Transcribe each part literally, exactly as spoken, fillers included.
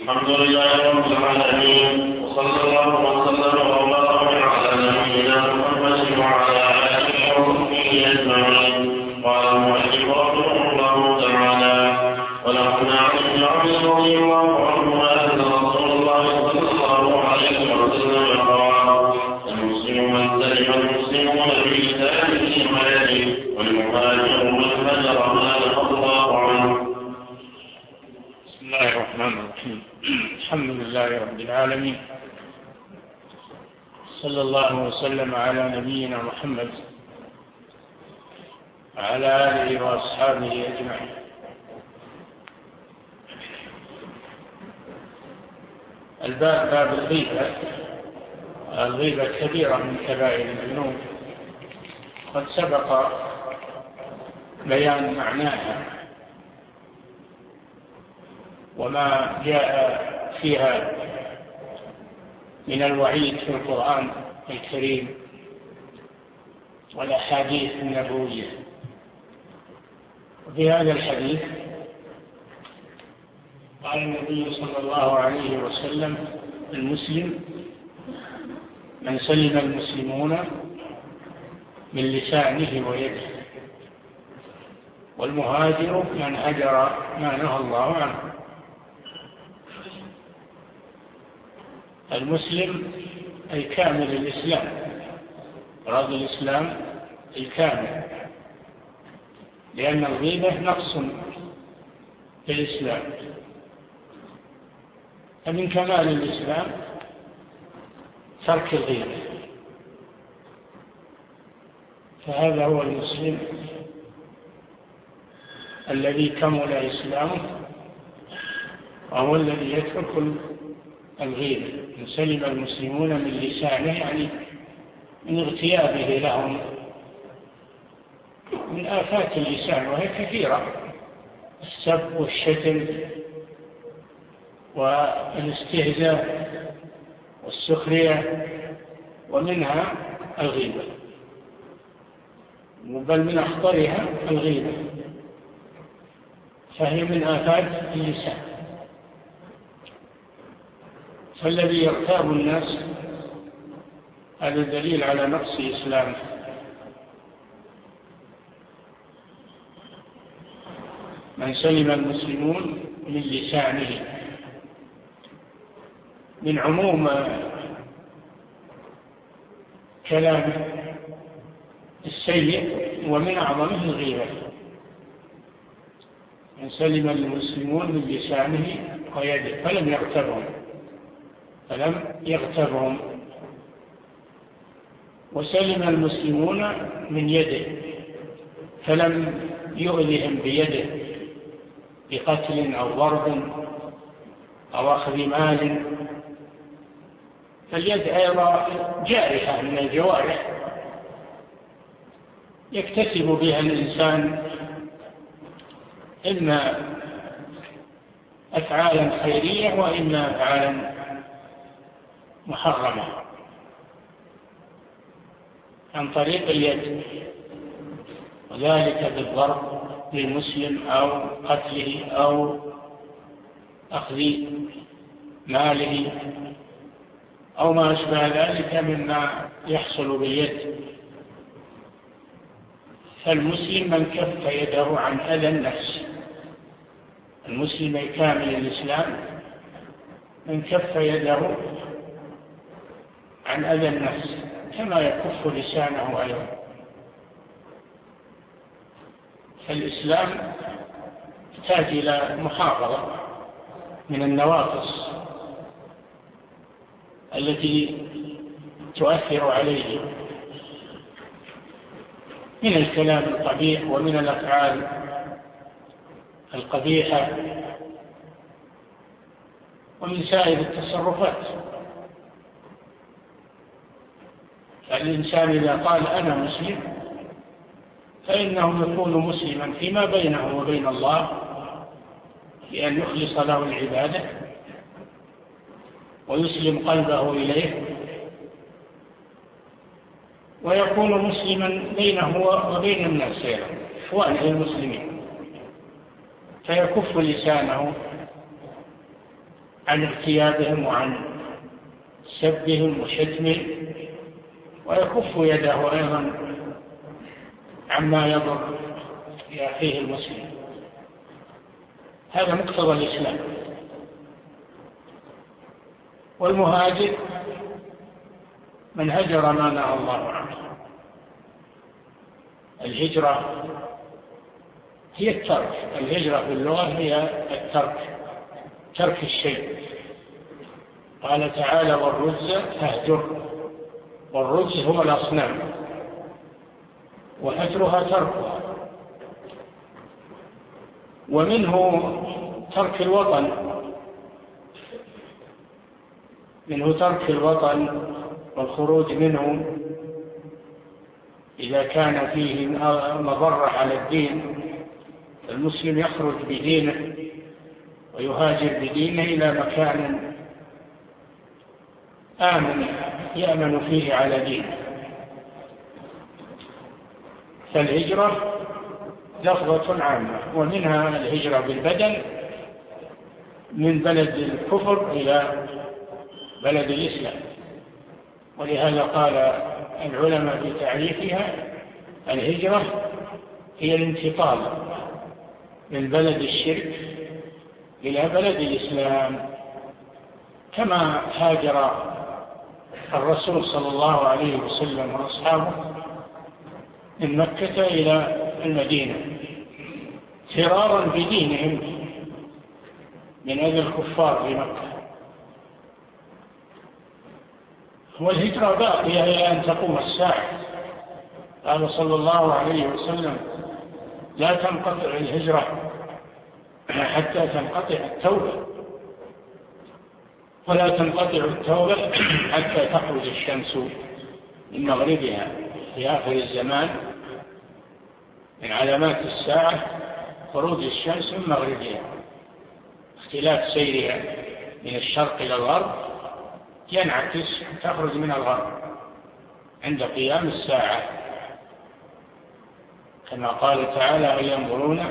الحمد لله رب العالمين، وصلى الله وسلم وبارك على نبينا محمد وعلى آله وصحبه أجمعين. قال المؤلف رحمه الله تعالى: ولهنا عن ابن عمرو رضي الله عنهما أن رسول الله صلى الله عليه وسلم قال: المسلم من سلم المسلمون بلسانه ويده، والمهاجر من هجر ما نهى الله عنه. بسم الله الرحمن الرحيم. الحمد لله رب العالمين، صلى الله وسلم على نبينا محمد وعلى آله وأصحابه أجمعين. الباب باب الغيبة. الغيبة كبيرة من كبائر الذنوب، قد سبق بيان معناها وما جاء فيها من الوعيد في القرآن الكريم والأحاديث النبوية. وفي هذا الحديث قال النبي صلى الله عليه وسلم: المسلم من سلم المسلمون من لسانه ويده، والمهاجر من هجر ما نهى الله عنه. المسلم أي كامل الإسلام، مراد الإسلام الكامل، لأن الغيبة نقص في الإسلام، فمن كمال الإسلام ترك الغيبة. فهذا هو المسلم الذي كمل إسلامه، وهو الذي يترك الغيبة. من سلم المسلمون من لسانه، يعني من اغتيابه لهم من آفات اللسان، وهي كثيرة: السب والشتم والاستهزاء والسخرية، ومنها الغيبة، بل من أخطرها الغيبة، فهي من آفات اللسان. فالذي يغتاب الناس هذا دليل على نقص إسلامه. من سلم المسلمون من لسانه، من عموم كلامه السيء، ومن أعظمه الغيبة. من سلم المسلمون من لسانه ويده فلم يغتبهم فلم يغتبهم وسلم المسلمون من يده فلم يؤذهم بيده بقتل أو ضرب أو أخذ مال. فاليد أيضا جارحة من الجوارح يكتسب بها الإنسان إما أفعالا خيرية وإما أفعالا محرمة عن طريق اليد، وذلك بالضرب للمسلم أو قتله أو أخذ ماله أو ما أشبه ذلك مما يحصل باليد. فالمسلم من كف يده عن أذى النفس، المسلم الكامل الإسلام من كف يده عن أذى النفس، كما يكف لسانه أيضا. فالإسلام يحتاج إلى محافظة من النواقص التي تؤثر عليه من الكلام القبيح ومن الأفعال القبيحة ومن سائر التصرفات. الإنسان إذا قال أنا مسلم فإنه يكون مسلما فيما بينه وبين الله، بأن يخلص له العبادة ويسلم قلبه إليه، ويكون مسلما بينه وبين الناس إخوانه المسلمين، فيكف لسانه عن اغتيابهم وعن سبهم وشتمهم، ويكف يده أيضا عما يضر بأخيه المسلم. هذا مقتضى الإسلام. والمهاجر من هجر ما نهى الله عنه. الهجرة هي الترك، الهجرة في اللغة هي الترك، ترك الشيء. قال تعالى والرجز فاهجر، والرجز هو الأصنام، وهجرها تركها. ومنه ترك الوطن، منه ترك الوطن والخروج منه إذا كان فيه مضرة على الدين. المسلم يخرج بدينه ويهاجر بدينه إلى مكان آمن يأمن فيه على دينه. فالهجرة لفظة عامة، ومنها الهجرة بالبدن من بلد الكفر إلى بلد الإسلام. ولهذا قال العلماء في تعريفها الهجرة هي الانتقال من بلد الشرك إلى بلد الإسلام، كما هاجر الرسول صلى الله عليه وسلم وأصحابه من مكة إلى المدينة فرارا بدينهم من أذى الكفار في مكة. والهجرة باقية إلى أن تقوم الساعة. قال صلى الله عليه وسلم لا تنقطع الهجرة حتى تنقطع التوبة، ولا تنقطع التوبة حتى تخرج الشمس من مغربها. في آخر الزمان من علامات الساعة خروج الشمس من مغربها، اختلاف سيرها من الشرق إلى الغرب ينعكس تخرج من الغرب عند قيام الساعة، كما قال تعالى هل ينظرون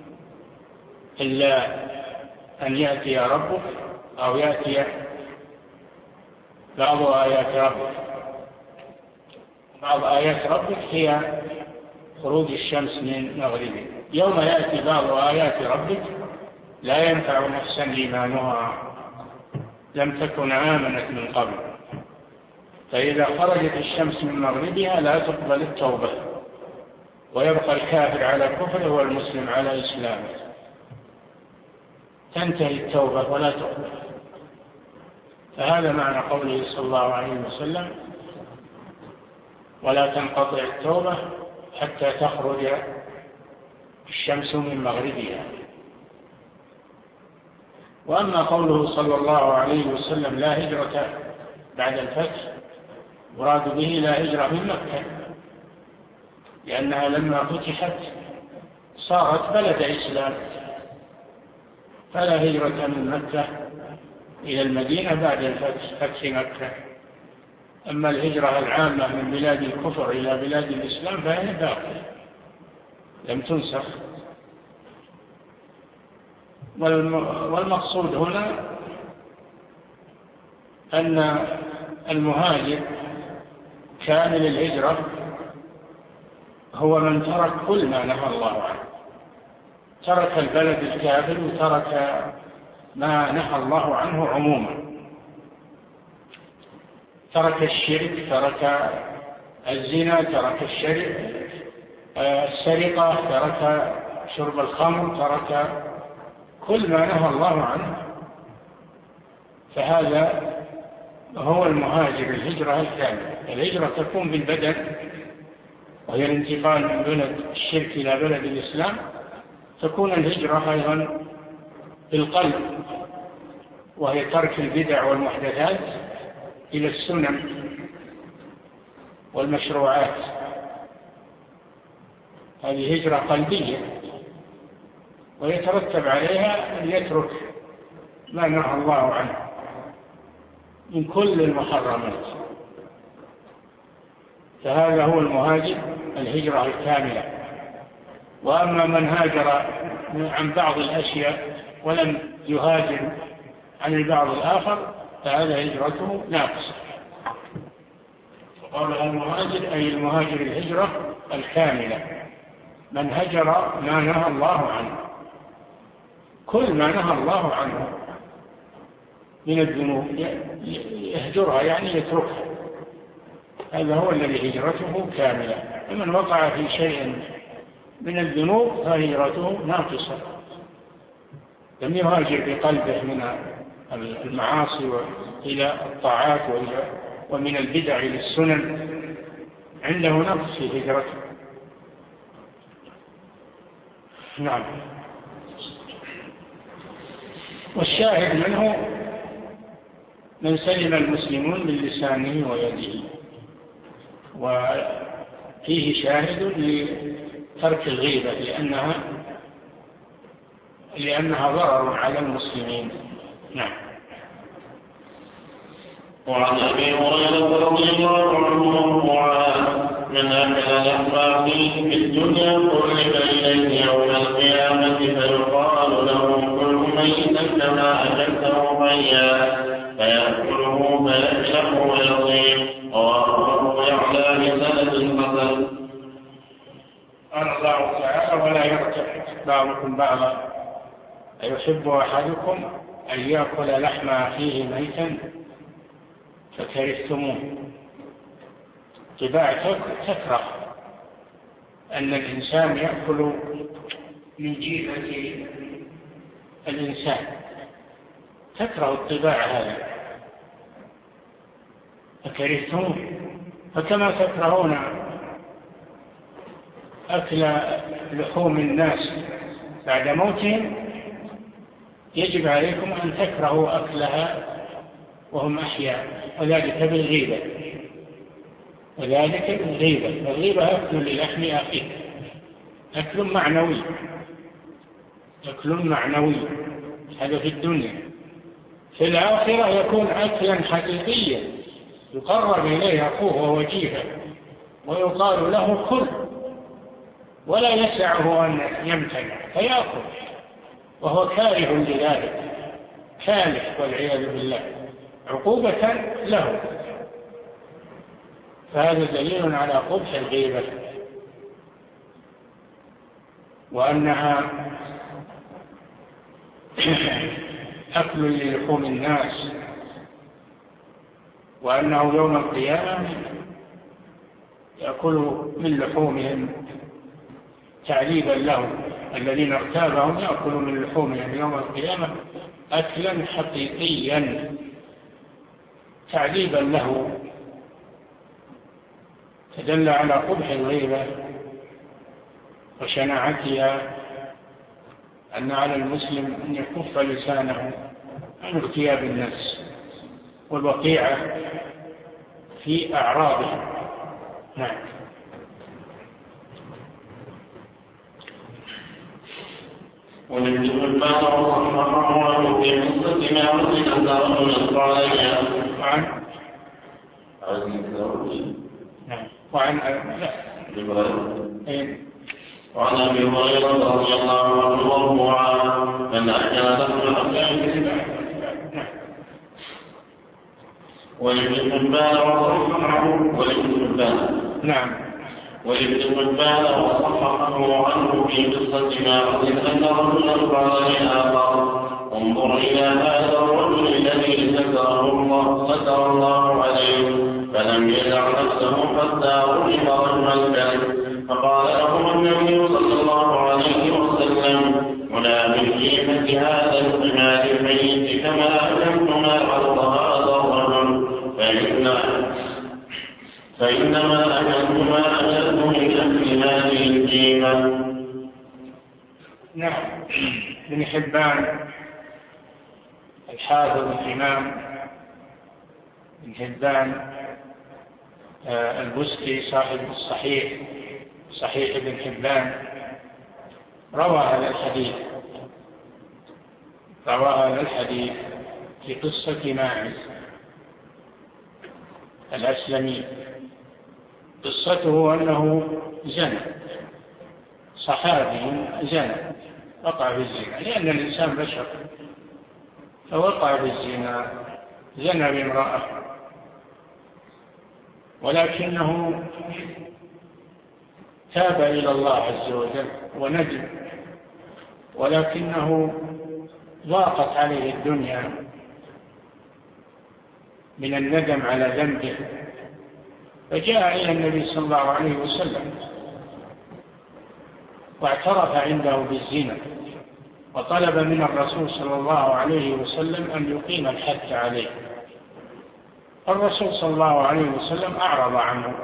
إلا أن يأتي ربك أو يأتي بعض آيات ربك. بعض آيات ربك هي خروج الشمس من مغربها. يوم يأتي بعض آيات ربك لا ينفع نفسا إيمانها لم تكن آمنت من قبل. فإذا خرجت الشمس من مغربها لا تقبل التوبة، ويبقى الكافر على كفره والمسلم على إسلامه، تنتهي التوبة ولا تقبل. فهذا معنى قوله صلى الله عليه وسلم ولا تنقطع التوبة حتى تخرج الشمس من مغربها. وأما قوله صلى الله عليه وسلم لا هجرة بعد الفتح، مراد به لا هجرة من مكة، لأنها لما فتحت صارت بلد إسلام، فلا هجرة من مكة إلى المدينة بعد الفتح، فتح مكة. أما الهجرة العامة من بلاد الكفر إلى بلاد الإسلام فهي باقية لم تنسخ. والمقصود هنا أن المهاجر كامل الهجرة هو من ترك كل ما نهى الله عنه، ترك البلد الكافر وترك ما نهى الله عنه عموما، ترك الشرك، ترك الزنا، ترك السرقة، ترك شرب الخمر، ترك كل ما نهى الله عنه. فهذا هو المهاجر الهجرة الكاملة. الهجرة تكون بالبدن وهي الانتقال من بلد الشرك إلى بلد الإسلام، تكون الهجرة أيضا بالقلب وهي ترك البدع والمحدثات إلى السنن والمشروعات. هذه هجرة قلبية، ويترتب عليها أن يترك ما نهى الله عنه من كل المحرمات. فهذا هو المهاجر الهجرة الكاملة. وأما من هاجر عن بعض الأشياء ولم يهاجر عن البعض الآخر فهذا هجرته ناقصة. وقال المهاجر أي المهاجر الهجرة الكاملة، من هجر ما نهى الله عنه، كل ما نهى الله عنه من الذنوب يهجرها يعني يتركها، هذا هو الذي هجرته كاملة. ومن وقع في شيء من الذنوب فهجرته ناقصة، لم يهاجر بقلبه من المعاصي إلى الطاعات ومن البدع إلى السنن، عنده نقص في هجرته. نعم. والشاهد منه من سلم المسلمون من لسانه ويده، وفيه شاهد لترك الغيبة لأنها لأنها ضرر على المسلمين. نعم. وعن أبي هريرة رضي الله عنه مرفوعا من أكل لحم أخيه في الدنيا قرب إليه يوم القيامة فيقال له كل ميتا كما أكلته حيا فيأكله فيكشف ويطيب رواه يعلى بسند حسن. قال الله تعالى ولا يرتفع بعضكم بعضا أيحب أحدكم أن يأكل لحم أخيه ميتا فكرهتموه. طباع تكره أن الإنسان يأكل من جيفة الإنسان، تكره الطباع هذا فكرهتموه، فكما تكرهون أكل لحوم الناس بعد موتهم يجب عليكم أن تكرهوا أكلها وهم أحياء، وذلك بالغيبة، وذلك بالغيبة. الغيبة أكل للحم أخيك، أكل معنوي، أكل معنوي، هذا في الدنيا. في الآخرة يكون أكلا حقيقيا يقرب إليه أخوه وهو جيفة ويقال له كل، ولا يسعه أن يمتنع فيأكل وهو كاره لذلك، كالح والعياذ بالله، عقوبة له. فهذا دليل على قبح الغيبة، وأنها أكل للحوم الناس، وأنه يوم القيامة يأكل من لحومهم تعذيبا لهم، الذين ارتابهم يأكلوا من لحومهم يوم القيامة أكلا حقيقيا تعذيبا له. فدل على قبح الغيبة وشناعتها، أن على المسلم أن يكف لسانه عن اغتياب النفس والوقيعة في أعراضه. نعم. ومن الباب وصححه في قصة ما وصل الدار النصرانية عن نعم وعن وعن أبي هريرة رضي الله عنه مرفوعا من أكل لحم ولابن حبان ولابن حبان نعم ولابن حبان وصححه عنه في قصة ما وصل أن رجلا قال لآخر انظر إلى هذا الرجل الذي ستره الله ستر الله عليه فلم يدع نفسه حتى رجم رجم الكلب، فقال له النبي صلى الله عليه وسلم ولا من قيمة هذا الحمار الميت كما أكلت ما عرض هذا الرجل فإن فإنما أكلت ما أكلت من أكل هذه القيمة. نعم. ابن حبان الحافظ الإمام ابن حبان البستي صاحب الصحيح صحيح ابن حبان روى هذا الحديث روى هذا الحديث في قصة ماعز الأسلمي. قصته أنه زنى، صحابي زنى، وقع في الزنا، لأن الإنسان بشر فوقع بالزنا، زنى بامرأة، ولكنه تاب إلى الله عز وجل وندم، ولكنه ضاقت عليه الدنيا من الندم على ذنبه، فجاء إلى النبي صلى الله عليه وسلم واعترف عنده بالزنا، وطلب من الرسول صلى الله عليه وسلم أن يقيم الحد عليه. الرسول صلى الله عليه وسلم أعرض عنه،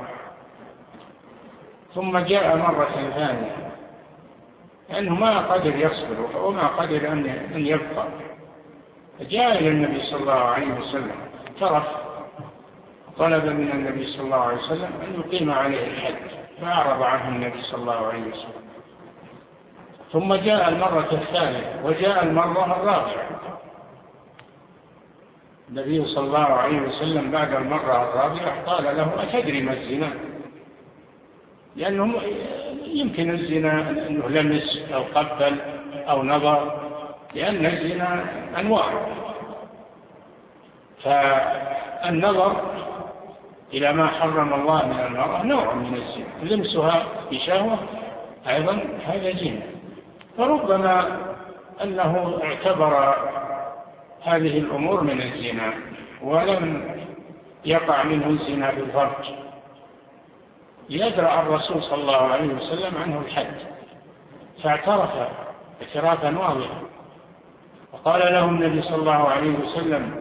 ثم جاء مرة ثانية لأنه ما قدر يصبر وما قدر أن يبقى، فجاء إلى النبي صلى الله عليه وسلم اعترف، طلب من النبي صلى الله عليه وسلم أن يقيم عليه الحد، فأعرض عنه النبي صلى الله عليه وسلم. ثم جاء المرة الثانية، وجاء المرة الرابعة. النبي صلى الله عليه وسلم بعد المرة الرابعة قال له: أتدري ما الزنا؟ لأنه يمكن الزنا أنه لمس أو قبل أو نظر، لأن الزنا أنواع، فالنظر إلى ما حرم الله من المرأة نوع من الزنا، لمسها بشهوة أيضا هذا زنا. فربما أنه اعتبر هذه الأمور من الزنا ولم يقع منه الزنا بالفرج، ليدرأ الرسول صلى الله عليه وسلم عنه الحد، فاعترف اعترافا واضحا، وقال له النبي صلى الله عليه وسلم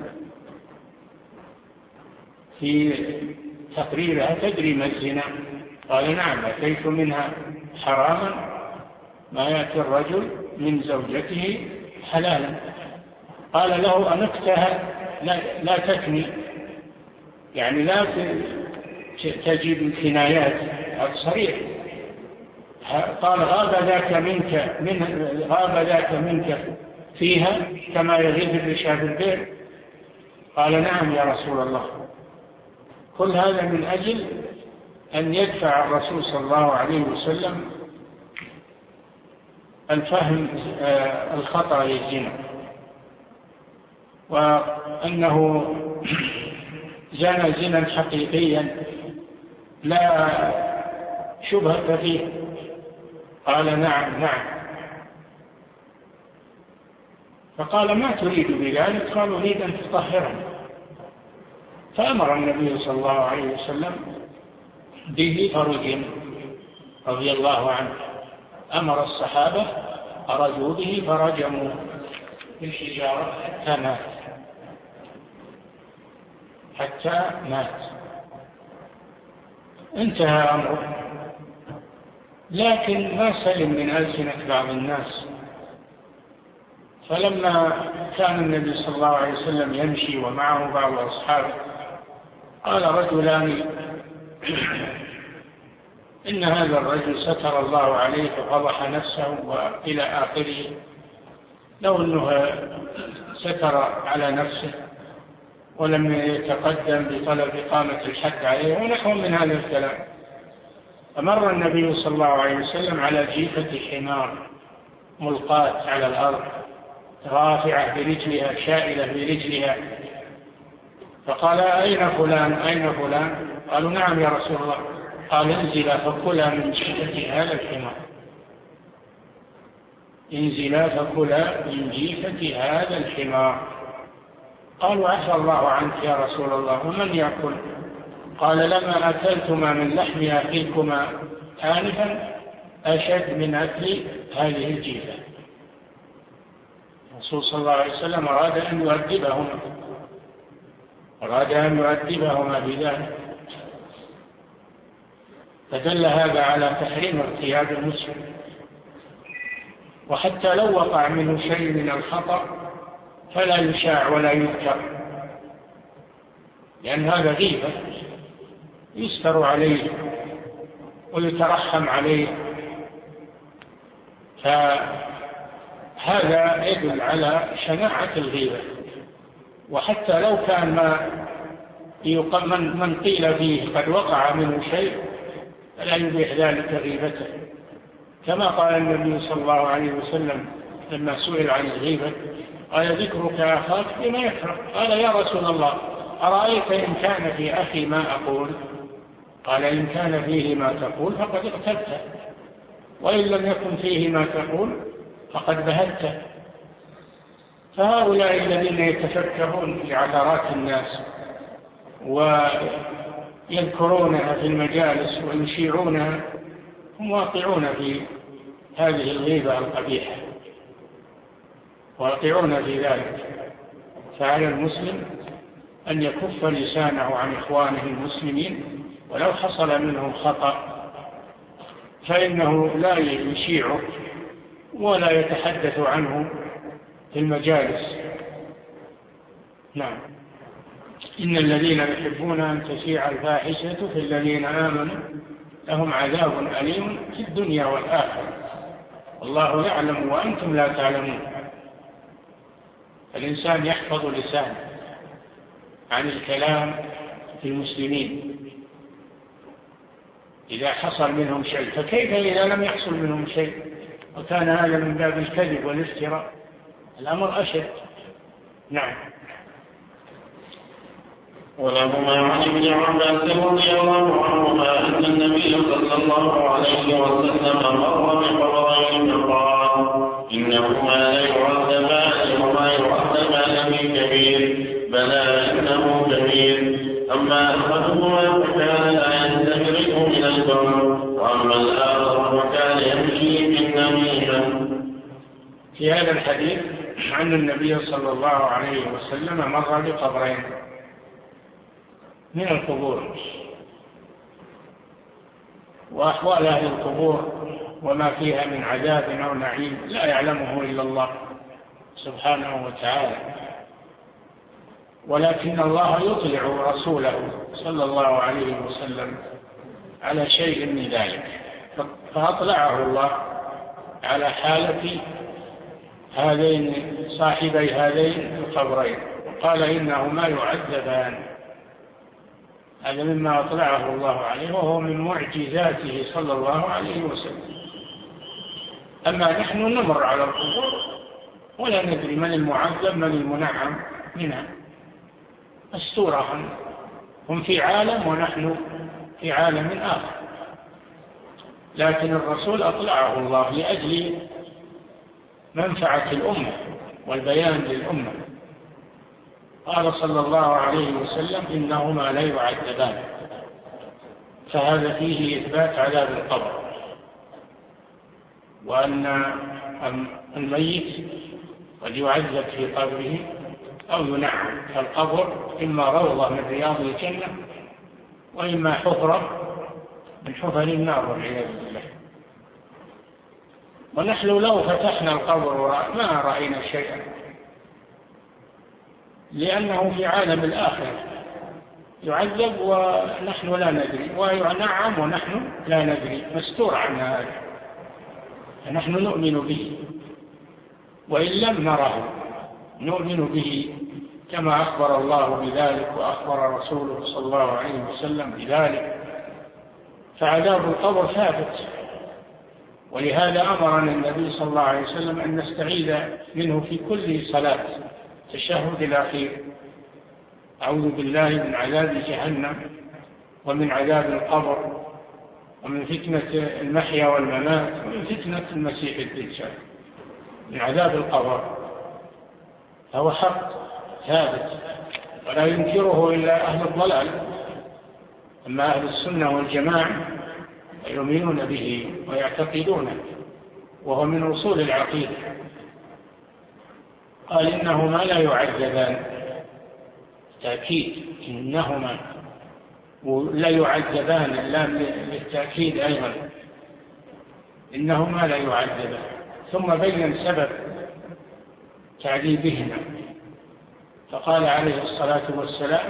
في تقريرها: تدري ما الزنا؟ قال: نعم، أتيت منها حراما ما يأتي الرجل من زوجته حلالا. قال له: أنكتها لا, لا تكني، يعني لا تجيب الكنايات، هذا صريح. قال: غاب ذاك منك من غاب ذاك منك فيها كما يغيب الرشا في البئر؟ قال: نعم يا رسول الله. كل هذا من أجل أن يدفع الرسول صلى الله عليه وسلم الفهم الخطأ للزنا، وأنه زنى زنا حقيقيا لا شبهة فيه. قال: نعم نعم. فقال: ما تريد بذلك؟ قال: أريد أن تطهرني. فأمر النبي صلى الله عليه وسلم به فرجم رضي الله عنه، أمر الصحابة أرجوا به فرجموا بالحجارة حتى مات حتى مات انتهى أمره. لكن ما سلم من ألسنة بعض الناس، فلما كان النبي صلى الله عليه وسلم يمشي ومعه بعض أصحابه، قال رجلان: إن هذا الرجل ستر الله عليه ففضح نفسه وإلى آخره، لو أنه ستر على نفسه ولم يتقدم بطلب إقامة الحد عليه، ونحو من هذا الكلام. فمر النبي صلى الله عليه وسلم على جيفة حمار ملقاة على الأرض رافعة برجلها شائلة برجلها، فقال: أين فلان أين فلان؟ قالوا: نعم يا رسول الله. قال: انزلا فكلا من جيفة هذا الحمار، انزلا فكلا من جيفة هذا الحمار. قالوا: عفى الله عنك يا رسول الله، ومن يأكل؟ قال: لما أكلتما من لحم أخيكما آنفا أشد من أكل هذه الجيفة. الرسول صلى الله عليه وسلم أراد أن يؤدبهما أراد أن يؤدبهما بذلك، فدل هذا على تحريم ارتياب المسلم. وحتى لو وقع منه شيء من الخطأ فلا يشاع ولا يذكر، لأن هذا غيبة يستر عليه ويترحم عليه، فهذا يدل على شناعة الغيبة. وحتى لو كان ما من قيل فيه قد وقع منه شيء فلا يبيح ذلك غيبته، كما قال النبي صلى الله عليه وسلم لما سئل عن الغيبة: قال ذكرك أخاك بما يكره. قال يا رسول الله أرأيت إن كان في أخي ما أقول؟ قال إن كان فيه ما تقول فقد اغتبته، وإن لم يكن فيه ما تقول فقد بهته. فهؤلاء الذين يتفكرون في عثرات الناس ويذكرونها في المجالس ويشيعونها هم واقعون في هذه الغيبة القبيحة، واقعون في ذلك. فعلى المسلم أن يكف لسانه عن إخوانه المسلمين ولو حصل منهم خطأ، فإنه لا يشيعه ولا يتحدث عنه في المجالس. نعم. إن الذين يحبون أن تشيع الفاحشة في الذين آمنوا لهم عذاب أليم في الدنيا والآخرة والله يعلم وأنتم لا تعلمون. الإنسان يحفظ لسانه عن الكلام في المسلمين إذا حصل منهم شيء، فكيف إذا لم يحصل منهم شيء وكان هذا من باب الكذب والافتراء؟ الأمر أشد. نعم. ولهما عن ابن عباس رضي الله عنهما أن النبي صلى الله عليه وسلم مر بقبرين فقال إنهما لا يعذبان وما يعذبان من كبير، بلى إنه كبير، أما أحدهما فكان لا يستمرئ من البر، وأما الآخر فكان يمشي بالنميمة. في هذا الحديث عن النبي صلى الله عليه وسلم مر بقبرين من القبور، وأحوال أهل القبور وما فيها من عذاب أو نعيم لا يعلمه إلا الله سبحانه وتعالى، ولكن الله يطلع رسوله صلى الله عليه وسلم على شيء من ذلك، فأطلعه الله على حالة هذين صاحبي هذين القبرين، قال إنهما يعذبان. هذا مما أطلعه الله عليه وهو من معجزاته صلى الله عليه وسلم. أما نحن نمر على القبور ولا ندري من المعذب من المنعم منها، مستورة، هم في عالم ونحن في عالم آخر، لكن الرسول أطلعه الله لأجل منفعة الأمة والبيان للأمة. قال صلى الله عليه وسلم إنهما لا يعذبان، فهذا فيه إثبات عذاب القبر، وأن الميت قد يعذب في قبره أو ينعم، فالقبر إما روضة من رياض الجنة وإما حفرة من حفر النار والعياذ بالله. ونحن لو فتحنا القبر ما رأينا شيئا، لأنه في عالم الآخرة يعذب ونحن لا ندري، وينعم ونحن لا ندري، مستور عنا هذا، فنحن نؤمن به وإن لم نره نؤمن به كما أخبر الله بذلك وأخبر رسوله صلى الله عليه وسلم بذلك. فعذاب القبر ثابت، ولهذا أمرنا النبي صلى الله عليه وسلم أن نستعيذ منه في كل صلاة، التشهد الأخير: أعوذ بالله من عذاب جهنم ومن عذاب القبر ومن فتنة المحيا والممات ومن فتنة المسيح الدجال. من عذاب القبر هو حق ثابت ولا ينكره إلا أهل الضلال، أما أهل السنة والجماعة يؤمنون به ويعتقدونه، وهو من أصول العقيدة. قال إنهما لا يعذبان، تأكيد إنهما، ولا يعذبان اللام للتأكيد أيضا، إنهما لا يعذبان. ثم بين سبب تعذيبهما، فقال عليه الصلاة والسلام: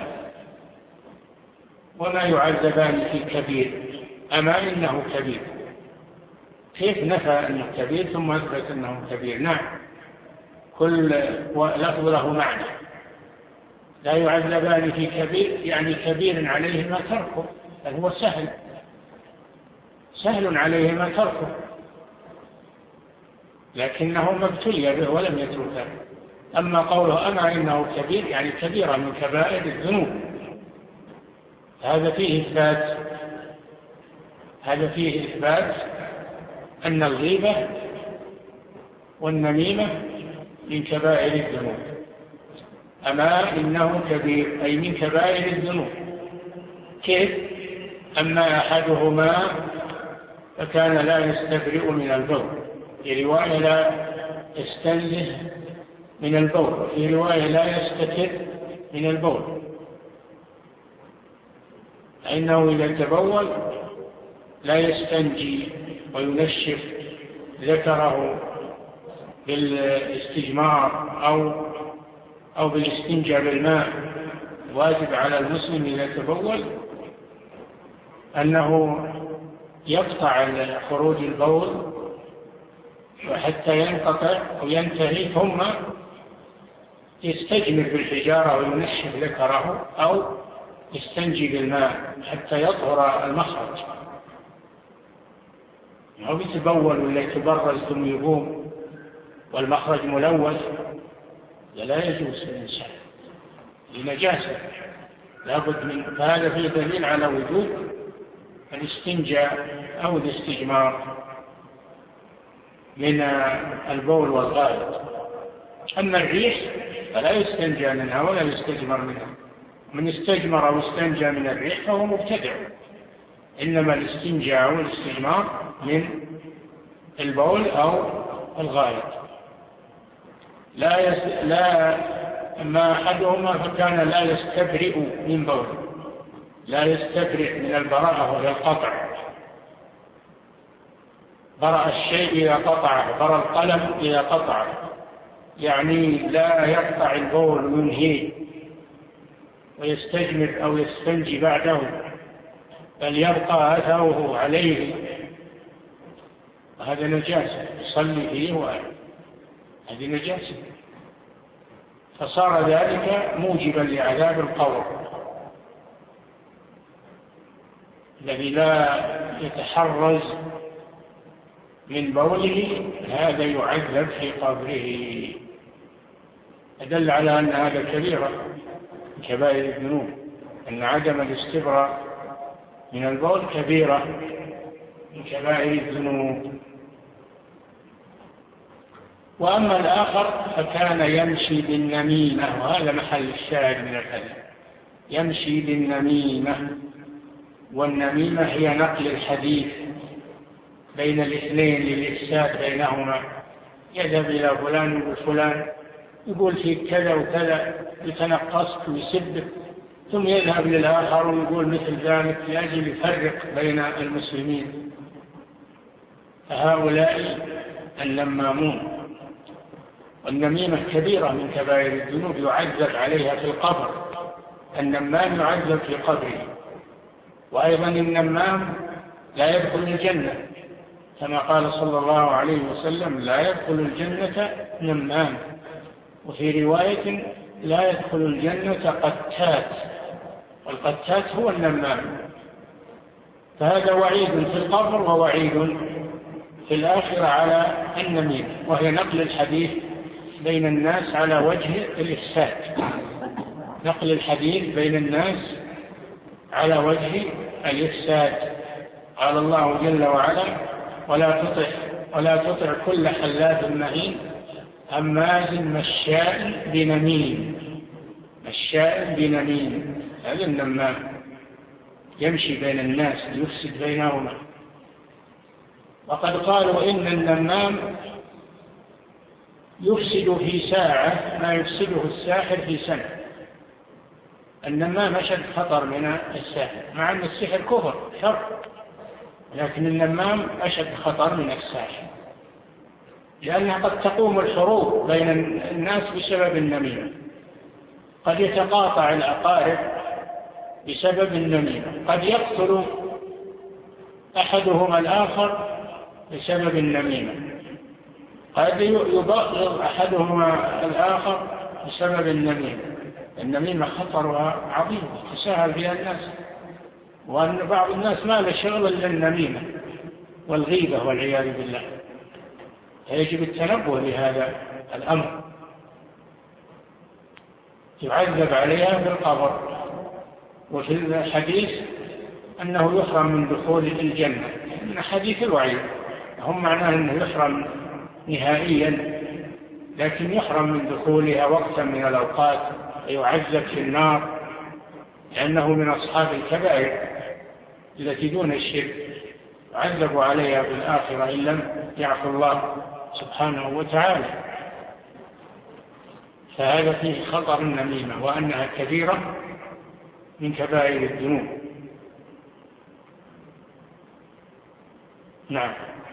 وما يعذبان في كبير، أما إنه كبير. كيف نفى أنه كبير ثم أثبت أنه كبير؟ نعم، كل لفظ له معنى. لا يعذبان في كبير يعني كبير عليه ما تركه، بل هو سهل سهل عليه ما تركه، لكنه ما ابتلي به ولم يتركه. أما قوله أما إنه كبير يعني كبيرة من كبائر الذنوب، هذا فيه إثبات هذا فيه إثبات أن الغيبة والنميمة من كبائر الذنوب. أما إنه كبير أي من كبائر الذنوب. كيف؟ أما أحدهما فكان لا يستبرئ من البول، في رواية لا يستنزه من البول، في رواية لا يستتر من البول، فإنه إذا تبول لا يستنجي وينشف ذكره بالاستجمار أو أو بالاستنجاء بالماء. واجب على المسلم إذا تبول أنه يقطع خروج البول وحتى ينقطع وينتهي، ثم يستجمر بالحجارة وينشف ذكره أو يستنجي بالماء حتى يطهر المخرج. أو بيتبول ولا يتبرز ثم يقوم والمخرج ملوث، لا يجوز للإنسان لنجاسة لابد من. فهذا فيه دليل على وجوب الاستنجاء أو الاستجمار من البول والغائط. أما الريح فلا يستنجى منها ولا يستجمر منها، من استجمر أو استنجى من الريح فهو مبتدع، إنما الاستنجاء والاستجمار من البول أو الغائط. لا يس... لا ما أحدهما فكان لا يستبرئ من بول، لا يستبرئ من البراءة وهي القطع. برأ الشيء إذا قطعه، برأ القلم إذا قطعه، يعني لا يقطع البول وينهيه ويستجمر أو يستنجي بعده، بل يبقى أثره عليه، وهذا نجاسة يصلي فيه وهذه نجاسة، فصار ذلك موجبا لعذاب القبر. الذي لا يتحرز من بوله هذا يعذب في قبره. أدل على أن هذا كبيرة من كبائر الذنوب، أن عدم الاستبراء من البول كبيرة من كبائر الذنوب. وأما الآخر فكان يمشي بالنميمة، وهذا محل الشاهد من الحديث، يمشي بالنميمة. والنميمة هي نقل الحديث بين الاثنين للإفساد بينهما. يذهب إلى فلان يقول فلان يقول فيك كذا وكذا، يتنقصك ويسبك، ثم يذهب للآخر ويقول مثل ذلك لأجل يفرق بين المسلمين. فهؤلاء النمامون. والنميمة كبيرة من كبائر الذنوب يعذب عليها في القبر، النمام يعذب في قبره. وأيضا النمام لا يدخل الجنة، كما قال صلى الله عليه وسلم لا يدخل الجنة نمام. وفي رواية لا يدخل الجنة قتات، والقتات هو النمام. فهذا وعيد في القبر ووعيد في الآخرة على النميم، وهي نقل الحديث بين الناس على وجه الإفساد، نقل الحديث بين الناس على وجه الإفساد. قال الله جل وعلا ولا تطع ولا تطع كل حلاف مهين هماز مشاء بنميم. مشاء بنميم هذا النمام يمشي بين الناس يفسد بينهما. وقد قالوا إن النمام يفسد في ساعة ما يفسده الساحر في سنة. النمام أشد خطر من الساحر، مع أن السحر كفر شر، لكن النمام أشد خطر من الساحر، لأنها قد تقوم الحروب بين الناس بسبب النميمة. قد يتقاطع الأقارب بسبب النميمة، قد يقتل أحدهما الآخر بسبب النميمة، قد يبغض أحدهما الآخر بسبب النميمة. النميمة خطرها عظيم تساهل فيها الناس، وأن بعض الناس ما له شغل إلا النميمة والغيبة والعياذ بالله. يجب التنبه لهذا الأمر. يعذب عليها في القبر. وفي الحديث أنه يحرم من دخول الجنة، من حديث الوعيد، هم معناه أنه يحرم نهائيا، لكن يحرم من دخولها وقتا من الأوقات، ويعذب في النار لأنه من أصحاب الكبائر التي دون الشرك، يعذب عليها في الآخرة إن لم يعفو الله سبحانه وتعالى. فهذا فيه خطر النميمة، وأنها كبيرة من كبائر الذنوب. نعم.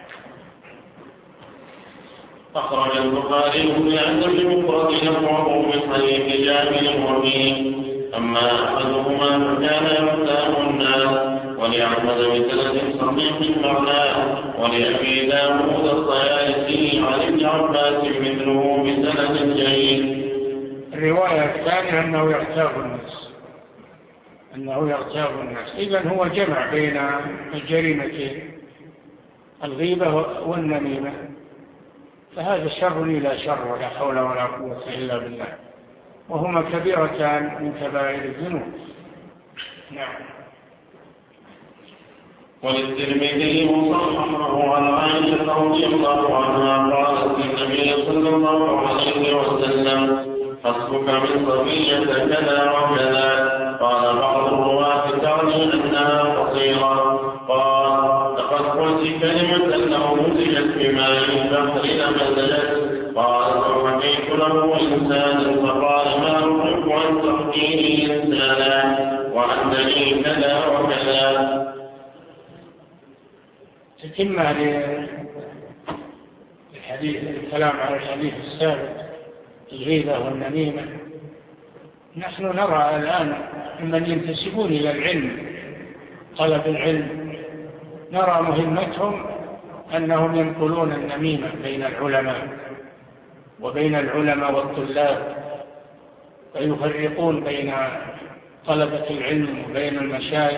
أخرج البخاري بأن المفرد نفعه من حديث جابر وفيه: أما أحدهما فكان يختار الناس، ولأحمد بسند صحيح معناه، ولأبي داود الطيالسي عن ابن عباس مثله بسند جيد. الرواية الثانية أنه يغتاب الناس، أنه يغتاب الناس، إذن هو جمع بين الجريمة الغيبة والنميمة، فهذا شر إلى شر، ولا حول ولا قوة إلا بالله، وهما كبيرتان من كبائر الذنوب. نعم. وللترمذي وصححه عن عائشة رضي الله عنها قالت النبي صلى الله عليه وسلم: حسبك من صبية كذا وكذا. قال بعض الرواة تعني أنها قصيرة. قال: لقد قلت كلمة لو نزلت بماء البحر لمزلت. قال: فحكيت له إنسانا فقال: ما أحب أن تحكيني إنسانا وأنني كذا وكذا. تتم الحديث الكلام على الحديث السابق، الغيبة والنميمة. نحن نرى الآن من ينتسبون إلى العلم، طلب العلم، نرى مهمتهم أنهم ينقلون النميمة بين العلماء وبين العلماء والطلاب، ويفرقون بين طلبة العلم وبين المشايخ،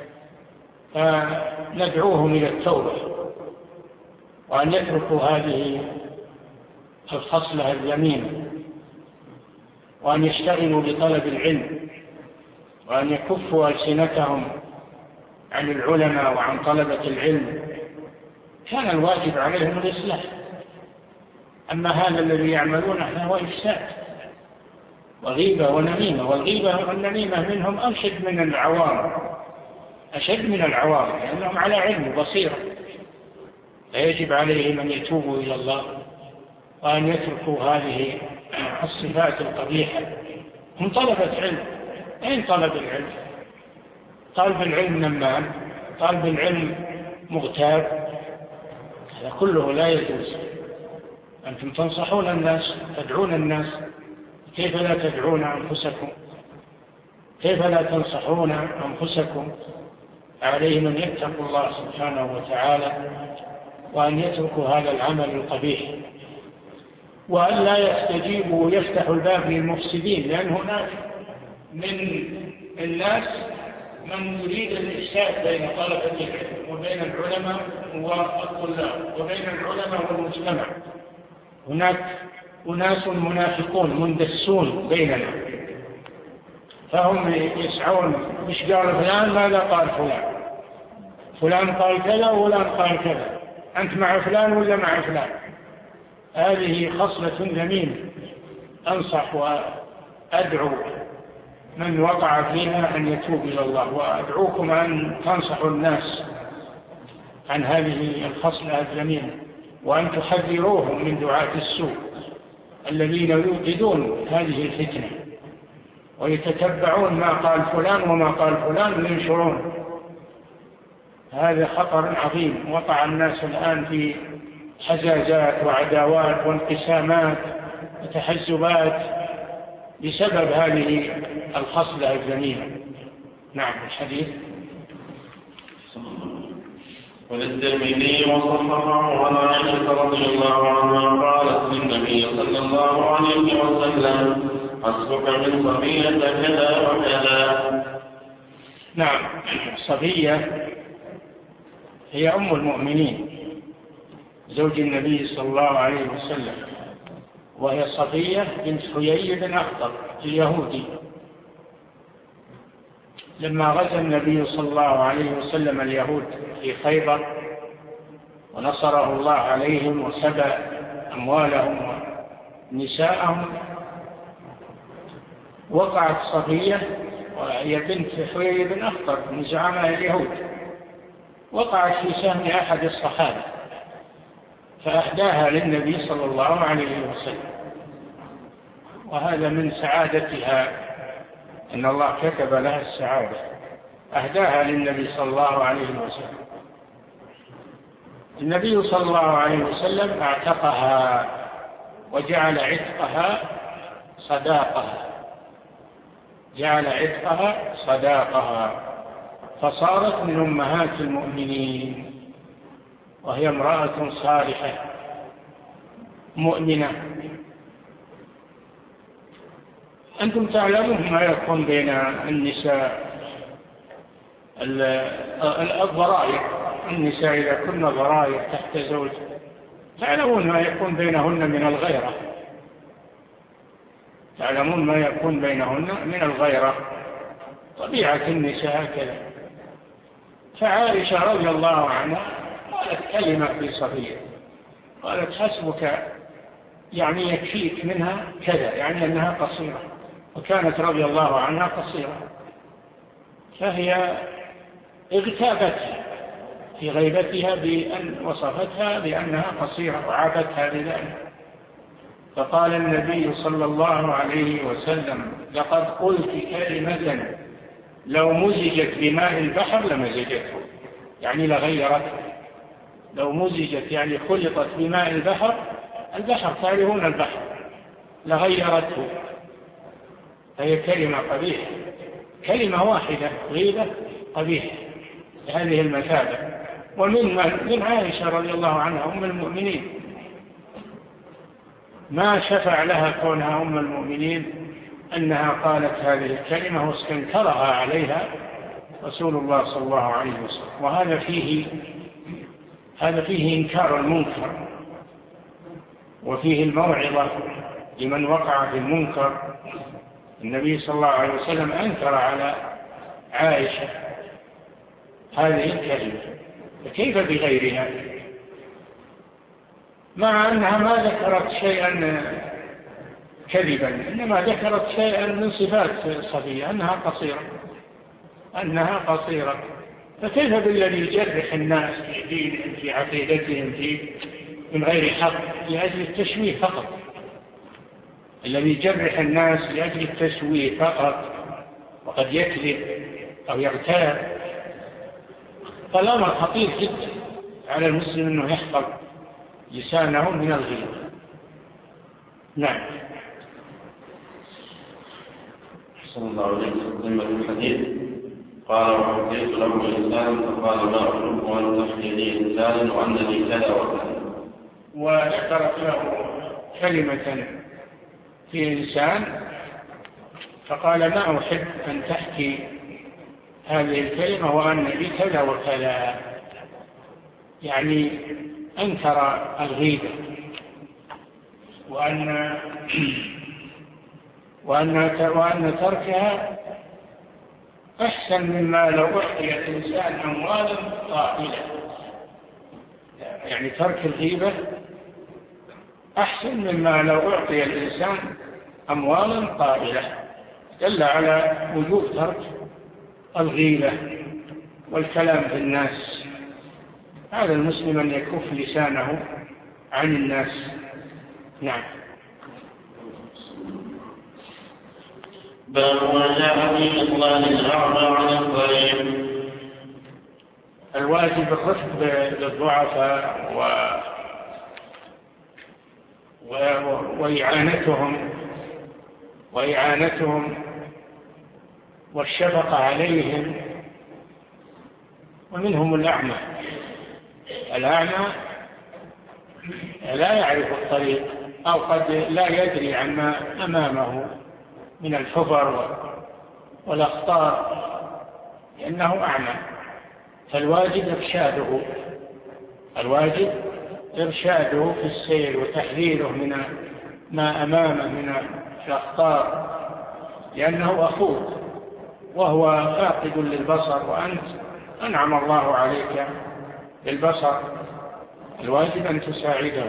فندعوهم إلى التوبة وأن يتركوا هذه الخصلة الذميمة، وأن يشتغلوا بطلب العلم، وأن يكفوا ألسنتهم عن العلماء وعن طلبة العلم. كان الواجب عليهم الإصلاح، أما هذا الذي يعملونه فهو إفساد وغيبة ونميمة، والغيبة والنميمة منهم أشد من العوام، أشد من العوام لأنهم على علم وبصيرة. فيجب عليهم أن يتوبوا إلى الله وأن يتركوا هذه الصفات القبيحة. هم طلبة علم، أين طلب العلم؟ طالب العلم نمام، طالب العلم مغتاب، هذا كله لا يجوز. أنتم تنصحون الناس، تدعون الناس، كيف لا تدعون أنفسكم؟ كيف لا تنصحون أنفسكم؟ عليهم أن يتقوا الله سبحانه وتعالى وأن يتركوا هذا العمل القبيح، وأن لا يستجيبوا ويفتحوا الباب للمفسدين، لأن هناك من الناس من يريد الإفساد بين طلبة العلم وبين العلماء والطلاب وبين العلماء والمجتمع. هناك أناس منافقون مندسون بيننا، فهم يسعون مش قال فلان ماذا قال فلان، فلان قال كذا وفلان قال كذا، أنت مع فلان ولا مع فلان. هذه خصلة ذميمة. أنصح وأدعو من وقع فيها أن يتوب إلى الله، وأدعوكم أن تنصحوا الناس عن هذه الخصلة الذميمة، وأن تحذروهم من دعاة السوء الذين يوقدون هذه الفتنة ويتتبعون ما قال فلان وما قال فلان وينشرون. هذا خطر عظيم. وقع الناس الآن في حزازات وعداوات وانقسامات وتحزبات بسبب هذه الخصلة الذميمة. نعم. الحديث وللترمذي وصححه عن عائشة رضي الله عنها قالت للنبي صلى الله عليه وسلم: حسبك من صفية كذا وكذا. نعم. صفية هي أم المؤمنين، زوج النبي صلى الله عليه وسلم، وهي صفية بنت حيي بن أخطب اليهودي. لما غزا النبي صلى الله عليه وسلم اليهود في خيبر ونصره الله عليهم وسبى أموالهم ونساءهم، وقعت صفية وهي بنت حيي بن أخطب من زعماء اليهود، وقعت في سهم أحد الصحابة فأهداها للنبي صلى الله عليه وسلم، وهذا من سعادتها إن الله كتب لها السعادة، أهداها للنبي صلى الله عليه وسلم. النبي صلى الله عليه وسلم اعتقها وجعل عتقها صداقها، جعل عتقها صداقها، فصارت من أمهات المؤمنين، وهي امرأة صالحة مؤمنة. أنتم تعلمون ما يكون بين النساء الضرائر، النساء إذا كن ضرائر تحت زوج تعلمون ما يكون بينهن من الغيرة، تعلمون ما يكون بينهن من الغيرة، طبيعة النساء هكذا. فعائشة رضي الله عنها قالت كلمة في صفية، قالت حسبك، يعني يكفيك منها كذا، يعني أنها قصيرة، وكانت رضي الله عنها قصيرة، فهي اغتابتها في غيبتها بأن وصفتها بأنها قصيرة وعابتها بذلك. فقال النبي صلى الله عليه وسلم لقد قلت كلمة لو مزجت بماء البحر لمزجته، يعني لغيرته، لو مزجت يعني خلطت بماء البحر، البحر تعرفون البحر، لغيرته. فهي كلمة قبيحة، كلمة واحدة غيبة قبيحة هذه المثابة. ومن من عائشة رضي الله عنها أم المؤمنين، ما شفع لها كونها أم المؤمنين أنها قالت هذه الكلمة واستنكرها عليها رسول الله صلى الله عليه وسلم. وهذا فيه هذا فيه إنكار المنكر، وفيه الموعظة لمن وقع في المنكر. النبي صلى الله عليه وسلم أنكر على عائشة هذه الكلمة، فكيف بغيرها؟ مع أنها ما ذكرت شيئا كذبا، إنما ذكرت شيئا من صفات صفية، أنها قصيرة، أنها قصيرة. فكيف بالذي يجرح الناس في دينهم في عقيدتهم في من غير حق لأجل التشويه فقط؟ الذي يجرح الناس لأجل التشويه فقط وقد يكذب أو يغتاب، فالأمر خطير جدا على المسلم أنه يحفظ لسانه من الغيبة. نعم. صلى الله عليه وسلم الحديث قال وحديث له إنسان فقال ما أحب أن تحكي لي إنسان وأنني كذا وكذا، وذكرت له كلمة في إنسان فقال ما أحب أن تحكي هذه الكلمة وأنني كذا وكذا، يعني أنكر الغيبة وأن وأن وأن تركها أحسن مما لو أعطي الإنسان أموالا طائلة، يعني ترك الغيبة أحسن مما لو أعطي الإنسان أموالا طائلة، دل على وجوب ترك الغيبة والكلام في الناس. هذا المسلم أن يكف لسانه عن الناس. نعم. باب ما جاء في إطلال الأعمى عن الطريق. الواجب الرفق للضعفاء و... و... وإعانتهم وإعانتهم والشفقة عليهم. ومنهم الأعمى، الأعمى لا يعرف الطريق أو قد لا يدري عما أمامه من الحفر والأخطار لأنه أعمى، فالواجب إرشاده، الواجب إرشاده في السير وتحذيره من ما أمامه من الأخطار، لأنه أخوك وهو فاقد للبصر، وأنت أنعم الله عليك بالبصر، الواجب أن تساعده.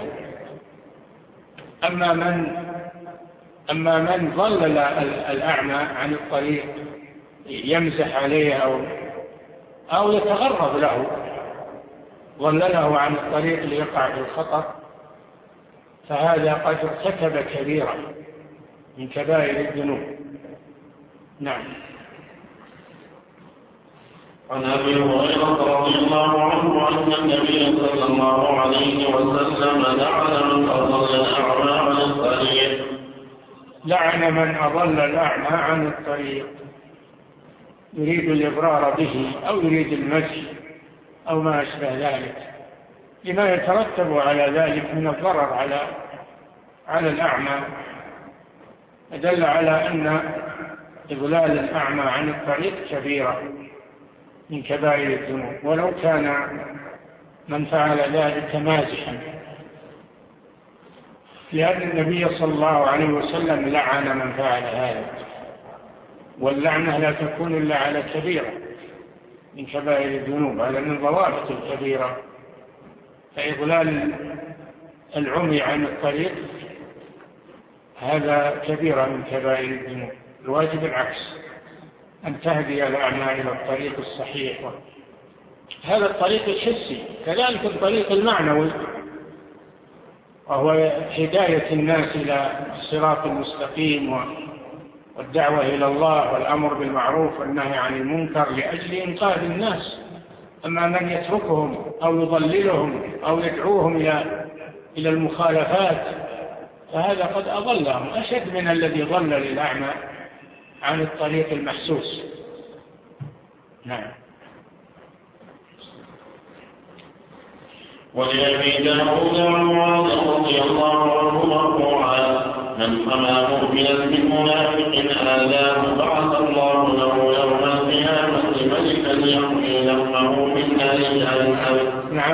أما من أما من ضلل الأعمى عن الطريق يمزح عليه أو أو يتغرب له، ضلله عن الطريق ليقع في الخطر، فهذا قد ارتكب كبيرة من كبائر الذنوب. نعم. عن أبي هريرة رضي الله عنه أن النبي صلى الله عليه وسلم لعن من أضل الأعمى عن الطريق. لعن من أضل الأعمى عن الطريق، يريد الإضرار به أو يريد المشي أو ما أشبه ذلك، لما يترتب على ذلك من الضرر على على الأعمى. دل على أن إضلال الأعمى عن الطريق كبيرة من كبائر الذنوب، ولو كان من فعل ذلك مازحا، لأن النبي صلى الله عليه وسلم لعن من فعل هذا، واللعنة لا تكون إلا على كبيرة من كبائر الذنوب، هذا من ضوابط الكبيرة. فإضلال العمي عن الطريق هذا كبيرة من كبائر الذنوب، الواجب العكس، أن تهدي الأعمى إلى الطريق الصحيح. هذا الطريق الحسي، كذلك الطريق المعنوي، وهو هداية الناس إلى الصراط المستقيم والدعوة إلى الله والأمر بالمعروف والنهي عن المنكر لأجل إنقاذ الناس. أما من يتركهم أو يضللهم أو يدعوهم إلى إلى المخالفات فهذا قد أضلهم أشد من الذي ضلل الأعمى عن الطريق المحسوس. نعم. ولأبي داود عن معاذ رضي الله عنه مرفوعا: من حمى مؤمنا من منافق آذاه بعث الله له يوم القيامة ملكا يحمي لحمه من نار جهنم. نعم.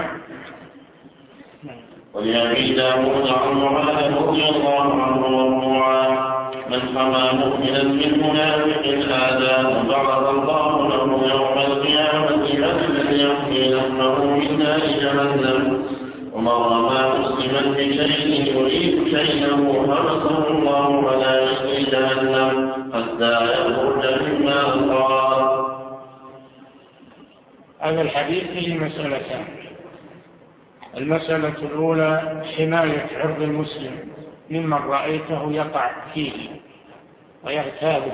ولأبي داود عن معاذ رضي الله عنه مرفوعا: من حمى مؤمنا من منافق آذاه بعث الله له يوم القيامة ملكا يحمي لحمه من نار جهنم. ومن رمى مسلما بشيء يريد شيئه حبسه الله ولا يحمي جهنم حتى يخرج مما قال. هذا الحديث فيه مسألتان: المسألة الأولى حماية عرض المسلم ممن رأيته يقع فيه ويغتابه،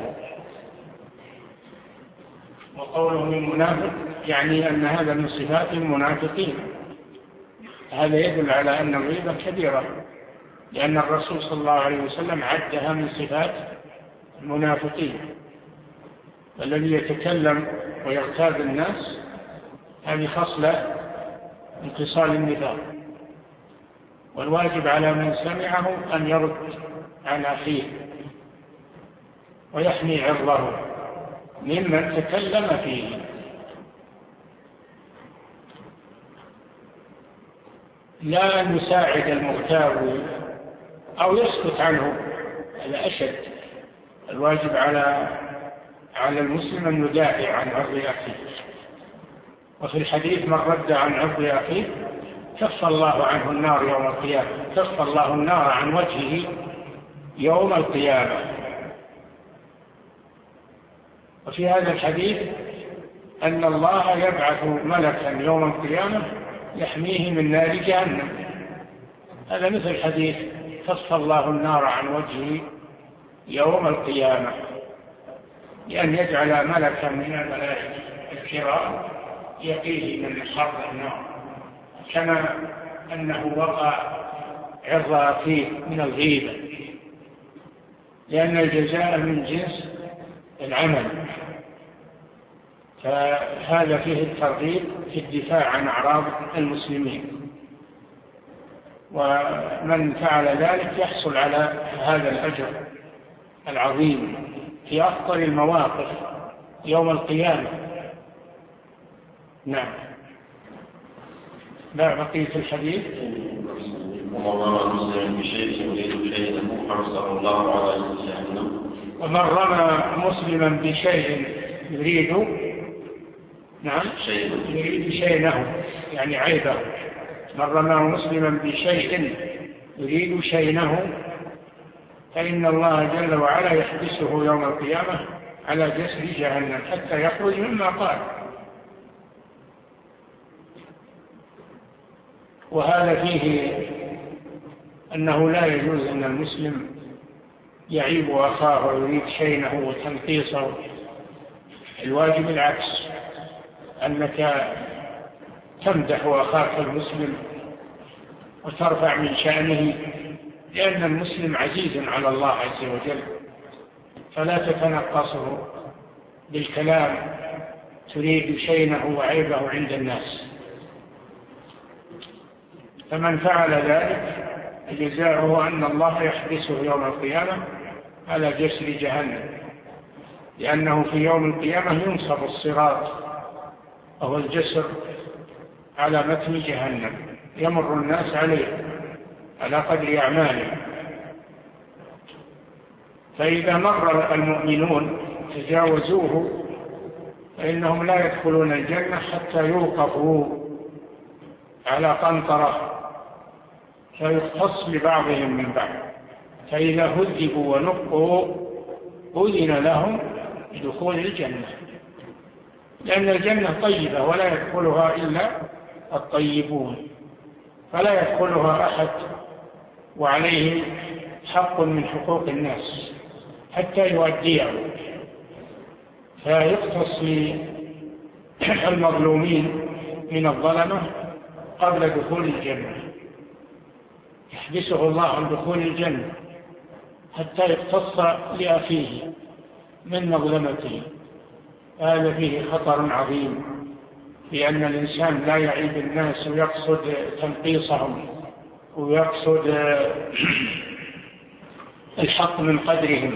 وقوله من منافق يعني أن هذا من صفات المنافقين، هذا يدل على أن الغيبة كبيرة، لأن الرسول صلى الله عليه وسلم عدها من صفات المنافقين. الذي يتكلم ويغتاب الناس هذه خصلة من خصال النفاق، والواجب على من سمعه أن يرد عن أخيه ويحمي عرضه ممن تكلم فيه. لا أن يساعد المغتاب أو يسكت عنه، هذا أشد. الواجب على على المسلم أن يدافع عن عرض أخيه. وفي الحديث: من رد عن عرض أخيه كف الله عنه النار يوم القيامة، كف الله النار عن وجهه يوم القيامة. وفي هذا الحديث أن الله يبعث ملكا يوم القيامة يحميه من نار جهنم. هذا مثل حديث كف الله النار عن وجهه يوم القيامة، لأن يجعل ملكا من الملائكة الكرام يقيه من حر النار، كما أنه وقع عرض أخيه من الغيبة، لأن الجزاء من جنس العمل. فهذا فيه الترغيب في الدفاع عن أعراض المسلمين، ومن فعل ذلك يحصل على هذا الأجر العظيم في أخطر المواقف يوم القيامة. نعم. لا بقية الحديث. ومن رمى مسلما بشيء يريد شيئا حرصه الله على جهنم. ومن رمى مسلما بشيء يريد نعم شيء يريد شينه يعني عيبه. من رمى مسلما بشيء يريد شينه فإن الله جل وعلا يحبسه يوم القيامة على جسر جهنم حتى يخرج مما قال. وهذا فيه أنه لا يجوز أن المسلم يعيب أخاه ويريد شينه وتنقيصه. الواجب العكس، أنك تمدح أخاك المسلم وترفع من شأنه، لأن المسلم عزيز على الله عز وجل، فلا تتنقصه بالكلام تريد شينه وعيبه عند الناس. فمن فعل ذلك جزاؤه أن الله يحبسه يوم القيامة على جسر جهنم، لأنه في يوم القيامة ينصب الصراط وهو الجسر على متن جهنم، يمر الناس عليه على قدر أعمالهم. فإذا مر المؤمنون تجاوزوه فإنهم لا يدخلون الجنة حتى يوقفوا على قنطرة فيختص لبعضهم من بعض، فإذا هذبوا ونقوا أذن لهم بدخول الجنة، لأن الجنة طيبة ولا يدخلها إلا الطيبون، فلا يدخلها أحد وعليه حق من حقوق الناس حتى يؤديه، فيختص للمظلومين من الظلمة قبل دخول الجنة، يحبسه الله عن دخول الجنة حتى يختص لأخيه من مظلمته. هذا فيه خطر عظيم، لأن الإنسان لا يعيب الناس ويقصد تنقيصهم ويقصد الحق من قدرهم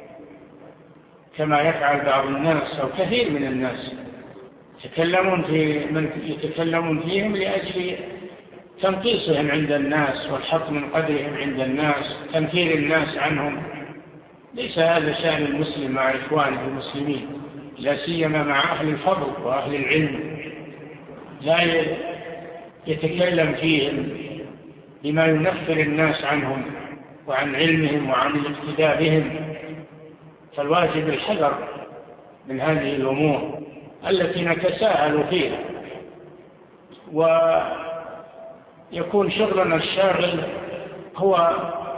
كما يفعل بعض الناس أو كثير من الناس، يتكلمون في من يتكلمون فيهم لأجل تنقيصهم عند الناس والحق من قدرهم عند الناس، تنفير الناس عنهم. ليس هذا شأن المسلم مع إخوانه المسلمين، لا سيما مع أهل الفضل وأهل العلم، لا يتكلم فيهم بما ينفر الناس عنهم وعن علمهم وعن الاقتداء بهم. فالواجب الحذر من هذه الأمور التي نتساهل فيها، ويكون شغلنا الشاغل هو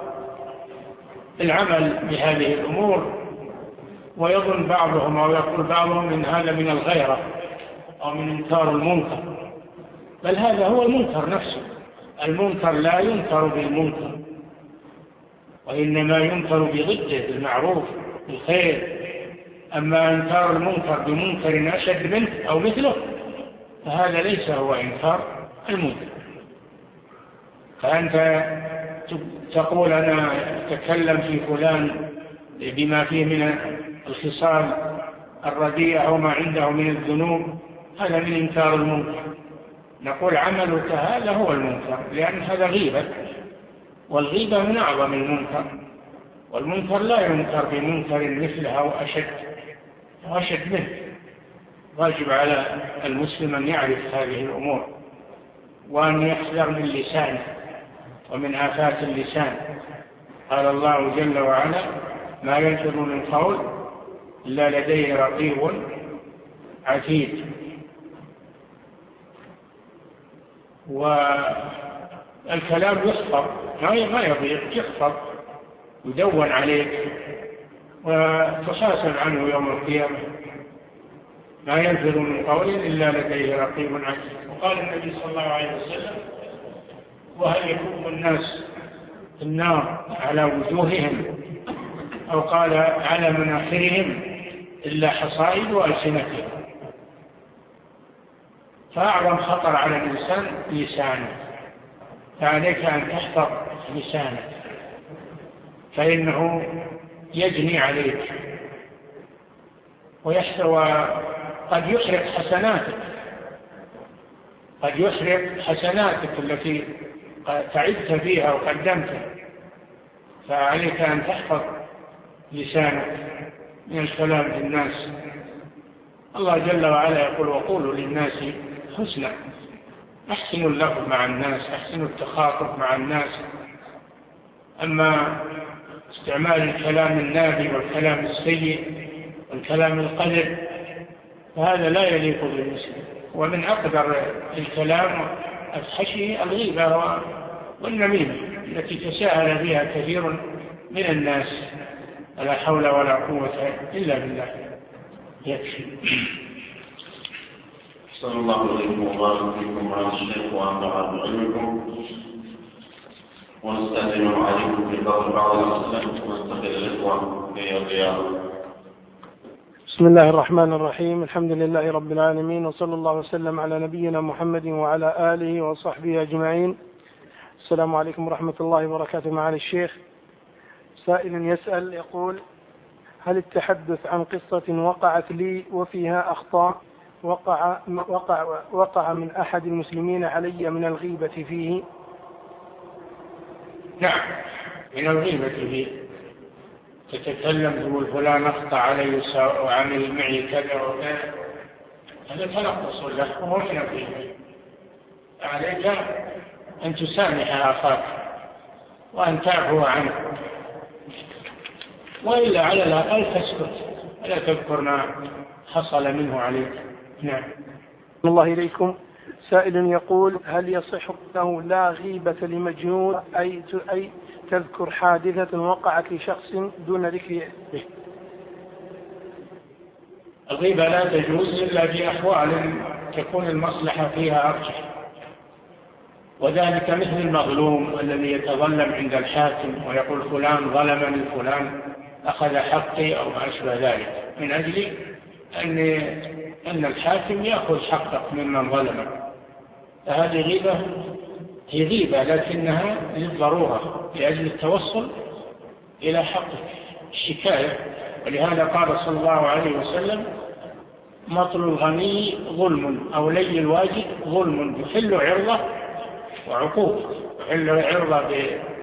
العمل بهذه الأمور، ويظن بعضهم أو يقول بعضهم إن هذا من الغيرة أو من إنكار المنكر، بل هذا هو المنكر نفسه. المنكر لا ينكر بالمنكر، وإنما ينكر بضده بالمعروف بالخير. أما إنكار المنكر بمنكر أشد منه أو مثله فهذا ليس هو إنكار المنكر. فأنت تقول أنا أتكلم في فلان بما فيه من الخصال الرديئة أو ما عنده من الذنوب، هذا من إنكار المنكر. نقول عملك هذا هو المنكر، لأن هذا غيبة، والغيبة من أعظم المنكر، والمنكر لا ينكر بمنكر مثله أو أشد أو أشد منه. واجب على المسلم أن يعرف هذه الأمور وأن يحذر من لسانه ومن آفات اللسان. قال الله جل وعلا ما يلفظ من قول إلا لديه رقيب عتيد. والكلام يخطر ما يضيع، يخطر يدون عليك وتحاسب عنه يوم القيامة. ما يلفظ من قول إلا لديه رقيب عتيد. وقال النبي صلى الله عليه وسلم وهل يكون الناس النار على وجوههم أو قال على مناخرهم إلا حصائد وألسنتهم. فأعظم خطر على الإنسان لسانه، فعليك أن تحفظ لسانك فإنه يجني عليك ويحتوى، قد يحرق حسناتك قد يحرق حسناتك التي تعبت فيها وقدمت، فعليك أن تحفظ لسانك من الكلام للناس. الله جل وعلا يقول: وقولوا للناس حسنا. أحسنوا اللفظ مع الناس، أحسنوا التخاطب مع الناس. أما استعمال الكلام النابي والكلام السيء والكلام القذر فهذا لا يليق بالمسلم. ومن أقدر الكلام أفحشه الغيبة والنميمة التي تساهل بها كثير من الناس. لا حول ولا قوة إلا بالله. يكفي. صلى الله عليكم وبارك فيكم وعلى الشيخ ونفع بعلمكم، ونستأذن عليكم في بعض الأسئلة ونستقبل الإخوة في الرياض. بسم الله الرحمن الرحيم. الحمد لله رب العالمين، وصلى الله وسلم على نبينا محمد وعلى آله وصحبه أجمعين. السلام عليكم ورحمة الله وبركاته. معالي الشيخ، سائل يسأل يقول: هل التحدث عن قصة وقعت لي وفيها أخطاء وقع, وقع, وقع من أحد المسلمين علي من الغيبة فيه؟ نعم، من الغيبة فيه. تتكلم تقول فلان أخطأ علي وعمل معي كذا وكذا، هذا تنقص له وهو من الغيبة. عليك أن تسامح أخاك وأن تعفو عنه، وإلا على الأقل تسكت ولا تذكر ما حصل منه عليك. نعم. الله إليكم. سائل يقول: هل يصح أنه لا غيبة لمجنون، أي أي تذكر حادثة وقعت لشخص دون ذكر به؟ الغيبة لا تجوز إلا بأحوال تكون المصلحة فيها أرجح، وذلك مثل المظلوم الذي يتظلم عند الحاكم ويقول فلان ظلمني، فلان أخذ حقي أو ما أشبه ذلك، من أجل أن أن الحاكم يأخذ حقك ممن ظلمك. فهذه غيبة، هي غيبة لكنها للضرورة لأجل التوصل إلى حقك، الشكاية. ولهذا قال صلى الله عليه وسلم: مطل الغني ظلم، أو لي الواجب ظلم، يحل عرضه وعقوبة. يحل عرضه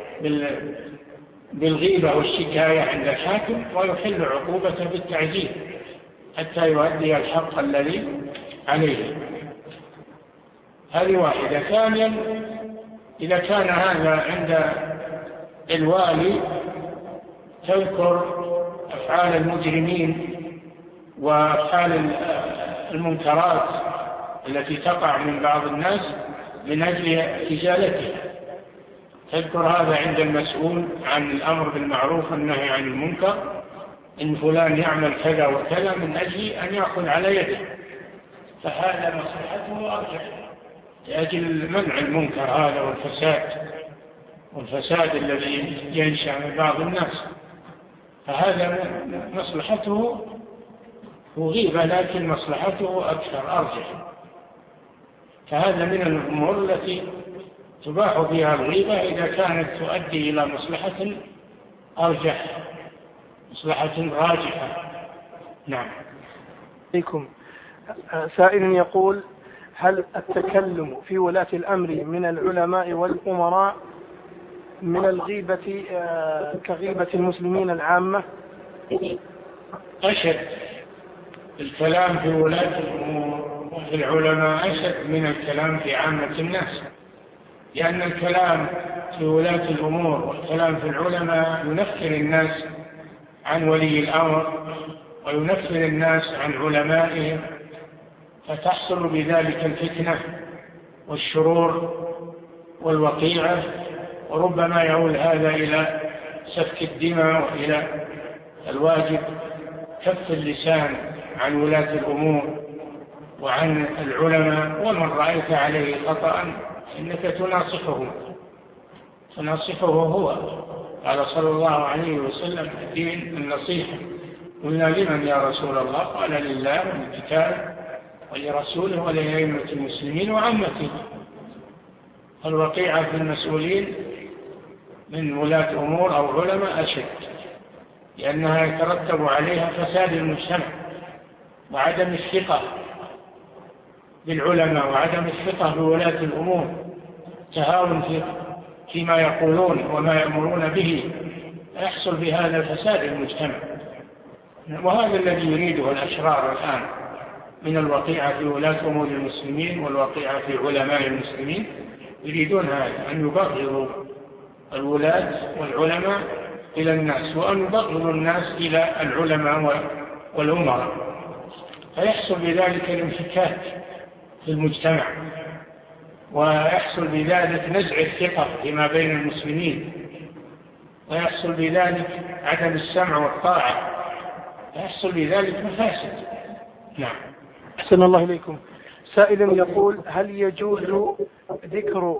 بالغيبة والشكاية عند الحاكم، ويحل عقوبة بالتعزير حتى يؤدي الحق الذي عليه. هذه واحدة. ثانيا، إذا كان هذا عند الوالي تذكر أفعال المجرمين وأفعال المنكرات التي تقع من بعض الناس من أجل إزالته، تذكر هذا عند المسؤول عن الأمر بالمعروف والنهي عن المنكر، إن فلان يعمل كذا وكذا من أجل أن يأخذ على يده، فهذا مصلحته أرجح لأجل منع المنكر هذا والفساد والفساد الذي ينشأ من بعض الناس. فهذا مصلحته غيبة، لكن مصلحته أكثر أرجح. فهذا من الأمور التي تباح فيها الغيبة إذا كانت تؤدي إلى مصلحة أرجح، مصلحة راجحة. نعم. عليكم. سائل يقول: هل التكلم في ولاة الأمر من العلماء والأمراء من الغيبة كغيبة المسلمين العامة؟ أشد الكلام في ولاة الأمور وفي العلماء أشد من الكلام في عامة الناس، لأن الكلام في ولاة الأمور والكلام في العلماء ينفر الناس عن ولي الأمر وينفر الناس عن علمائهم، فتحصل بذلك الفتنة والشرور والوقيعة، وربما يؤول هذا إلى سفك الدماء وإلى الواجب كف اللسان عن ولاة الأمور وعن العلماء. ومن رأيت عليه خطأ إنك تناصحه تناصحه هو. قال صلى الله عليه وسلم: الدين النصيحة. قلنا: لمن يا رسول الله؟ قال: لله وللكتاب ولرسوله ولأئمة المسلمين وعامته. الوقيعة في المسؤولين من ولاة أمور أو علماء أشد، لأنها يترتب عليها فساد المجتمع وعدم الثقة بالعلماء وعدم الثقة بولاة الأمور، تهاون في فيما يقولون وما يأمرون به، يحصل بهذا فساد المجتمع. وهذا الذي يريده الأشرار الآن من الوقيعة في ولاة أمور المسلمين والوقيعة في علماء المسلمين، يريدون هذا، أن يبغضوا الولاة والعلماء إلى الناس، وأن يبغضوا الناس إلى العلماء والأمراء، فيحصل بذلك الانفكاك في المجتمع، ويحصل بذلك نزع الثقة فيما بين المسلمين، ويحصل بذلك عدم السمع والطاعة، يحصل بذلك مفاسد. نعم. أحسن الله إليكم. سائل يقول: هل يجوز ذكر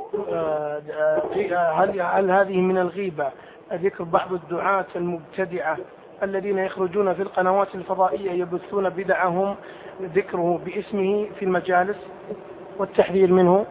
هل هل هذه من الغيبة ذكر بعض الدعاة المبتدعة الذين يخرجون في القنوات الفضائية يبثون بدعهم ذكره باسمه في المجالس والتحذير منه؟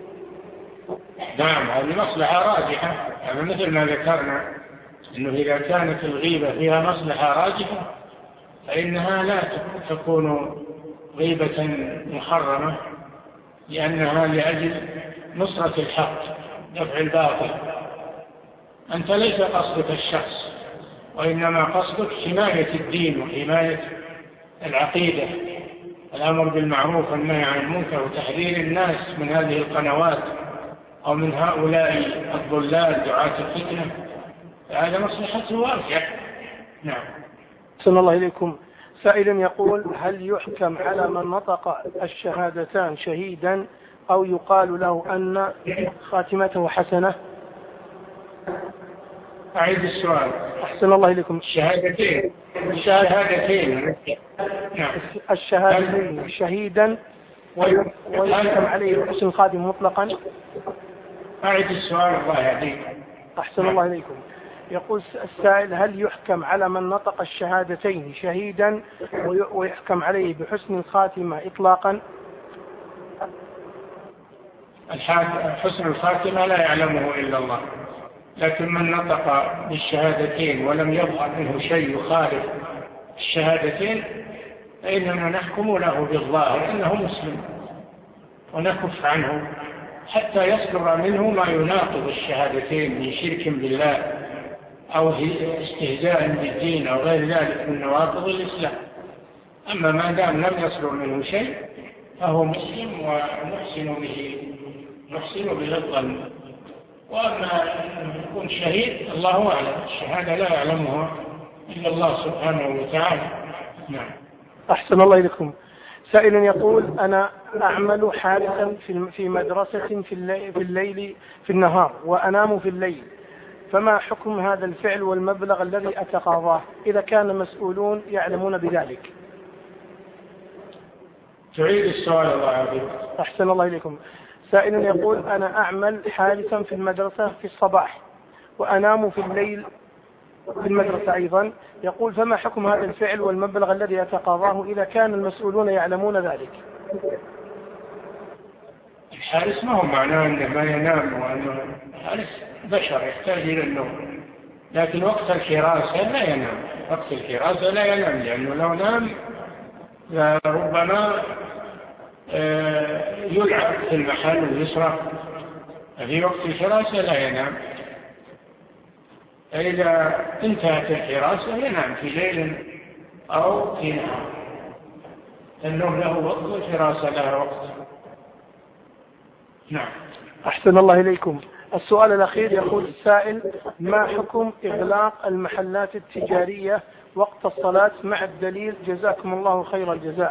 نعم، هذه مصلحة راجحة، يعني مثل ما ذكرنا أنه إذا كانت الغيبة فيها مصلحة راجحة فإنها لا تكون غيبة محرمة، لأنها لأجل نصرة الحق، دفع الباطل. أنت ليس قصدك الشخص، وإنما قصدك حماية الدين وحماية العقيدة، الأمر بالمعروف والنهي عن المنكر وتحذير الناس من هذه القنوات أو من هؤلاء الضلال دعاة الفتنة، هذا مصلحته واضحة. نعم. أحسن الله إليكم. سائل يقول: هل يحكم على من نطق الشهادتان شهيدا أو يقال له أن خاتمته حسنة؟ أعيد السؤال. أحسن الله إليكم. الشهادتين الشهادتين نعم. الشهادتين شهيدا ويحكم عليه بحسن الخاتمة مطلقا. أعيد السؤال الله يهديك. أحسن الله إليكم. يقول السائل: هل يحكم على من نطق الشهادتين شهيدا ويحكم عليه بحسن الخاتمة إطلاقا؟ حسن الخاتمة لا يعلمه إلا الله، لكن من نطق بالشهادتين ولم يظهر منه شيء يخالف الشهادتين فإننا نحكم له بالظاهر أنه مسلم، ونكف عنه حتى يصدر منه ما يناقض الشهادتين من شرك بالله أو استهزاء بالدين أو غير ذلك من نواقض الإسلام. أما ما دام لم يصدر منه شيء فهو مسلم ونحسن به نحسن به الظن. وأما أن يكون شهيد الله أعلم، الشهادة لا يعلمها إلا الله سبحانه وتعالى. نعم. أحسن الله إليكم. سائل يقول: أنا أعمل حارسا في مدرسة في الليل, في الليل في النهار وأنام في الليل، فما حكم هذا الفعل والمبلغ الذي أتقاضاه إذا كان مسؤولون يعلمون بذلك؟ تعيد السؤال الله يعافيك. أحسن الله إليكم. سائل يقول: أنا أعمل حارسا في المدرسة في الصباح وأنام في الليل في المدرسة أيضا، يقول: فما حكم هذا الفعل والمبلغ الذي يتقاضاه إذا كان المسؤولون يعلمون ذلك؟ الحارس ما هو معناه أنه ما ينام، وأنه الحارس بشر يحتاج إلى النوم، لكن وقت الحراسة لا ينام، وقت الحراسة لا ينام، لأنه لو نام ربما يلعب في المحل ويسرق. في وقت الحراسة لا ينام، فإذا انتهت الحراسة ينام في ليل أو في نهار، النوم له وقت والحراسة لها وقت. نعم. أحسن الله إليكم. السؤال الأخير يقول السائل: ما حكم إغلاق المحلات التجارية وقت الصلاة مع الدليل جزاكم الله خير الجزاء؟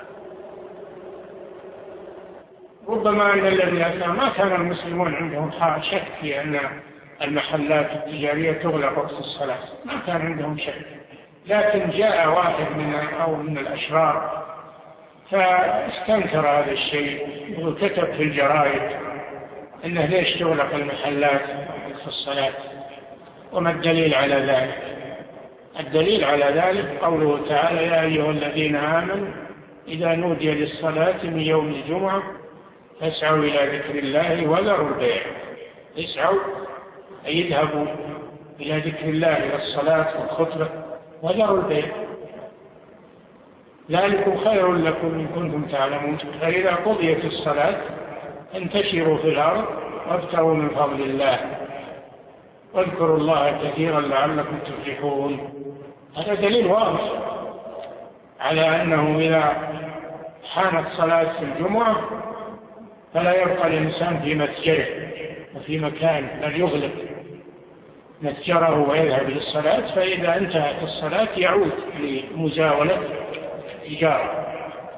ربما أن الذي أتى ما كان المسلمون عندهم شك في أن المحلات التجارية تغلق وقت الصلاة، ما كان عندهم شك، لكن جاء واحد من أو من الأشرار فاستنكر هذا الشيء وكتب في الجرائد إنه ليش تغلق المحلات في الصلاة، وما الدليل على ذلك؟ الدليل على ذلك قوله تعالى: يا أيها الذين آمنوا إذا نودي للصلاة من يوم الجمعة فاسعوا إلى ذكر الله وذروا البيع. اسعوا أي اذهبوا إلى ذكر الله، إلى الصلاة والخطبة، وذروا البيع، ذلكم خير لكم إن كنتم تعلمون. فإذا قضيت الصلاة انتشروا في الأرض وابتغوا من فضل الله واذكروا الله كثيرا لعلكم تفلحون. هذا دليل واضح على أنه إذا حانت صلاة الجمعة فلا يبقى الإنسان في متجره وفي مكان، بل يغلق متجره ويذهب للصلاة، فإذا انتهت الصلاة يعود لمزاولة تجارة.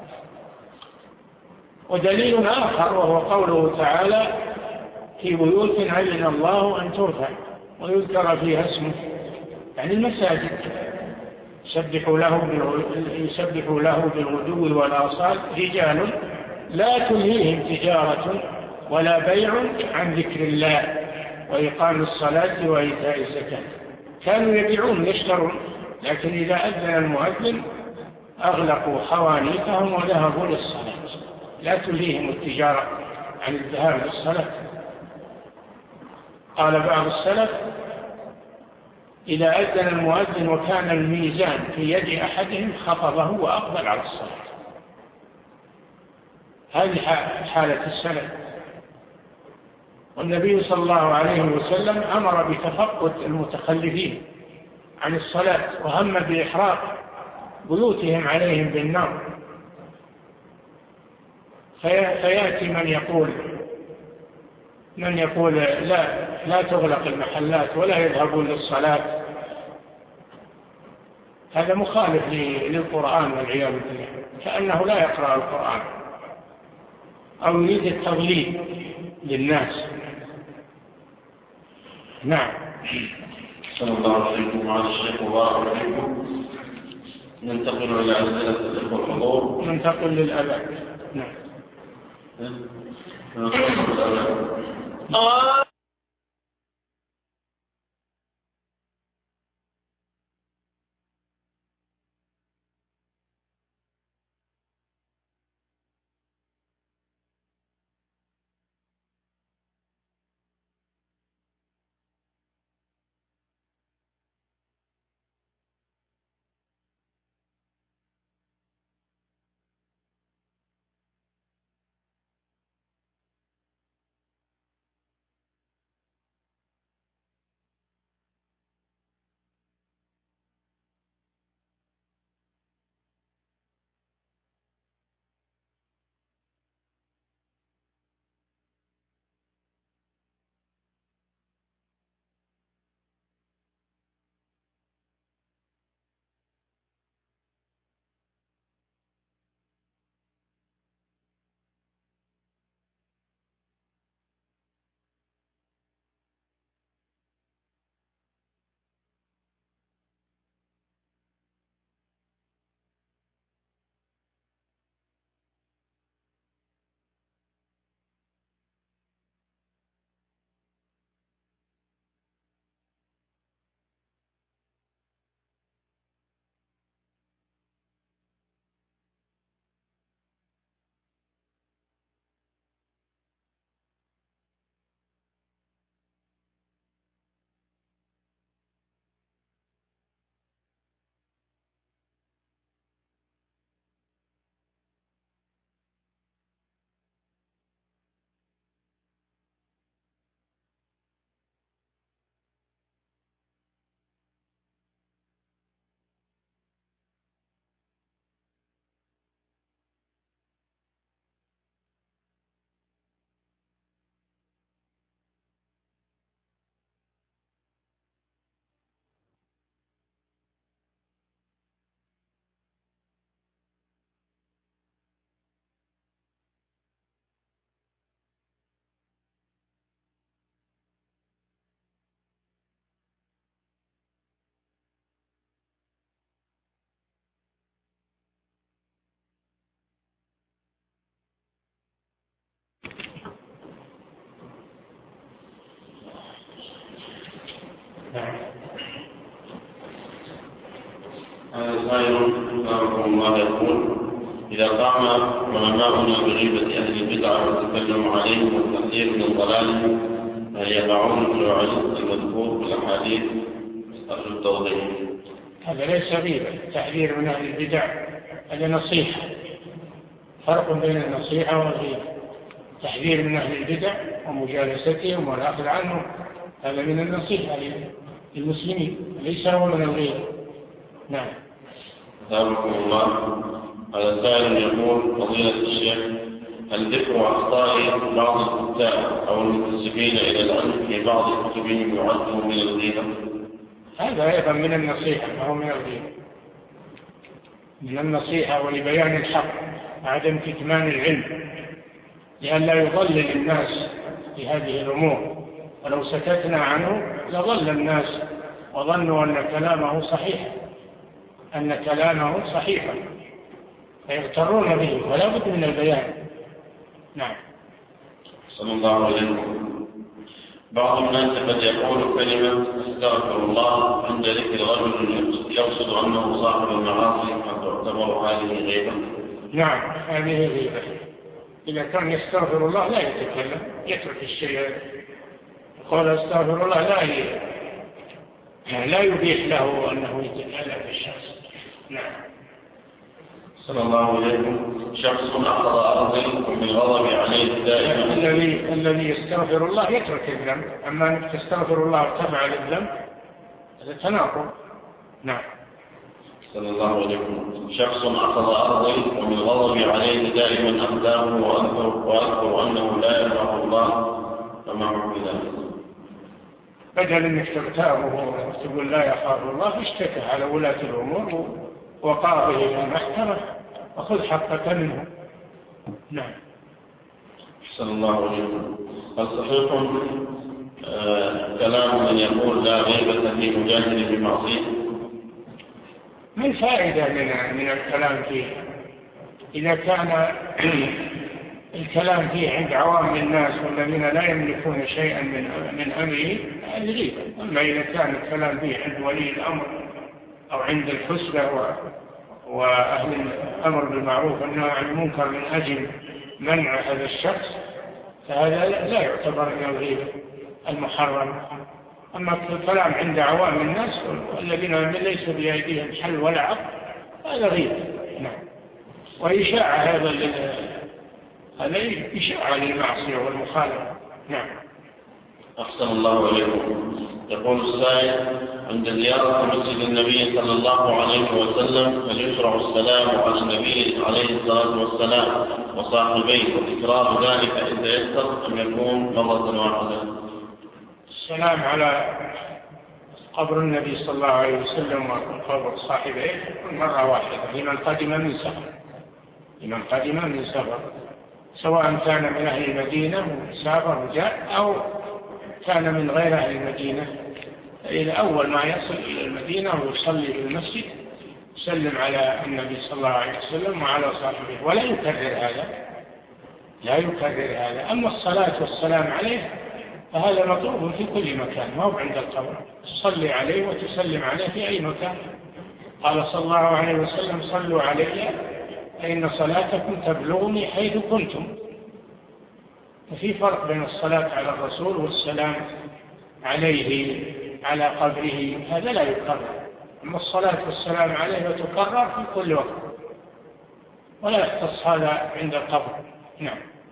ودليل آخر وهو قوله تعالى في بيوت أذن الله أن ترفع ويذكر فيها اسمه، يعني المساجد يسبحوا له يسبحوا له بالغدو والآصال رجال لا تلهيهم تجارة ولا بيع عن ذكر الله وإقام الصلاة وإيتاء الزكاة. كانوا يبيعون يشترون، لكن إذا أذن المؤذن أغلقوا حوانيتهم وذهبوا للصلاة، لا تلهيهم التجارة عن الذهاب للصلاة. قال بعض السلف إذا أذن المؤذن وكان الميزان في يد أحدهم خطبه وأقبل على الصلاة. هذه حالة السلف. والنبي صلى الله عليه وسلم أمر بتفقد المتخلفين عن الصلاة وهم بإحراق بيوتهم عليهم بالنار. فيأتي من يقول من يقول لا لا تغلق المحلات ولا يذهبون للصلاة. هذا مخالف للقرآن والعياذ بالله، كأنه لا يقرأ القرآن أو يريد التضليل للناس. نعم. صلى الله عليكم وعلى الشيخ مبارك عليكم. ننتقل إلى أسئلة الإخوة الحضور. ننتقل للأباء. نعم. ننتقل للأباء. السائل رحمه الله يقول: إذا قام علماؤنا بغيبة أهل البدع والتكلم عليهم والتحذير من ضلالهم هل يقعون في الوعيد المذكور في الأحاديث؟ أرجو التوضيح. هذا ليس غيبة، تحذير من أهل البدع هذا نصيحة، فرق بين النصيحة والغيبة. تحذير من أهل البدع ومجالستهم والأخذ عنهم هذا من النصيحة للمسلمين، ليس هو من الغير. نعم. أسألكم الله. هذا سائل يقول: فضيلة الشيخ، هل ذكر أخطاء بعض الكتاب أو المنتسبين إلى العلم في بعض كتبهم يعد من الغيبة؟ هذا أيضا من النصيحة، وهو من الغيبة، من النصيحة ولبيان الحق، عدم كتمان العلم، لئلا يضلل الناس في هذه الأمور، ولو سكتنا عنه لضل الناس وظنوا أن كلامه صحيح، أن كلامه صحيحا، فيغترون به، ولا بد من البيان. نعم. صلى الله عليه وسلم. بعض الناس قد يقول كلمة استغفر الله عند ذكر رجل يقصد أنه صاحب المعاصي، فتعتبر هذه غيبة؟ نعم، هذه غيبة. إذا كان يستغفر الله لا يتكلم، يترك الشيء، يقول استغفر الله، لا ي... لا يبيح له أنه يتكلم في الشخص. نعم. صلى الله عليه وسلم. شخص أخذ أرضا من غضب عليه دائما. الذي الذي يستغفر الله يترك الذنب، أما أنك تستغفر الله وتبع للذنب هذا تناقض. نعم. صلى الله عليه وسلم. شخص أخذ أرضا ومن غضب عليه دائما أخذاه وأذكر وأذكر أنه لا يخاف الله، فما هو بذلك؟ بدل أنك تغتابه وتقول لا يخاف الله، اشتكى على ولاة الأمور وقاضه في المحكمة وخذ حقك منه. نعم. صلى الله عليه وسلم. هل صحيح آه كلام من يقول لا غيبة في مجاهد بمعصية؟ ما الفائدة من من الكلام فيه؟ إذا كان الكلام فيه عند عوام الناس والذين لا يملكون شيئا من من أمره هذه غيبة. أما إذا كان الكلام فيه عند ولي الأمر أو عند الحسبة وأهل الأمر بالمعروف والنهي عن المنكر من أجل منع هذا الشخص، فهذا لا يعتبر من الغيبة المحرم. أما الكلام عند عوام الناس والذين ليس بأيديهم حل ولا عقل هذا غيبة. نعم. وإشاعة هذا هذا إشاعة للمعصية والمخالفة. نعم. أحسن الله عليكم. يقول السائل: عند زيارة مسجد النبي صلى الله عليه وسلم هل يشرع السلام على النبي عليه الصلاة والسلام وصاحبيه وتكرار ذلك إذا يسر أم يكون مرة واحدة؟ السلام على قبر النبي صلى الله عليه وسلم وقبر صاحبيه مرة واحدة لمن قدم من سفر، لمن قدم من سفر، سواء كان من أهل المدينة وسافر وجاء أو كان من غير أهل المدينة. إلى أول ما يصل إلى المدينة ويصلي في المسجد يسلم على النبي صلى الله عليه وسلم وعلى صاحبه، ولا يكرر هذا، لا يكرر هذا. أما الصلاة والسلام عليه فهذا مطلوب في كل مكان، ما هو عند القبر، تصلي عليه وتسلم عليه في أي مكان. قال صلى الله عليه وسلم: صلوا علي فإن صلاتكم تبلغني حيث كنتم. ففي فرق بين الصلاة على الرسول والسلام عليه على قبره، هذا لا يكرر. أما الصلاة والسلام عليه تكرر في كل وقت، ولا يختص هذا عند القبر. نعم.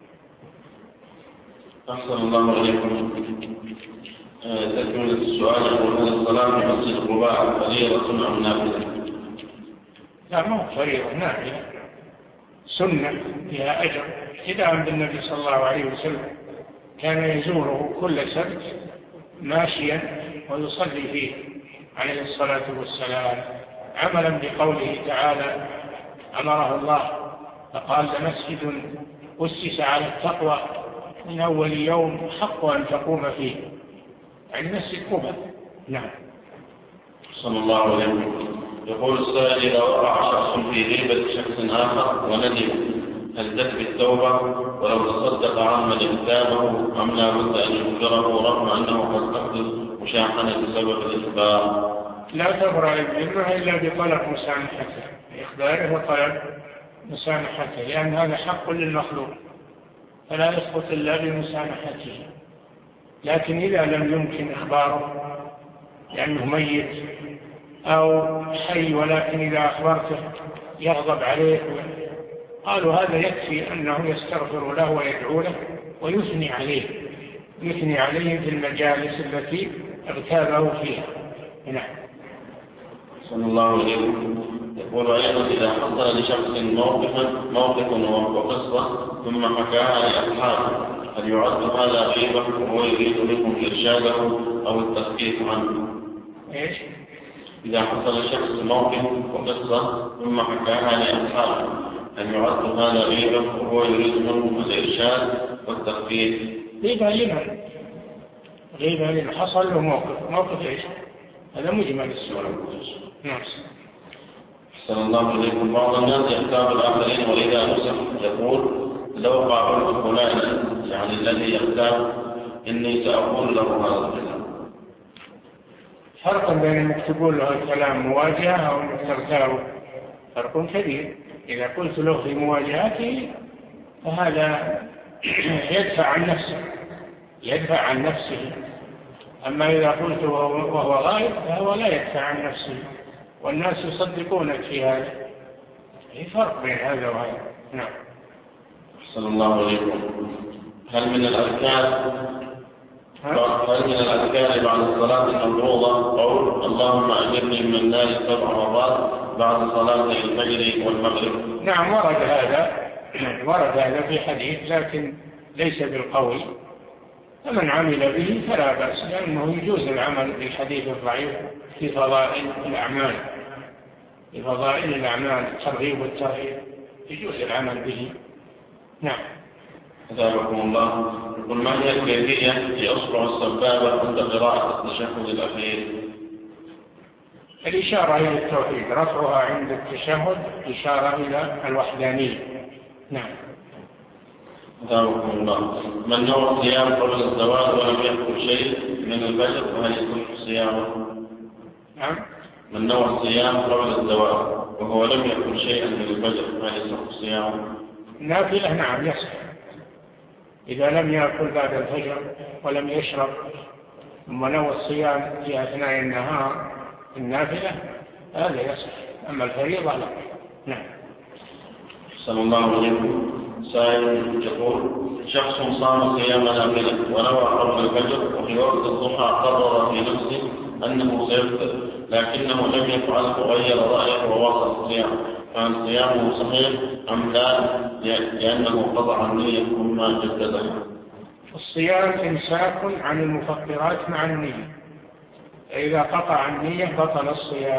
أحسن الله عليكم. تكملة السؤال: يقول هل الصلاة في مسجد قباء فريضة أم نافلة؟ لا، ما هو فريضة، نافلة، سنة فيها أجر، ابتداء بالنبي صلى الله عليه وسلم كان يزوره كل سبت ماشيا ويصلي فيه عليه الصلاة والسلام، عملا بقوله تعالى أمره الله فقال: لمسجد أسس على التقوى من أول يوم حق أن تقوم فيه، يعني مسجد قباء. نعم. صلى الله عليه وسلم. يقول السائل: إذا وقع شخص في غيبة شخص آخر وندم هل تكفي التوبة ولو تصدق عن من اغتابه أم لا بد أن يخبره رغم أنه قد أخذ مشاحنة بسبب الإخبار؟ لا تبرأ الذمة إلا بطلب مسامحته، إخباره وطلب مسامحته، لأن هذا حق للمخلوق فلا يسقط إلا بمسامحته. لكن إذا لم يمكن إخباره لأنه ميت أو حي، ولكن إذا أخبرته يغضب عليه، قالوا هذا يكفي أنه يستغفر له ويدعو له ويثني عليه يثني عليهم في المجالس التي اغتابه فيها. نعم. صلى الله عليه وسلم. يقول أيضا إذا حصل لشخص موقفا موقف وقصة ثم حكاها لأصحابه هل يعد هذا غيبة وهو يريد منهم إرشاده أو التخفيف عنه؟ إيش؟ إذا حصل لشخص موقف وقصة ثم حكاها لأصحابه هل يعد هذا غيبة وهو يريد منهم الإرشاد والتخفيف؟ غيبة لمن؟ غيبة لمن حصل له موقف، موقف إيش؟ هذا مجمل السؤال. نعم. صلى الله عليكم. بعض الناس يختار الآخرين وإذا نصح يقول لو قابلت فلانا، يعني الذي يختار إني سأقول له هذا الكلام. فرق بين أنك تقول له الكلام مواجهة أو أنك تختاره فرق كبير. إذا قلت له في مواجهته فهذا يدفع عن نفسه يدفع عن نفسه، أما إذا قلت وهو غائب فهو لا يدفع عن نفسه والناس يصدقونك في هذا. في فرق بين هذا وهذا. نعم. صلى الله عليكم. هل من الأذكار هل من الأذكار بعد الصلاة المفروضة قول اللهم أجرني من النار سبع مرات بعد صلاة الفجر والمغرب؟ نعم، ورد هذا ورد هذا في حديث لكن ليس بالقول، فمن عمل به فلا بأس، لأنه يجوز العمل بالحديث الضعيف في فضائل الأعمال في فضائل الأعمال الترغيب والترهيب يجوز العمل به. نعم. أثابكم الله. يقول ما هي الكيفية لأصبع السبابة عند قراءة التشهد الأخير؟ الإشارة إلى التوحيد، رفعها عند التشهد إشارة إلى الوحدانية. نعم. أثابكم الله. من نوع الصيام قبل الزواج ولم يأكل شيء من الفجر وهل يصح صيامه؟ نعم. من نوع الصيام قبل الزواج وهو لم يأكل شيئا من الفجر وهل يصح صيامه؟ نافلة. نعم يصح. إذا لم يأكل بعد الفجر ولم يشرب ثم نوى الصيام في أثناء النهار النافلة هذا يصح، أما الفريضة لا. نعم. صلى الله عليه وسلم. سائل يقول شخص صام صيام نافلة ونوى قبل الفجر وفي وقت الضحى قرر في نفسه أنه سيفطر لكنه لم يفعل وغير رأيه وواصل الصيام، فهل صيامه صحيح أم لا لأنه قطع النية ثم جددها؟ الصيام إمساك عن المفطرات مع النية، إذا قطع النية بطل الصيام.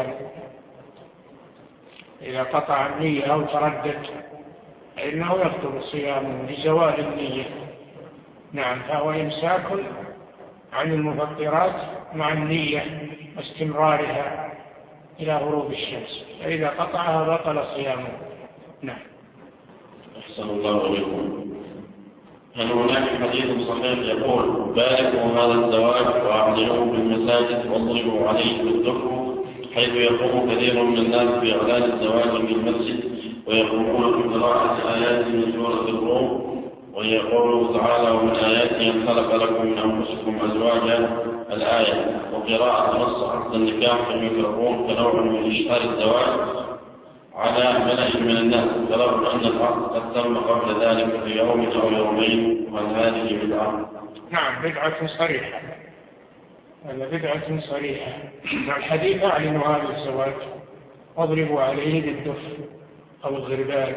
إذا قطع النية أو تردد فإنه يبطل صيامه لزوال النية. نعم، فهو إمساك عن المفطرات مع النية واستمرارها إلى غروب الشمس، فإذا قطعها بطل صيامه. نعم. أحسن الله عليكم. هل هناك حديث صحيح يقول باركوا هذا الزواج وأعلنوه بالمساجد واضربوا عليه بالدف، حيث يقوم كثير من الناس بإعلان الزواج في المسجد ويقومون بقراءة آيات من سورة الروم، وهي قوله تعالى ومن آياته أن خلق لكم من أنفسكم أزواجا الآية، وقراءة نص عقد النكاح في الميكروفون كنوع من إشهار الزواج على ملأ من الناس برغم أن العقد قد تم قبل ذلك في يوم أو يومين، وهل هذه بدعة؟ نعم، بدعة صريحة. هذا بدعة صريحة. الحديث أعلنوا هذا الزواج واضربوا عليه بالدف أو الغربان،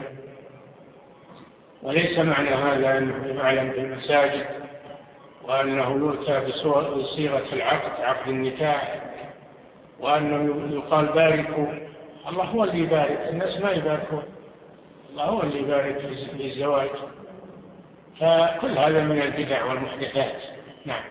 وليس معنى هذا أنه يعلن في المساجد وأنه يؤتى بصيغة العقد عقد النكاح وأنه يقال باركوا. الله هو اللي يبارك، الناس ما يباركون، الله هو اللي يبارك في الزواج. فكل هذا من البدع والمحدثات. نعم.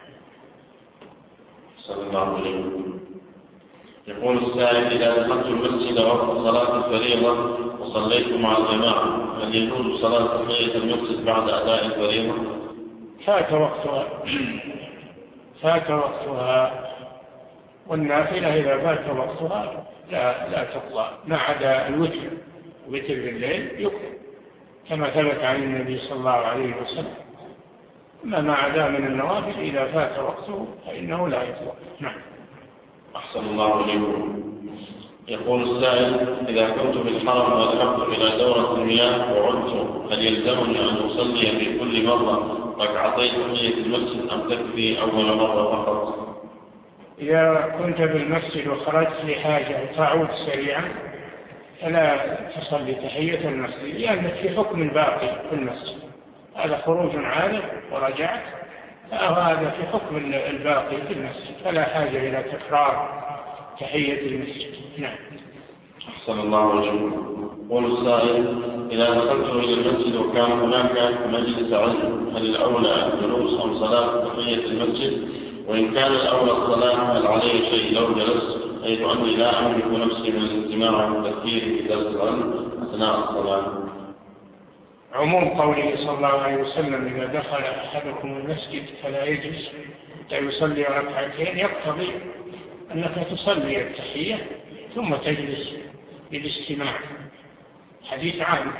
صلى الله عليه وسلم. يقول السائل إذا دخلت المسجد وقت صلاة الفريضة وصليت مع الجماعة هل يجوز صلاة تحية المسجد بعد أداء الفريضة؟ فات وقتها فات وقتها والنافلة إذا فات وقتها لا لا تقضى ما عدا الوتر، وتر بالليل يقضى كما ثبت عن النبي صلى الله عليه وسلم. أما ما عدا من النوافل إذا فات وقته فإنه لا يقضى. نعم. أحسن الله عليكم. يقول السائل إذا كنت في الحرم وذهبت إلى دورة المياه وعدت هل يلزمني أن أصلي في كل مرة ركعتي تحية المسجد أم تكفي أول مرة فقط؟ إذا كنت بالمسجد وخرجت لحاجة وتعود سريعا فلا تصلي تحية المسجد، لأنك في حكم الباقي في المسجد. هذا خروج عادة ورجعت، فهذا في حكم الباقي في المسجد، فلا حاجة إلى تكرار تحية المسجد. نعم. أحسن الله وجهكم. قول السائل: إذا دخلت إلى المسجد وكان هناك مجلس علم، هل الأولى الجلوس أم صلاة تحية المسجد؟ وإن كان الأولى الصلاة هل علي شيء لو جلست، حيث أني لا أملك نفسي من الاستماع والتفكير في درس العلم أثناء الصلاة؟ عموم قوله صلى الله عليه وسلم: إذا دخل أحدكم المسجد فلا يجلس حتى يصلي ركعتين، يقتضي أنك تصلي التحية ثم تجلس للاستماع. حديث عام.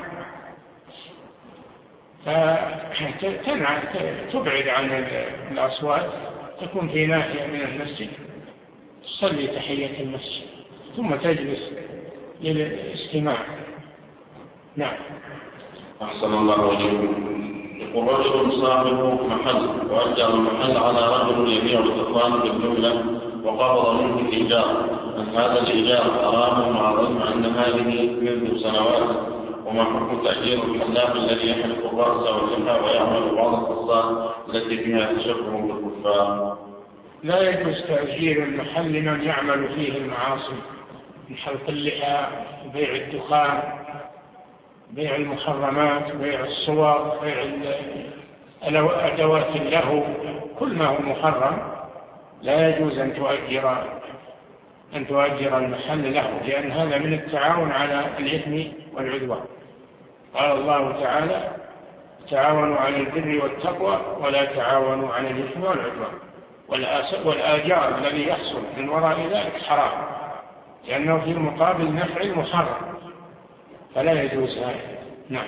فتبعد عن الأصوات، تكون في ناحية من المسجد، تصلي تحية المسجد ثم تجلس للاستماع. نعم. أحسن الله وجهكم. يقول: رجل صاحب محل وأجر المحل على رجل يبيع الدخان بالجملة وقبض منه الإيجار، أن هذا الإيجار حرام مع العلم أن هذه منذ سنوات؟ وما حكم تأجير الحلاق الذي يحلق الرأس واللحى ويعمل بعض القصات التي فيها تشبه بالكفار؟ لا يجوز تأجير المحل لمن يعمل فيه المعاصي، من حلق اللحى، بيع الدخان، بيع المحرمات، بيع الصور، بيع أدوات اللهو، كل ما هو محرم لا يجوز أن تؤجر أن تؤجر المحل له، لأن هذا من التعاون على الإثم والعدوان. قال الله تعالى: تعاونوا على البر والتقوى ولا تعاونوا على الإثم والعدوان. والآجار الذي يحصل من وراء ذلك حرام، لأنه في مقابل نفع محرم، فلا يجوز هذا. نعم.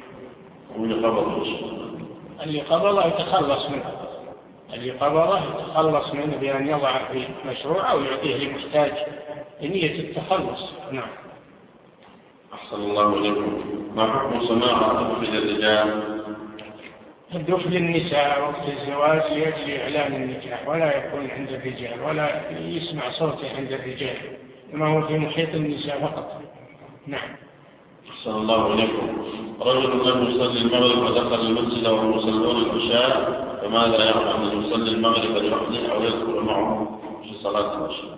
اللي قبضه يتخلص منه، اللي قبضه يتخلص منه بأن يضع في مشروع أو يعطيه لمحتاج بنية التخلص. نعم. أحسن الله إليكم. ما حكم سماع الدف للرجال؟ الدف للنساء وقت الزواج لأجل إعلان النكاح، ولا يكون عند الرجال، ولا يسمع صوته عند الرجال، ما هو في محيط النساء فقط. نعم. أحسن الله إليكم. رجل لم يصلي المغرب ودخل المسجد وهم يصلون العشاء، فماذا يفعل؟ أن يصلي المغرب لوحده أو يدخل معه في صلاة العشاء؟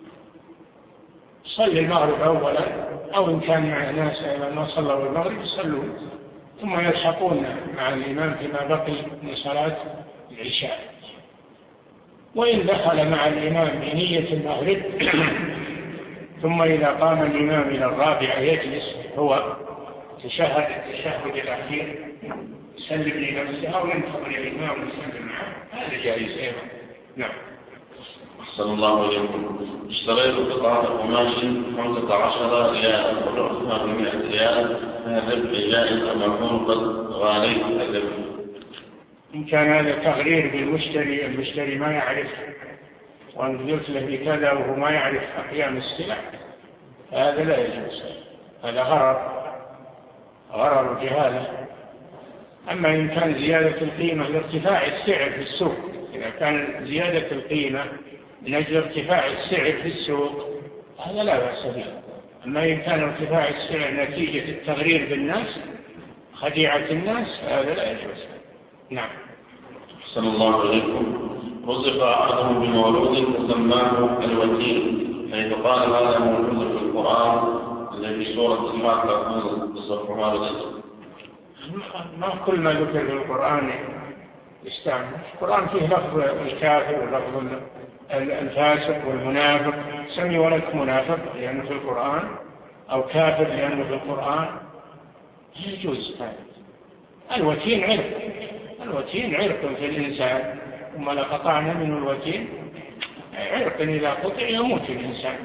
صلي المغرب أولا، أو إن كان مع ناس إذا ما صلوا المغرب يصلون ثم يلحقون مع الإمام فيما بقي من صلاة العشاء. وإن دخل مع الإمام بنية المغرب ثم إذا قام الإمام إلى الرابعة يجلس هو تشهد التشهد الأخير، يسلم لنفسه أو ينتظر الإمام ويسلم معه، هذا جائز أيضا. نعم. أحسن الله إليكم. اشتريت قطعة قماش خمسة عشر ريال ورأسها بمئة ريال، فهل الربح جائز أم أكون قد غاليت الربح؟ إن كان هذا تغرير بالمشتري، المشتري ما يعرف وأن قلت له بكذا وهو ما يعرف أحيان السلع، هذا لا يجوز، هذا غرر غرر جهالة. أما إن كان زيادة القيمة لارتفاع السعر في السوق، إذا كان زيادة القيمة من أجل ارتفاع السعر في السوق هذا لا بأس به. أما إن كان ارتفاع السعر نتيجة التغرير بالناس، خديعة الناس، هذا لا يجوز. نعم. أحسن الله إليكم. رزق أحدهم بمولود فسماه الوتين، حيث قال هذا موجود في القرآن الذي في سورة الفاتحة تقول بالصفحة الرجل. ما كل ما ذكر في القرآن يستعمل. القرآن فيه لفظ الكافر ولفظ الفاسق والمنافق، سمي ولك منافق لأنه في القرآن أو كافر لأنه في القرآن، يجوز هذا. الوتين عرق، الوتين عرق في الإنسان، وما لقطعنا منه الوتين عرق إذا قطع يموت الإنسان.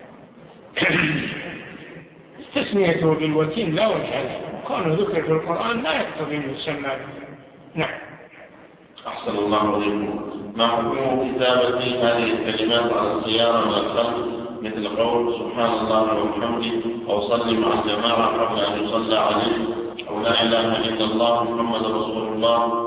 تسميته بالوتين لا وجه له، كونه ذكر في القرآن لا يقتضي أن يسمى. نعم. أحسن الله إليكم. ما حكم كتابة هذه الكلمات على السيارة من الخلف، مثل قول سبحان الله وبحمده، أو صلي مع الجماعة قبل أن يصلى عليه، أو لا إله إلا الله محمد رسول الله،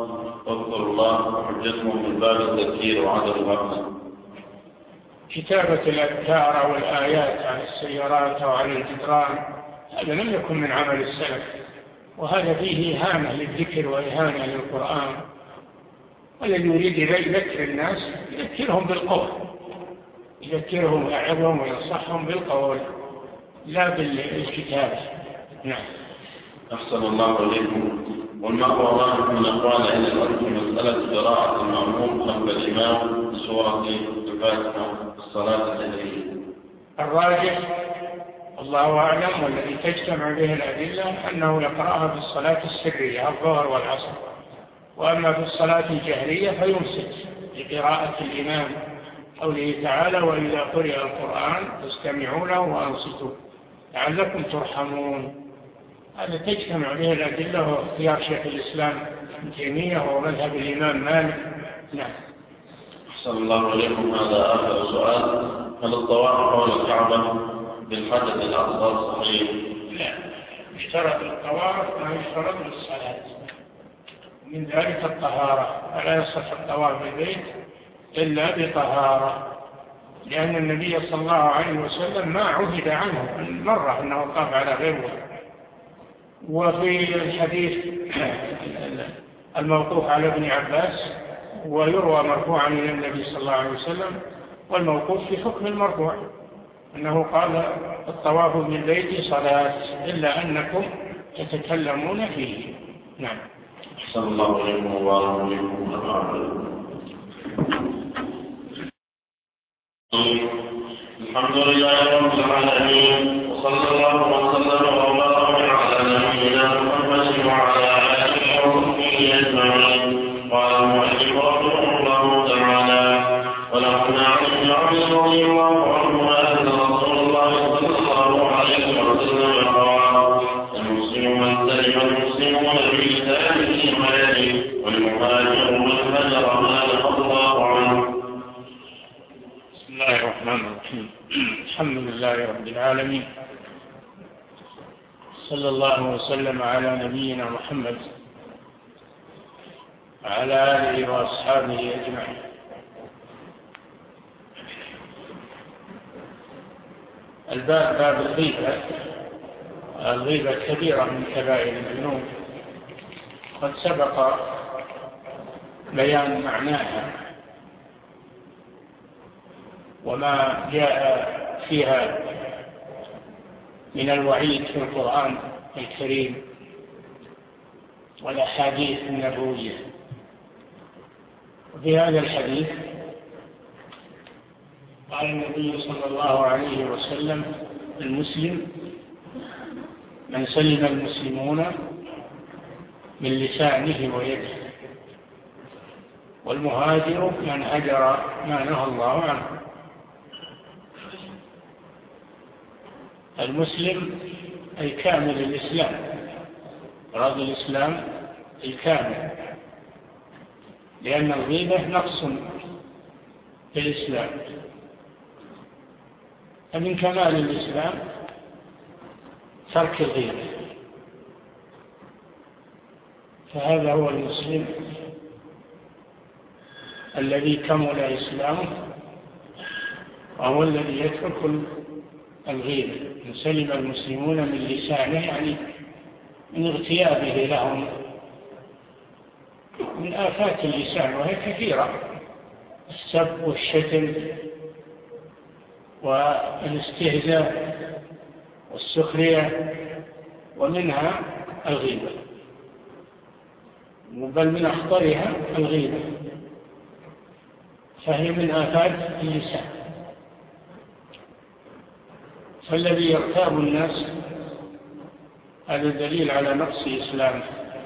واذكروا الله وحجتهم من باب التذكير وعدم الغفلة. كتابة الأذكار أو الآيات على السيارات أو على الجدران هذا لم يكن من عمل السلف، وهذا فيه إهانة للذكر وإهانة للقرآن. والذي يريد يذكر الناس يذكرهم بالقول، يذكرهم ويعظهم وينصحهم بالقول لا بالكتابة. نعم. أحسن الله إليكم. والمقوى واحد من أقوال أهل العلم في مسألة قراءة المأموم خلف الإمام بسورة الفاتحة في الصلاة الجهرية. الراجح الله أعلم والذي تجتمع به الأدلة أنه يقرأها في الصلاة السرية الظهر والعصر، وأما في الصلاة الجهرية فيمسك لقراءة الإمام قوله تعالى: وإذا قرئ القرآن فاستمعوا له وأنصتوا لعلكم ترحمون. هذا تجتمع به الأدلة واختيار شيخ الإسلام ابن تيمية ومذهب الإمام مالك. نعم. أحسن الله إليكم. هذا آخر سؤال: هل الطواف حول الكعبة بالحدث الأصغر صحيح؟ لا، يشترط الطواف ما يشترط للصلاة، من ذلك الطهارة، فلا يصح الطواف بالبيت إلا بطهارة، لأن النبي صلى الله عليه وسلم ما عهد عنه مرة أنه طاف على غيره. وفي الحديث الموقوف على ابن عباس ويروى مرفوعا إلى النبي صلى الله عليه وسلم، والموقوف في حكم المرفوع أنه قال: الطواف بالبيت صلاة إلا أنكم تتكلمون فيه. نعم. أحسن الله إليكم وبارك فيكم. الحمد لله رب العالمين، وصلى الله وسلم وبارك على نبينا محمد وعلى آله وصحبه أجمعين. قال المؤلف رحمه الله تعالى: ولما عن علي رضي الله عنه أن رسول الله صلى الله عليه وسلم قال: المسلم من سلم المسلمون بلسانه ويده، والمهاجر من هجر ما نهى الله عنه. بسم الله الرحمن الرحيم. الحمد لله رب العالمين، صلى الله وسلم على نبينا محمد وعلى آله وأصحابه أجمعين. الباب باب الغيبة. الغيبة كبيرة من كبائر الذنوب، قد سبق بيان معناها وما جاء فيها من الوعيد في القرآن الكريم والأحاديث النبوية. وفي هذا الحديث قال النبي صلى الله عليه وسلم: المسلم من سلم المسلمون من لسانه ويده، والمهاجر من هجر ما نهى الله عنه. المسلم أي كامل الإسلام، رضي الإسلام الكامل، لأن الغيبة نقص في الإسلام، فمن كمال الإسلام ترك الغيبة. فهذا هو المسلم الذي كمل إسلامه، وهو الذي يترك الغيبة. سلم المسلمون من لسانه يعني من اغتيابه لهم من آفات اللسان، وهي كثيرة: السب والشتم والاستهزاء والسخرية، ومنها الغيبة، بل من أخطرها الغيبة، فهي من آفات اللسان. فالذي يغتاب الناس هذا دليل على نقص إسلامه.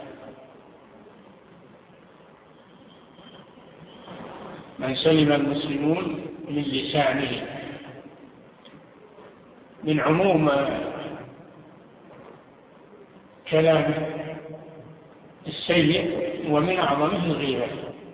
من سلم المسلمون من لسانه، من عموم كلامه السيء ومن أعظمه الغيبة.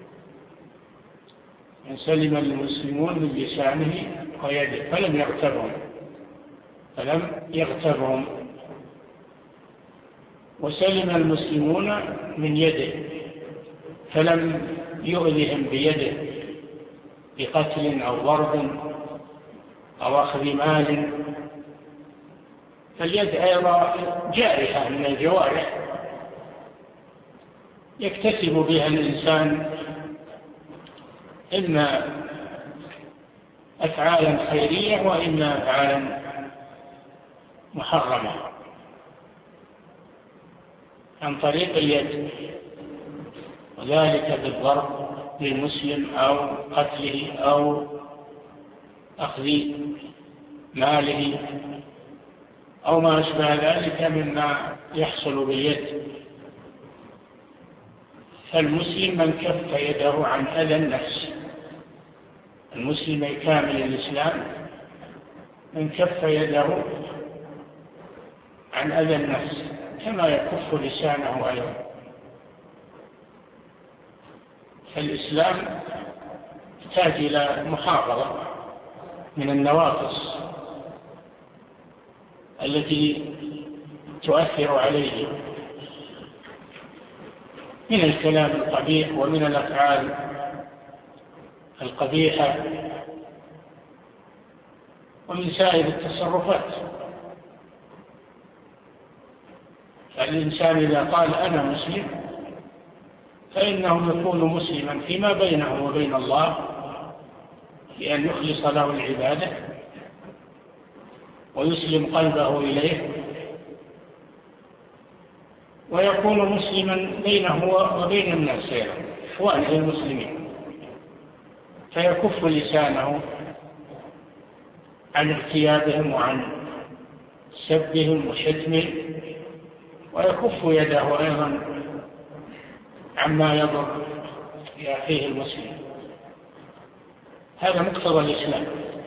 من سلم المسلمون من لسانه ويده فلم يغتبهم فلم يغتبهم وسلم المسلمون من يده، فلم يؤذهم بيده بقتل أو ضرب أو أخذ مال، فاليد أيضا جارحة من الجوارح يكتسب بها الإنسان إما أفعالا خيرية وإما أفعالا محرمة عن طريق اليد، وذلك بالضرب للمسلم أو قتله أو أخذ ماله أو ما أشبه ذلك مما يحصل باليد. فالمسلم من كف يده عن أذى النفس، المسلم الكامل الإسلام من كف يده عن أذى النفس كما يكف لسانه أيضا. فالإسلام يحتاج إلى محافظة من النواقص التي تؤثر عليه من الكلام القبيح ومن الأفعال القبيحة ومن سائر التصرفات. فالإنسان إذا قال أنا مسلم فإنه يكون مسلما فيما بينه وبين الله بأن يخلص له العبادة ويسلم قلبه إليه، ويكون مسلما بينه وبين الناس إخوانه المسلمين، فيكف لسانه عن اغتيابهم وعن سبهم وشتمهم، ويكف يده أيضا عما يضر بأخيه المسلم. هذا مقتضى الإسلام.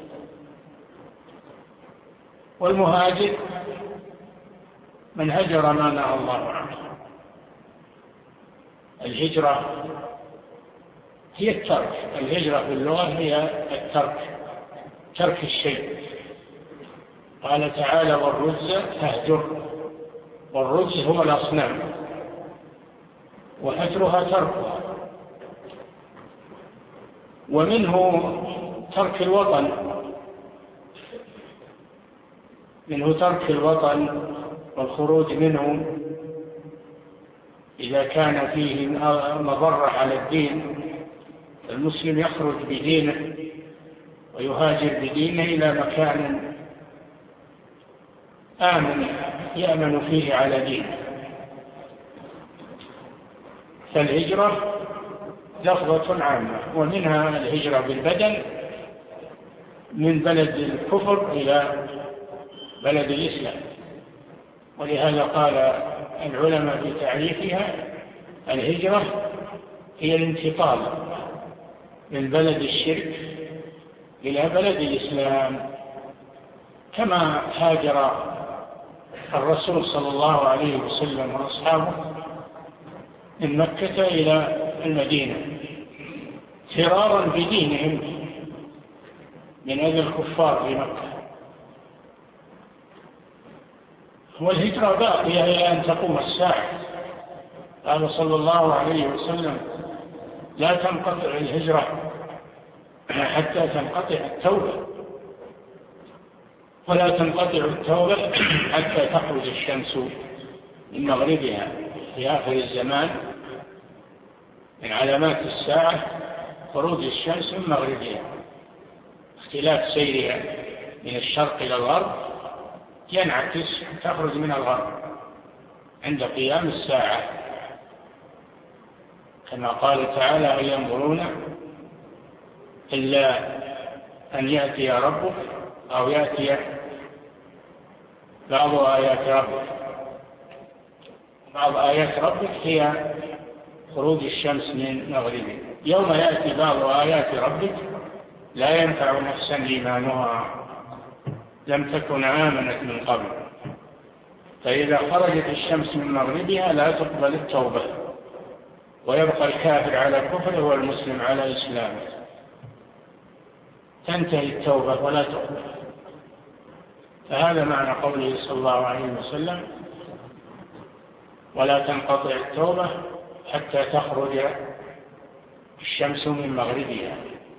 والمهاجر من هجر ما نهى الله عنه. الهجرة هي الترك، الهجرة في اللغة هي الترك، ترك الشيء. قال تعالى والرجز فاهجر، والرجز هو الأصنام وهجرها تركها. ومنه ترك الوطن، منه ترك الوطن والخروج منه إذا كان فيه مضرة على الدين. المسلم يخرج بدينه ويهاجر بدينه إلى مكان آمن يأمن فيه على دينه. فالهجرة لفظة عامة، ومنها الهجرة بالبدن من بلد الكفر إلى بلد الإسلام. ولهذا قال العلماء في تعريفها الهجرة هي الانتقال من بلد الشرك إلى بلد الإسلام، كما هاجر الرسول صلى الله عليه وسلم وأصحابه من مكة إلى المدينة فرارا بدينهم من أذى الكفار في مكة. والهجرة باقية إلى أن تقوم الساعة. قال صلى الله عليه وسلم لا تنقطع الهجرة حتى تنقطع التوبة، ولا تنقطع التوبة حتى تخرج الشمس من مغربها. في آخر الزمان من علامات الساعة خروج الشمس من مغربها، اختلاف سيرها من الشرق إلى الغرب ينعكس تخرج من الغرب عند قيام الساعة، كما قال تعالى هل ينظرون إلا أن يأتي ربك أو يأتي بعض آيات ربك. بعض آيات ربك هي خروج الشمس من مغربها. يوم يأتي بعض آيات ربك لا ينفع نفسا إيمانها لم تكن آمنت من قبل. فإذا خرجت الشمس من مغربها لا تقبل التوبة، ويبقى الكافر على كفره والمسلم على إسلامه، تنتهي التوبة ولا تقبل. فهذا معنى قوله صلى الله عليه وسلم ولا تنقطع التوبة حتى تخرج الشمس من مغربها.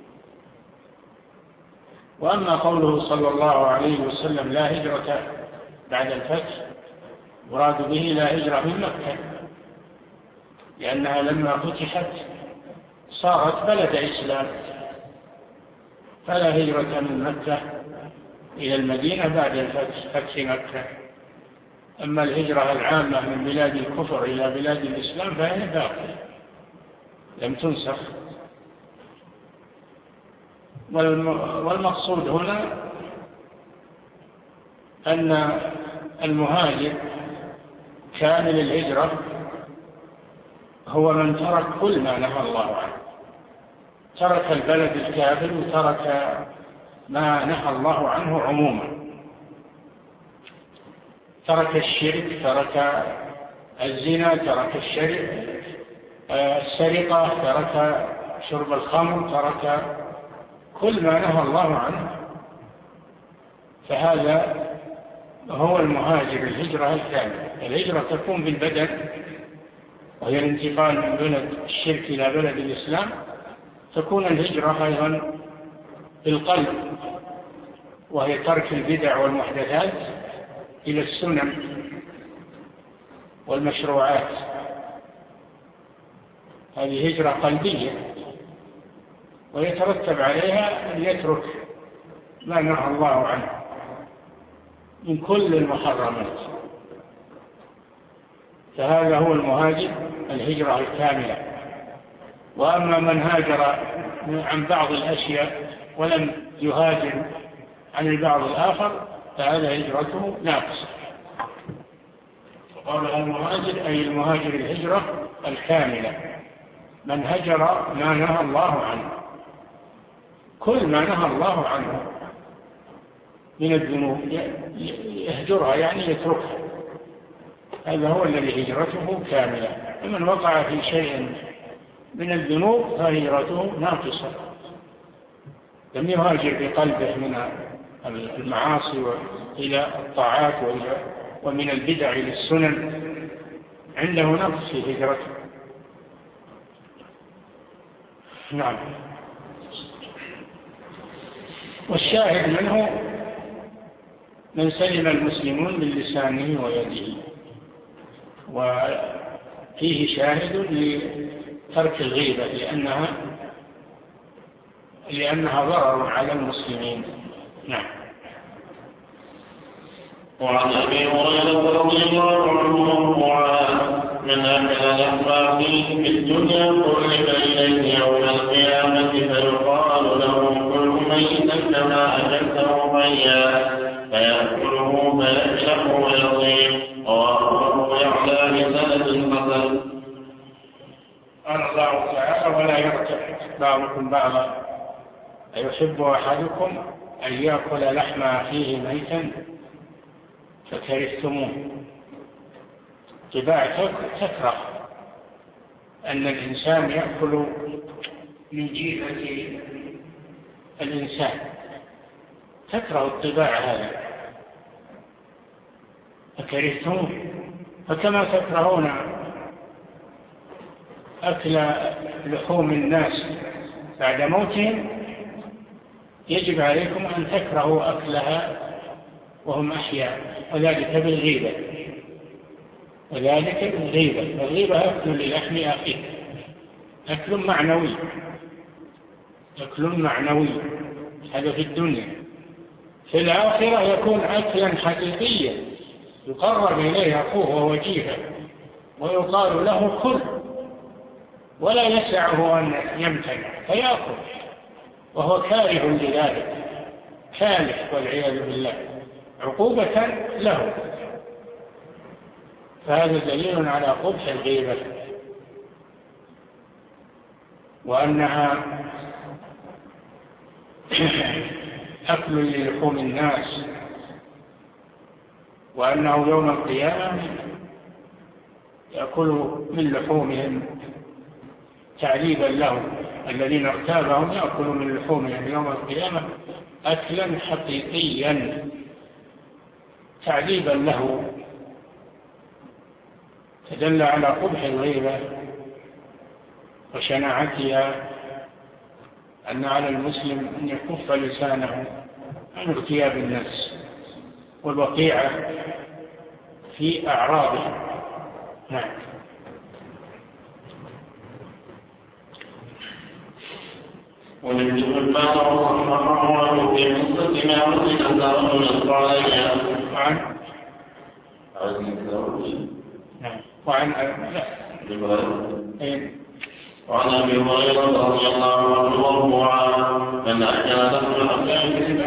وأما قوله صلى الله عليه وسلم لا هجرة بعد الفتح، مراد به لا هجرة من مكة، لأنها لما فتحت صارت بلد إسلام، فلا هجرة من مكة إلى المدينة بعد الفتح، فتح مكة. أما الهجرة العامة من بلاد الكفر إلى بلاد الإسلام فهي باقية لم تنسخ. والمقصود هنا أن المهاجر كامل الهجرة هو من ترك كل ما نهى الله عنه، ترك البلد الكافر وترك ما نهى الله عنه عموما، ترك الشرك، ترك الزنا، ترك الشرك السرقة، ترك شرب الخمر، ترك كل ما نهى الله عنه، فهذا هو المهاجر الهجرة الكاملة. الهجرة تكون بالبدن وهي الانتقال من بلد الشرك إلى بلد الإسلام، تكون الهجرة أيضا بالقلب وهي ترك البدع والمحدثات إلى السنن والمشروعات، هذه هجرة قلبية، ويترتب عليها أن يترك ما نهى الله عنه من كل المحرمات، فهذا هو المهاجر الهجرة الكاملة. وأما من هاجر عن بعض الأشياء ولم يهاجر عن البعض الآخر فهذا هجرته ناقصة. وقال المهاجر أي المهاجر الهجرة الكاملة، من هجر ما نهى الله عنه، كل ما نهى الله عنه من الذنوب يهجرها يعني يتركها، هذا هو الذي هجرته كاملة. ومن وقع في شيء من الذنوب فهجرته ناقصة، لم يهاجر بقلبه من المعاصي إلى الطاعات ومن البدع إلى السنن، عنده نقص في هجرته. نعم. والشاهد منه من سلم المسلمون من لسانه ويده، وفيه شاهد لترك الغيبة لأنها لأنها ضرر على المسلمين. نعم. وعن أبي هريرة رضي الله عنه وعن من أحد الأخلاق في الدنيا قرب إليه يوم القيامة فيقال له كل ميتا كما أكلته حيا فيأكله فيشرب ويطيب، رواه يعلى بسند حسن. قال الله تعالى ولا يرتب بعضكم بعضا أيحب أحدكم أن يأكل لحم أخيه ميتا فكرهتموه. طباع تكره أن الإنسان يأكل من جيفة الإنسان، تكره الطباع هذا فكرهتموه. فكما تكرهون أكل لحوم الناس بعد موتهم يجب عليكم أن تكرهوا أكلها وهم أحياء، وذلك بالغيبة، وذلك بالغيبة. الغيبة أكل للحم أخيك، أكل معنوي، أكل معنوي، هذا في الدنيا. في الآخرة يكون أكلا حقيقيا يقرب إليه أخوه وهو جيفة ويقال له كل، ولا يسعه أن يمتنع فيأكل وهو كاره لذلك، كالح والعياذ بالله، عقوبة له. فهذا دليل على قبح الغيبة، وأنها أكل للحوم الناس، وأنه يوم القيامة يأكل من لحومهم تعذيبا لهم، الذين اغتابهم يأكل من لحومهم يوم القيامة أكلا حقيقيا تعذيبا له، تدل على قبح الغيبة وشناعتها أن على المسلم أن يكف لسانه عن اغتياب النفس والوقيعة في أعراضها. نعم. ولم حبان وصححه في قصة معرض أنه نصر عليها وعن نعم وعن وعن أبي هريرة رضي الله عنه وارضاه من أحيا دخل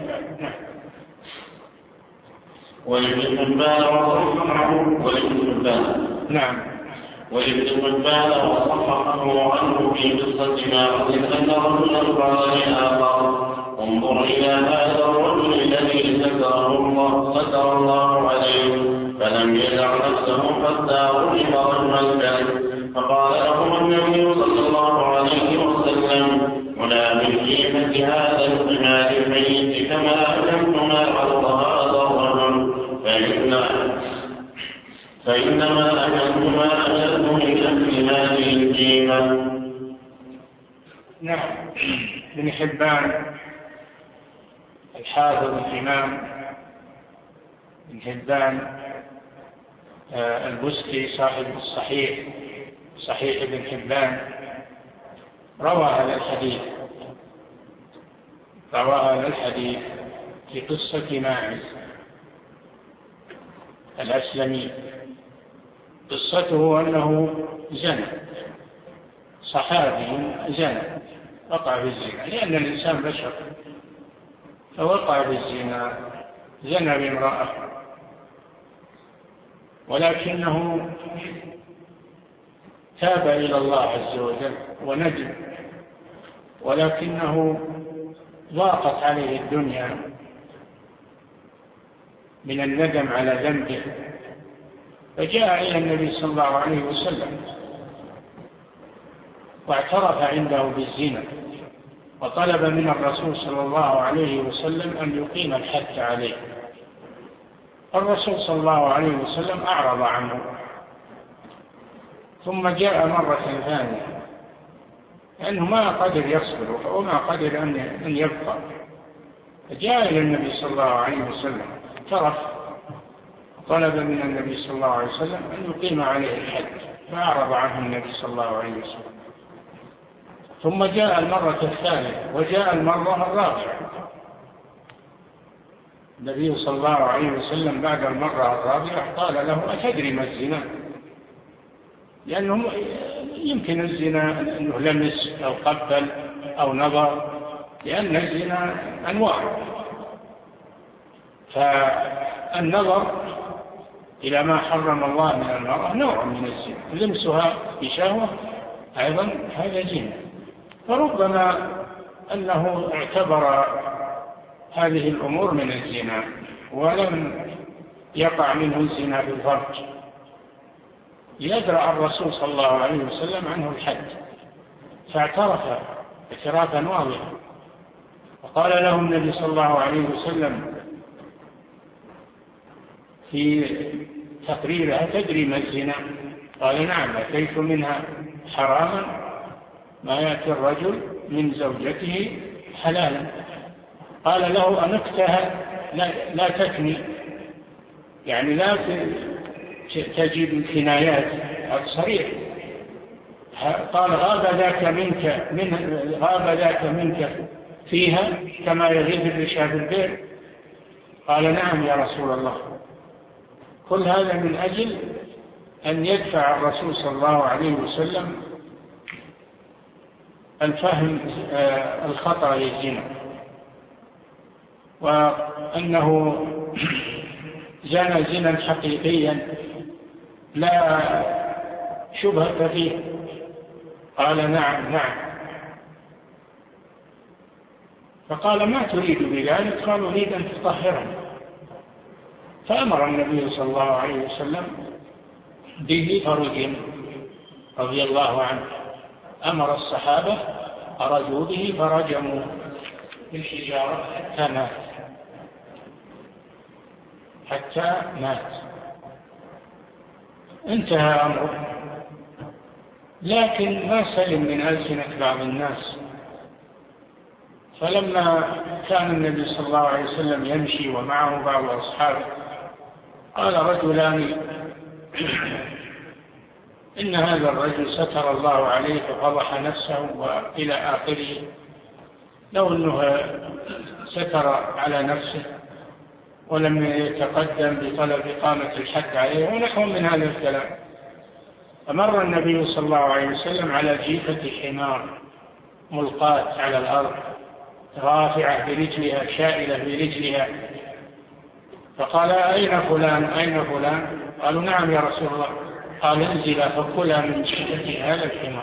ولابن حبان وصححه ولابن حبان نعم ولابن حبان وصححه عنه في قصة معرض أن رجلا قال لآخر انظر إلى هذا الرجل الذي ستره الله ستر الله عليه فلم يدع نفسه حتى رجم رجم الكلب فقال له النبي صلى الله عليه وسلم ولا من قيمة هذا الحمار الميت كما أكلتما عرض هذا الرجل فإن فإنما أكلتما أشد من أكل هذه القيمة. نعم. ابن حبان الحافظ الإمام ابن حبان البستي صاحب الصحيح صحيح ابن حبان روى هذا الحديث روى هذا الحديث في قصة ماعز الأسلمي. قصته أنه زنى، صحابي زنى، وقع في الزنا لأن الإنسان بشر، فوقع في الزنا، زنى بامرأة، ولكنه تاب إلى الله عز وجل وندم، ولكنه ضاقت عليه الدنيا من الندم على ذنبه، فجاء إلى النبي صلى الله عليه وسلم واعترف عنده بالزنا، وطلب من الرسول صلى الله عليه وسلم أن يقيم الحد عليه. الرسول صلى الله عليه وسلم أعرض عنه، ثم جاء مرة ثانية لأنه ما قدر يصبر وما قدر أن يبقى، فجاء إلى النبي صلى الله عليه وسلم اعترف، طلب من النبي صلى الله عليه وسلم أن يقيم عليه الحد، فأعرض عنه النبي صلى الله عليه وسلم. ثم جاء المرة الثانية، وجاء المرة الرابعة. النبي صلى الله عليه وسلم بعد المرة الرابعة قال له أتدري ما الزنا؟ لأنه يمكن الزنا أنه لمس أو قبل أو نظر، لأن الزنا أنواع، فالنظر إلى ما حرم الله من المرأة نوع من الزنا، لمسها بشهوة أيضا هذا زنا. فربما أنه اعتبر هذه الأمور من الزنا ولم يقع منه الزنا بالفرج، ليدرأ الرسول صلى الله عليه وسلم عنه الحد، فاعترف اعترافا واضحا، وقال له النبي صلى الله عليه وسلم في تقريره تدري ما الزنا؟ قال نعم، أتيت منها حراما ما يأتي الرجل من زوجته حلالا. قال له أنكتها لا, لا تكني، يعني لا تجد الكنايات الصريح. قال غاب ذاك منك من غاب ذاك منك فيها كما يغيب الرشا في البئر؟ قال نعم يا رسول الله. كل هذا من أجل أن يدفع الرسول صلى الله عليه وسلم الفهم الخطأ للزنا، وأنه زنى زنا حقيقيا لا شبهة فيه. قال نعم نعم. فقال ما تريد بذلك؟ قال أريد أن تطهرني. فأمر النبي صلى الله عليه وسلم به فرجم رضي الله عنه، أمر الصحابة أرجوا به فرجموا بالحجارة حتى مات حتى مات انتهى أمره. لكن ما سلم من ألسنة بعض الناس. فلما كان النبي صلى الله عليه وسلم يمشي ومعه بعض أصحابه قال رجلان إن هذا الرجل ستر الله عليه ففضح نفسه وإلى آخره، لو أنه ستر على نفسه ولم يتقدم بطلب إقامة الحد عليه ونحو من هذا الكلام. فمر النبي صلى الله عليه وسلم على جيفة حمار ملقاة على الأرض رافعة برجلها شائلة برجلها، فقال أين فلان أين فلان؟ قالوا نعم يا رسول الله. قال انزلا فكلا من جيفة هذا الحمار،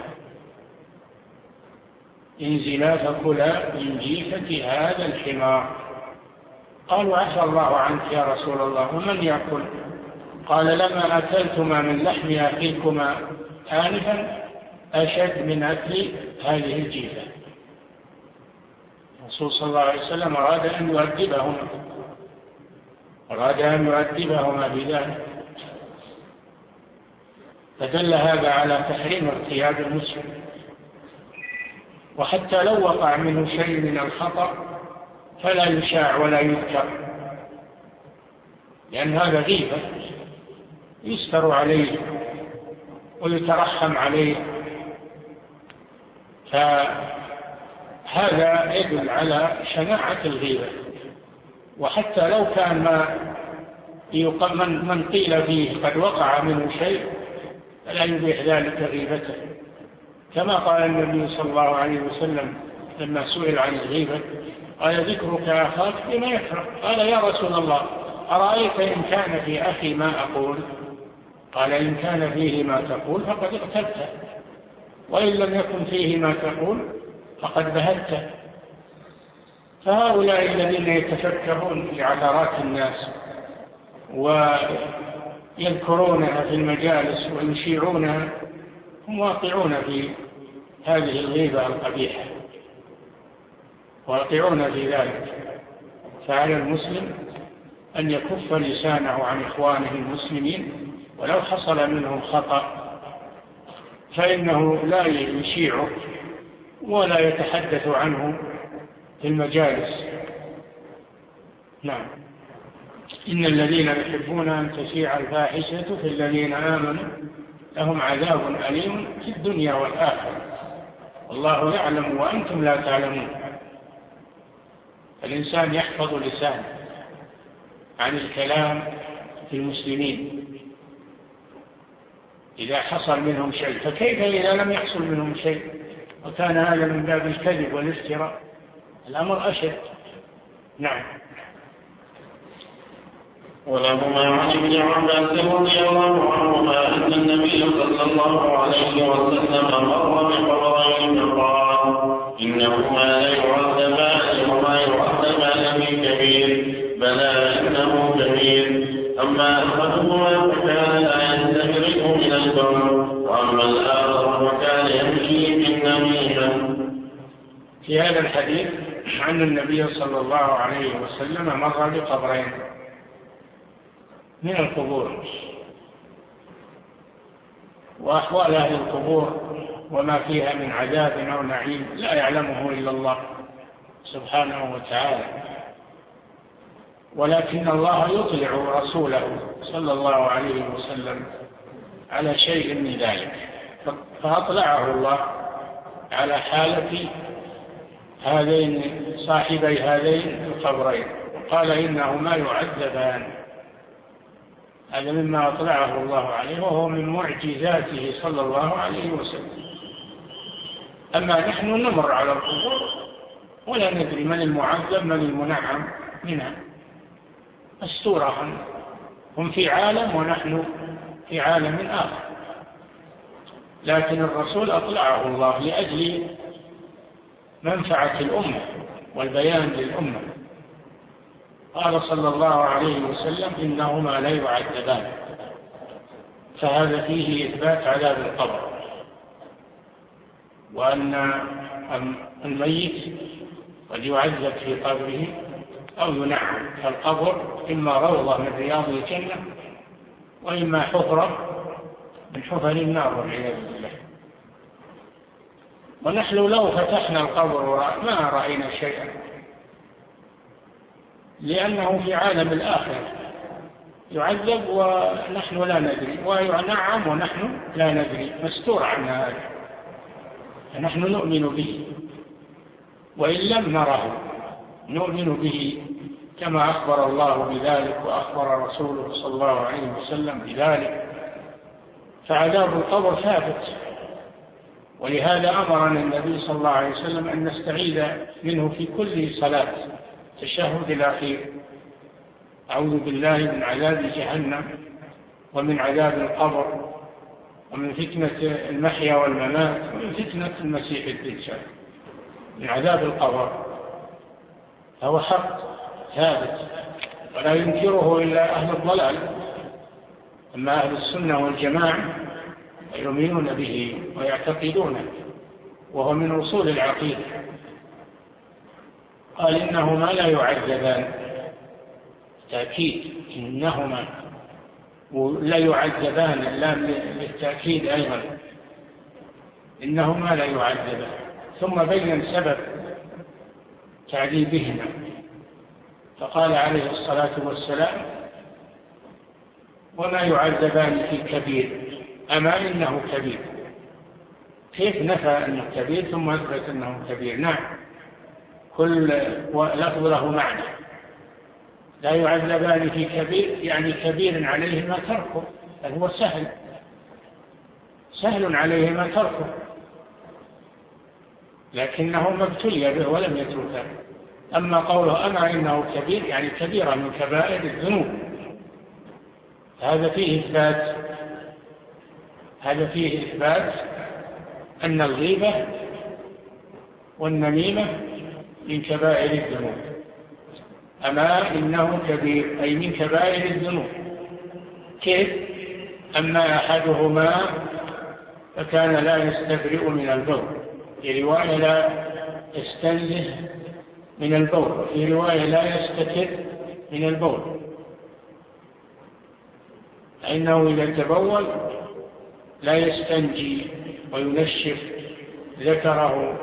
انزلا فكلا من جيفة هذا الحمار. قالوا عفى الله عنك يا رسول الله، ومن يأكل؟ قال لما أكلتما من لحم أخيكما آنفا أشد من أكل هذه الجيفة. الرسول صلى الله عليه وسلم أراد أن يؤدبهما أراد أن يؤدبهما بذلك، فدل هذا على تحريم ارتياد المسلم. وحتى لو وقع منه شيء من الخطأ فلا يشاع ولا يذكر، لأن هذا غيبة يستر عليه ويترحم عليه. فهذا يدل على شناعة الغيبة. وحتى لو كان ما من, من قيل فيه قد وقع منه شيء فلا يبيح ذلك غيبته، كما قال النبي صلى الله عليه وسلم لما سئل عن الغيبة قال ذكرك أخاك بما يكره. قال يا رسول الله أرأيت إن كان في أخي ما أقول؟ قال إن كان فيه ما تقول فقد اغتبته، وإن لم يكن فيه ما تقول فقد بهته. فهؤلاء الذين يتفكرون في عثرات الناس ويذكرونها في المجالس ويشيعونها هم واقعون في هذه الغيبة القبيحة، واقعون في ذلك. فعلى المسلم أن يكف لسانه عن إخوانه المسلمين ولو حصل منهم خطأ، فإنه لا يشيعه ولا يتحدث عنه في المجالس. نعم. إن الذين يحبون أن تشيع الفاحشة في الذين آمنوا لهم عذاب أليم في الدنيا والآخرة والله يعلم وأنتم لا تعلمون. الإنسان يحفظ لسانه عن الكلام في المسلمين إذا حصل منهم شيء، فكيف إذا لم يحصل منهم شيء وكان هذا من باب الكذب والافتراء؟ الأمر أشد. نعم. ولهما عن ابن عباس رضي الله عنهما أن النبي صلى الله عليه وسلم مر بقبرين فقال إنهما لا يعذبان وما يعذبان من كبير، بلى إنه كبير. أما أحدهما فكان لا يستبرئ من البول، وأما الآخر فكان يمشي بالنميمة. في هذا الحديث عن النبي صلى الله عليه وسلم مر بقبرين من القبور، وأحوال أهل القبور وما فيها من عذاب أو نعيم لا يعلمه إلا الله سبحانه وتعالى، ولكن الله يطلع رسوله صلى الله عليه وسلم على شيء من ذلك، فأطلعه الله على حالة هذين صاحبي هذين القبرين، قال إنهما يعذبان. هذا مما أطلعه الله عليه وهو من معجزاته صلى الله عليه وسلم. أما نحن نمر على القبور ولا ندري من المعذب من المنعم منها، مستورة، هم في عالم ونحن في عالم آخر. لكن الرسول أطلعه الله لأجل منفعة الأمة والبيان للأمة. قال صلى الله عليه وسلم إنهما لا يعذبان، فهذا فيه إثبات عذاب القبر، وأن الميت قد يعذب في قبره أو ينعم. فالقبر إما روضة من رياض الجنة وإما حفرة من حفر النار والعياذ بالله. ونحن لو فتحنا القبر ما رأينا شيئا، لأنه في عالم الآخرة يعذب ونحن لا ندري، وينعم ونحن لا ندري، مستور عنا هذا، فنحن نؤمن به وإن لم نره نؤمن به كما أخبر الله بذلك وأخبر رسوله صلى الله عليه وسلم بذلك. فعذاب القبر ثابت، ولهذا أمرنا النبي صلى الله عليه وسلم أن نستعيذ منه في كل صلاة التشهد الأخير: أعوذ بالله من عذاب جهنم ومن عذاب القبر ومن فتنة المحيا والممات ومن فتنة المسيح الدجال. من عذاب القبر هو حق ثابت ولا ينكره إلا أهل الضلال، أما أهل السنة والجماعة يؤمنون به ويعتقدونه، وهو من أصول العقيدة. قال إنهما لا يعذبان، تأكيد إنهما، ولا يعذبان اللام للتأكيد أيضا، إنهما لا يعذبان. ثم بين سبب تعذيبهما فقال عليه الصلاة والسلام: وما يعذبان في كبير، أما إنه كبير. كيف نفى أنه كبير ثم أثبت أنه كبير؟ نعم، كل لفظ له معنى. لا يعذبان في كبير يعني كبير عليه ما تركه، بل هو سهل سهل عليه ما تركه، لكنه ما ابتلي به ولم يتركه. أما قوله أما إنه كبير يعني كبيرة من كبائر الذنوب، هذا فيه إثبات هذا فيه إثبات أن الغيبة والنميمة من كبائر الذنوب. أما إنه كبير أي من كبائر الذنوب. كيف؟ أما أحدهما فكان لا يستبرئ من البول، في رواية لا يستنزه من البول، في رواية لا يستتر من البول، فإنه إذا تبول لا يستنجي وينشف ذكره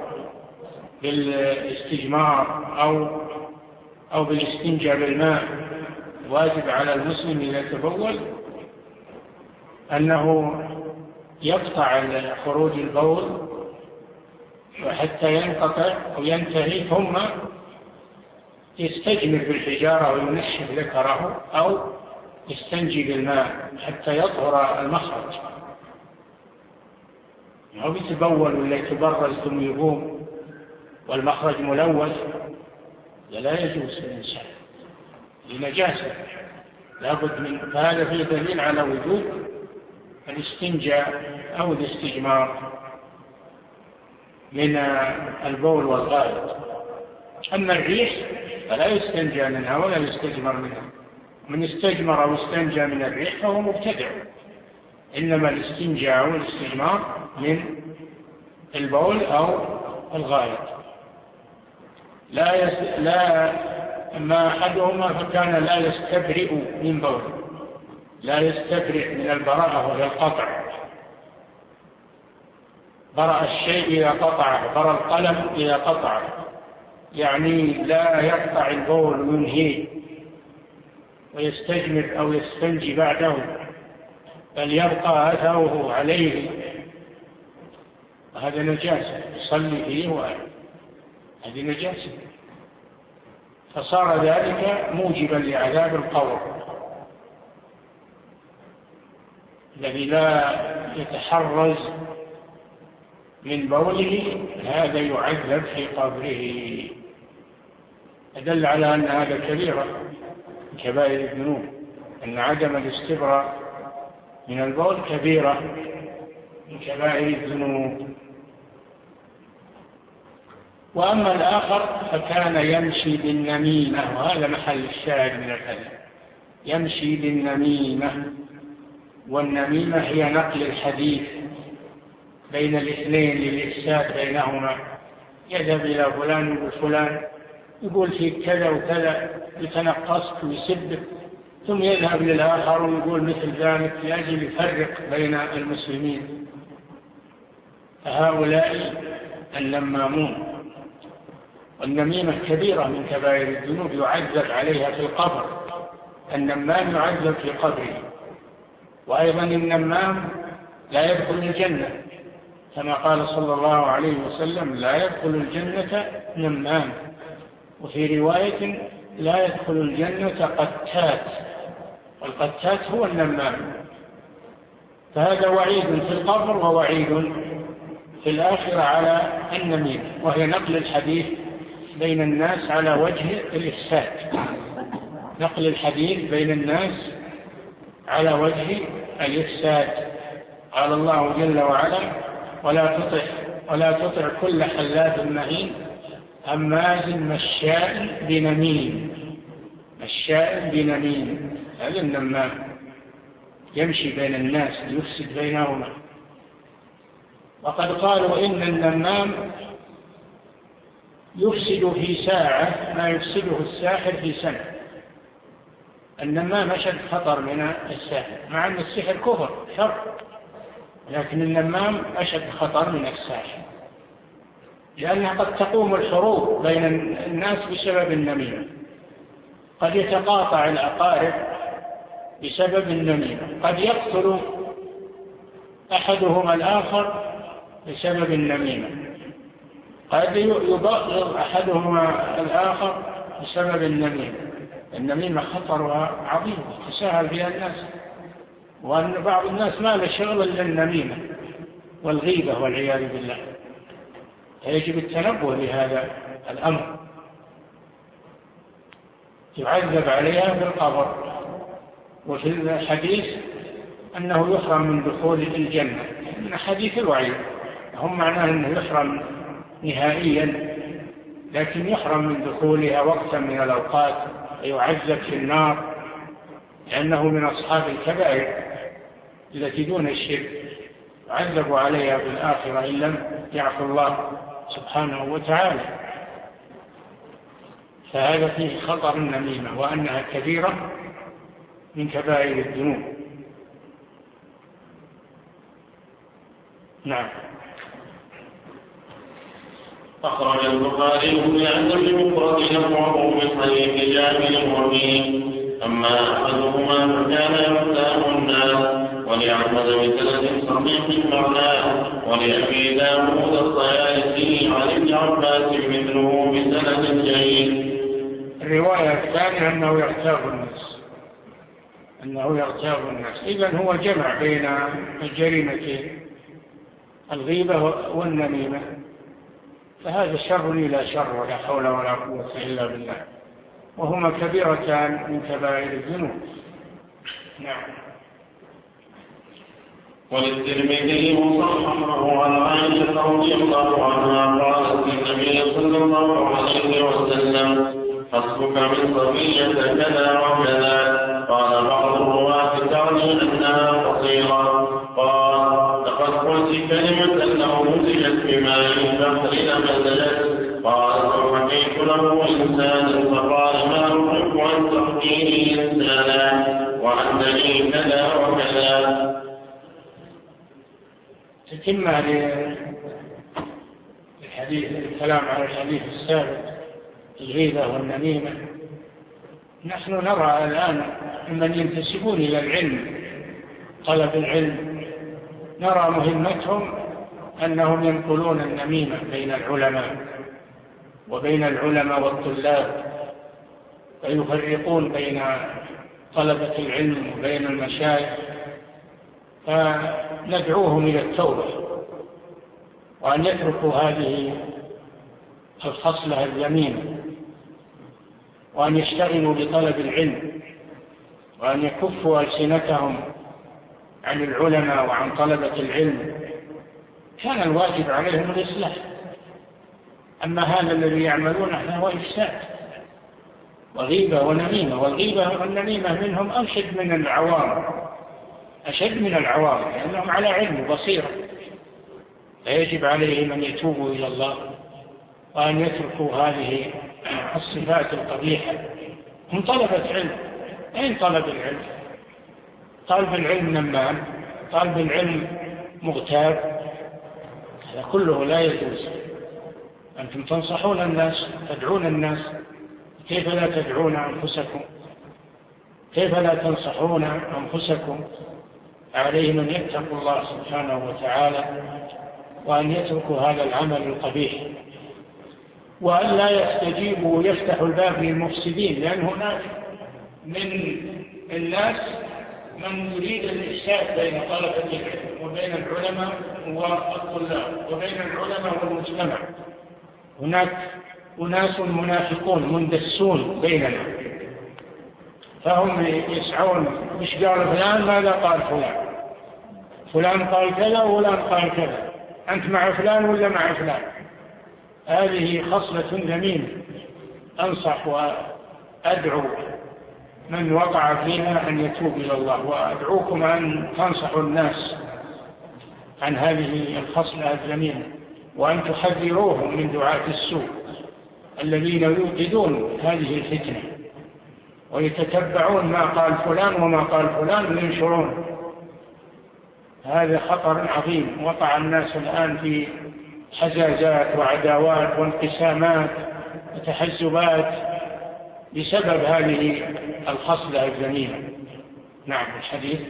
بالاستجمار أو أو بالاستنجاء بالماء. واجب على المسلم إذا تبول أنه يقطع خروج البول وحتى ينقطع وينتهي، ثم يستجمر بالحجارة وينشف ذكره أو يستنجي بالماء حتى يطهر المخرج. أو يتبول ولا يتبرز ثم يقوم والمخرج ملوث، لا يجوز للإنسان لنجاسة، لابد من. فهذا فيه دليل على وجوب الاستنجاء أو الاستجمار من البول والغائط. أما الريح فلا يستنجى منها ولا يستجمر منها، من استجمر أو استنجى من الريح فهو مبتدع. إنما الاستنجاء أو الاستجمار من البول أو الغائط. لا يس... لا أما أحدهما فكان لا يستبرئ من بول، لا يستبرئ من البراءة وهي القطع. برأ الشيء إذا قطعه، برأ القلم إذا قطعه، يعني لا يقطع البول وينهيه ويستجمر أو يستنجي بعده، بل يبقى أثره عليه. هذا نجاسة يصلي فيه، وهذه نجاسة، فصار ذلك موجبا لعذاب القبر. الذي لا يتحرز من بوله هذا يعذب في قبره. أدل على أن هذا كبيرة من كبائر الذنوب، أن عدم الاستبراء من البول كبيرة من كبائر الذنوب. وأما الآخر فكان يمشي بالنميمة، وهذا محل الشاهد من الحديث، يمشي بالنميمة. والنميمة هي نقل الحديث بين الاثنين للإفساد بينهما. يذهب إلى فلان وفلان يقول فيك كذا وكذا، يتنقصك ويسبك، ثم يذهب للآخر ويقول مثل ذلك لأجل يفرق بين المسلمين. فهؤلاء النمامون. والنميمة كبيرة من كبائر الذنوب يعذب عليها في القبر، النمام يعذب في قبره. وأيضا النمام لا يدخل الجنة كما قال صلى الله عليه وسلم: لا يدخل الجنة نمام. وفي رواية: لا يدخل الجنة قتات، والقتات هو النمام. فهذا وعيد في القبر ووعيد في الآخرة على النميم، وهي نقل الحديث بين الناس على وجه الإفساد، نقل الحديث بين الناس على وجه الإفساد. قال الله جل وعلا: ولا تطع ولا تطع كل حلاف مهين هماز مشاء بنميم. مشاء بنميم، هذا النمام يمشي بين الناس يفسد بينهما. وقد قالوا إن النمام يفسد في ساعة ما يفسده الساحر في سنة. النمام أشد خطر من الساحر، مع أن السحر كفر شر، لكن النمام أشد خطر من الساحر، لأنها قد تقوم الحروب بين الناس بسبب النميمة. قد يتقاطع الأقارب بسبب النميمة، قد يقتل أحدهما الآخر بسبب النميمة، قد يبغض أحدهما الآخر بسبب النميمة. النميمة خطرها عظيم تساهل فيها الناس، وأن بعض الناس ما له شغل إلا النميمة والغيبة والعياذ بالله. يجب التنبه لهذا الأمر. يعذب عليها في القبر. وفي الحديث أنه يحرم من دخول الجنة، من حديث الوعيد. هم معناه أنه يحرم نهائيا، لكن يحرم من دخولها وقتا من الأوقات، ويعذب في النار لأنه من أصحاب الكبائر التي دون الشرك، يعذب عليها في الآخرة إن لم يعفو الله سبحانه وتعالى. فهذا فيه خطر النميمة، وأنها كبيرة من كبائر الذنوب. نعم. أخرج البخاري في أدب المفرد نحوه من حديث جابر وفيه: أما أحدهما فكان يفتاه الناس، ولأحمد بسند صحيح معناه، ولأبي داود الطيالسي عن ابن عباس مثله بسند جيد. الرواية الثانية أنه يغتاب الناس، أنه يغتاب الناس. إذن هو جمع بين الجريمتين، الغيبة والنميمة، فهذا شر لا شر ولا حول ولا قوة إلا بالله، وهما كبيرتان من كبائر الذنوب. نعم. وللترمذي مصححه عن عائشة رضي الله عنها قالت للنبي صلى الله عليه وسلم: حسبك من صبية كذا وكذا. قال بعض الرواة تعني أنها قصيرة. قال: لقد قلت كلمة لو نزلت بماء البحر لنزلت. قال: فحكيت له إنسانا فقال: ما أحب أن تحكيني إنسانا وأنني كذا وكذا. تتم الحديث الكلام على الحديث السابق، الغيبة والنميمة. نحن نرى الآن من ينتسبون إلى العلم، طلب العلم، نرى مهمتهم أنهم ينقلون النميمة بين العلماء وبين العلماء والطلاب، ويفرقون بين طلبة العلم وبين المشايخ. فندعوهم إلى التوبة، وأن يتركوا هذه الخصلة الذميمة، وأن يشتغلوا بطلب العلم، وأن يكفوا ألسنتهم عن العلماء وعن طلبة العلم. كان الواجب عليهم الإصلاح. أما هذا الذي يعملونه فهو إفساد وغيبة ونميمة، والغيبة والنميمة منهم أشد من العوام، أشد من العوام لأنهم على علم وبصيرة. فيجب عليهم أن يتوبوا إلى الله، وأن يتركوا هذه الصفات القبيحة. هم طلبة علم. أين طلب العلم؟ طالب العلم نمام، طالب العلم مغتاب، هذا كله لا يجوز. أنتم تنصحون الناس، تدعون الناس، كيف لا تدعون أنفسكم؟ كيف لا تنصحون أنفسكم؟ عليهم أن يتقوا الله سبحانه وتعالى وأن يتركوا هذا العمل القبيح، وأن لا يستجيبوا ويفتحوا الباب للمفسدين، لأن هناك من الناس من يريد الإفساد بين طلبة العلم وبين العلماء والطلاب وبين العلماء والمجتمع. هناك أناس منافقون مندسون بيننا، فهم يسعون مش قال فلان ماذا قال فلان، فلان قال كذا وفلان قال كذا، أنت مع فلان ولا مع فلان. هذه خصلة ذميمة. أنصح وأدعو من وقع فيها أن يتوب إلى الله، وأدعوكم أن تنصحوا الناس عن هذه الخصلة الذميمة، وأن تحذروهم من دعاة السوء الذين يوقدون هذه الفتنة ويتتبعون ما قال فلان وما قال فلان وينشرون. هذا خطر عظيم. وقع الناس الآن في حزازات وعداوات وانقسامات وتحزبات بسبب هذه الخصلة الذميمة. نعم. الحديث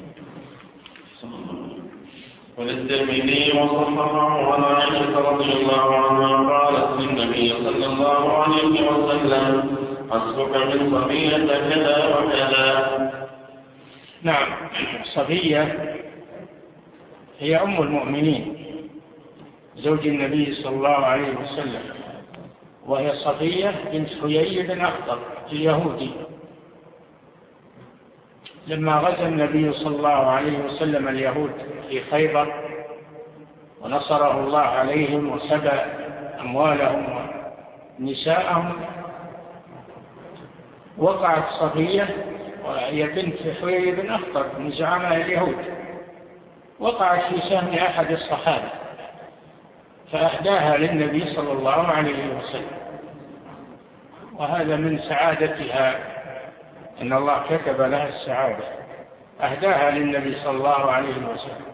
وللترمذي وصححه عن عائشة رضي الله عنها قالت للنبي صلى الله عليه وسلم: حسبك من صفية كذا وكذا. نعم. صفية هي أم المؤمنين زوج النبي صلى الله عليه وسلم، وهي صفية بنت حيي بن أخطب اليهودي. لما غزا النبي صلى الله عليه وسلم اليهود في خيبر ونصره الله عليهم وسبى أموالهم ونساءهم، وقعت صفية وهي بنت حيي بن أخطب من زعماء اليهود، وقعت في سهم أحد الصحابة فأهداها للنبي صلى الله عليه وسلم. وهذا من سعادتها إن الله كتب لها السعادة، أهداها للنبي صلى الله عليه وسلم.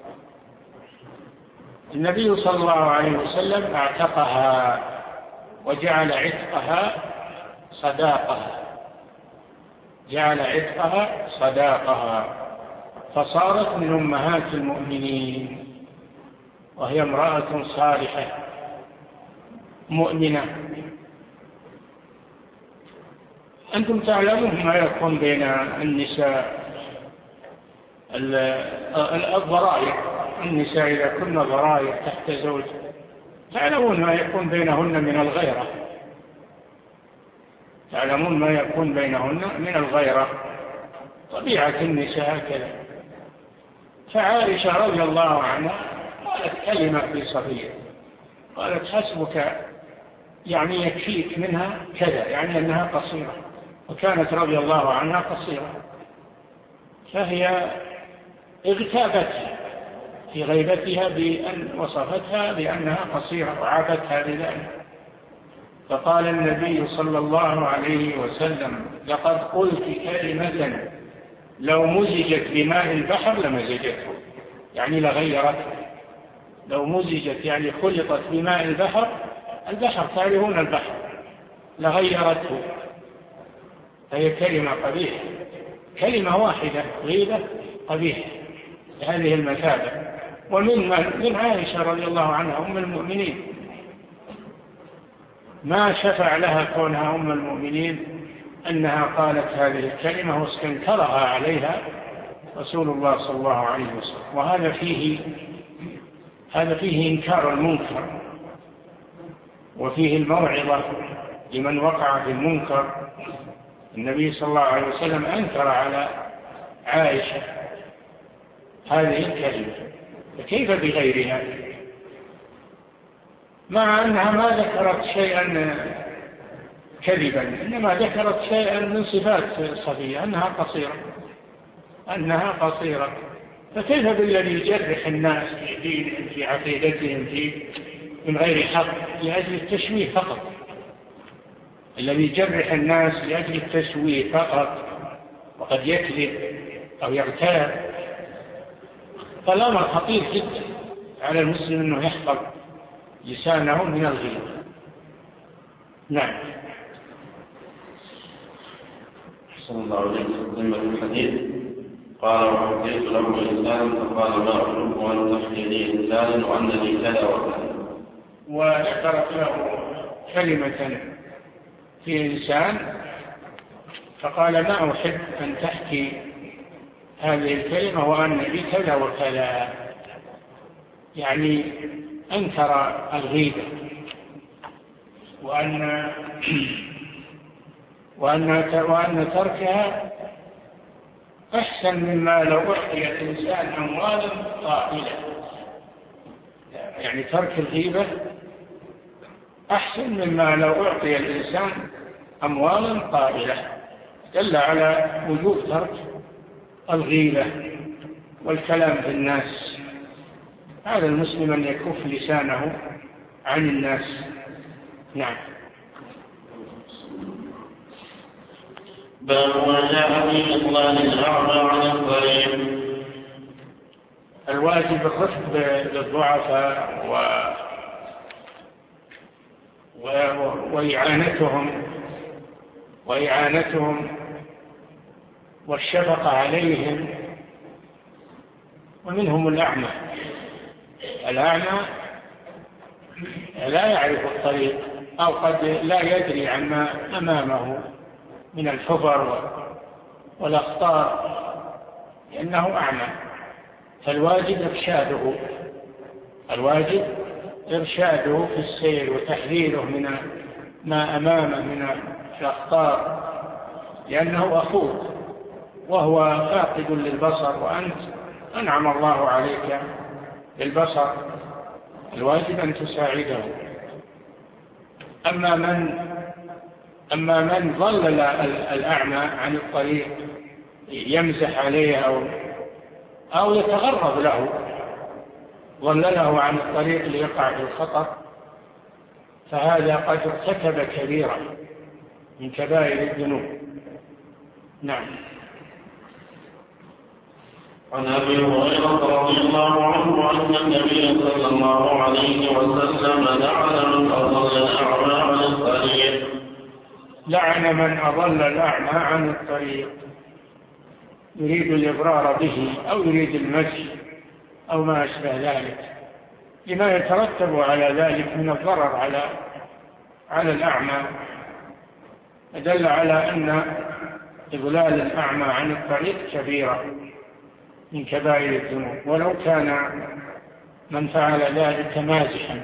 النبي صلى الله عليه وسلم اعتقها وجعل عتقها صداقها، جعل عتقها صداقها، فصارت من أمهات المؤمنين، وهي امرأة صالحة مؤمنة. أنتم تعلمون ما يكون بين النساء الضرائر، النساء إذا كن ضرائر تحت زوج تعلمون ما يكون بينهن من الغيرة، تعلمون ما يكون بينهن من الغيرة، طبيعة النساء هكذا. فعائشة رضي الله عنها قالت كلمة في صفية، قالت: حسبك، يعني يكفيك منها كذا، يعني أنها قصيرة، وكانت رضي الله عنها قصيرة، فهي اغتابتها في غيبتها بأن وصفتها بأنها قصيرة وعابتها بذلك. فقال النبي صلى الله عليه وسلم: لقد قلت كلمة لو مزجت بماء البحر لمزجته، يعني لغيرته. لو مزجت يعني خلطت بماء البحر، البحر تعرفون البحر، لغيرته. فهي كلمة قبيحة، كلمة واحدة غيبة قبيحة بهذه المثابة. ومن من عائشة رضي الله عنها أم المؤمنين، ما شفع لها كونها أم المؤمنين أنها قالت هذه الكلمة واستنكرها عليها رسول الله صلى الله عليه وسلم. وهذا فيه هذا فيه إنكار المنكر، وفيه الموعظة لمن وقع في المنكر. النبي صلى الله عليه وسلم أنكر على عائشة هذه الكلمة، فكيف بغيرها؟ مع أنها ما ذكرت شيئا كذبا، إنما ذكرت شيئا من صفات صفية، أنها قصيرة، أنها قصيرة. فكيف بالذي يجرح الناس في دينهم في عقيدتهم في من غير حق لأجل التشويه فقط؟ الذي يجرح الناس لأجل التشويه فقط، وقد يكذب أو يغتاب، فالأمر خطير جدا على المسلم أنه يحفظ لسانه من الغيبة نعم. أحسن الله عليك. ضمن الحديث قال وحكيت له إنسان فقال ما أحب أن تحكي لي إنسان وأنني كذا وكذا، وذكرت له كلمة في إنسان فقال ما أحب أن تحكي هذه الكلمة وأن بي كذا وكذا، يعني أنكر الغيبة وأن وأن وأن تركها أحسن مما لو أعطي الإنسان أموالا طائلة. يعني ترك الغيبة أحسن مما لو أعطي الإنسان أموالا طائلة، دل على وجوب ترك الغيبة والكلام في الناس. هذا المسلم أن يكف لسانه عن الناس. نعم. باب ما جاء في إطلال الأعمى عن الطريق. الواجب الرفق للضعفاء و... و... وإعانتهم وإعانتهم والشفقة عليهم. ومنهم الأعمى. الأعمى لا يعرف الطريق أو قد لا يدري عما أمامه من الحفر والأخطار لأنه أعمى، فالواجب إرشاده الواجب إرشاده في السير وتحذيره من ما أمامه من الأخطار، لأنه أخوك وهو فاقد للبصر وأنت أنعم الله عليك بالبصر، الواجب أن تساعده. أما من أما من ضلل الأعمى عن الطريق يمزح عليه أو أو يتغرب له، ضلله عن الطريق ليقع في الخطر، فهذا قد ارتكب كبيرة من كبائر الذنوب. نعم. عن أبي هريرة رضي الله عنه أن النبي صلى الله عليه وسلم لعن من أضل الأعمى عن الطريق. لعن من أضل الأعمى عن الطريق، يريد الإضرار به أو يريد المشي أو ما أشبه ذلك، لما يترتب على ذلك من الضرر على على الأعمى. دل على أن إضلال الأعمى عن الطريق كبيرة من كبائر الذنوب، ولو كان من فعل ذلك مازحا،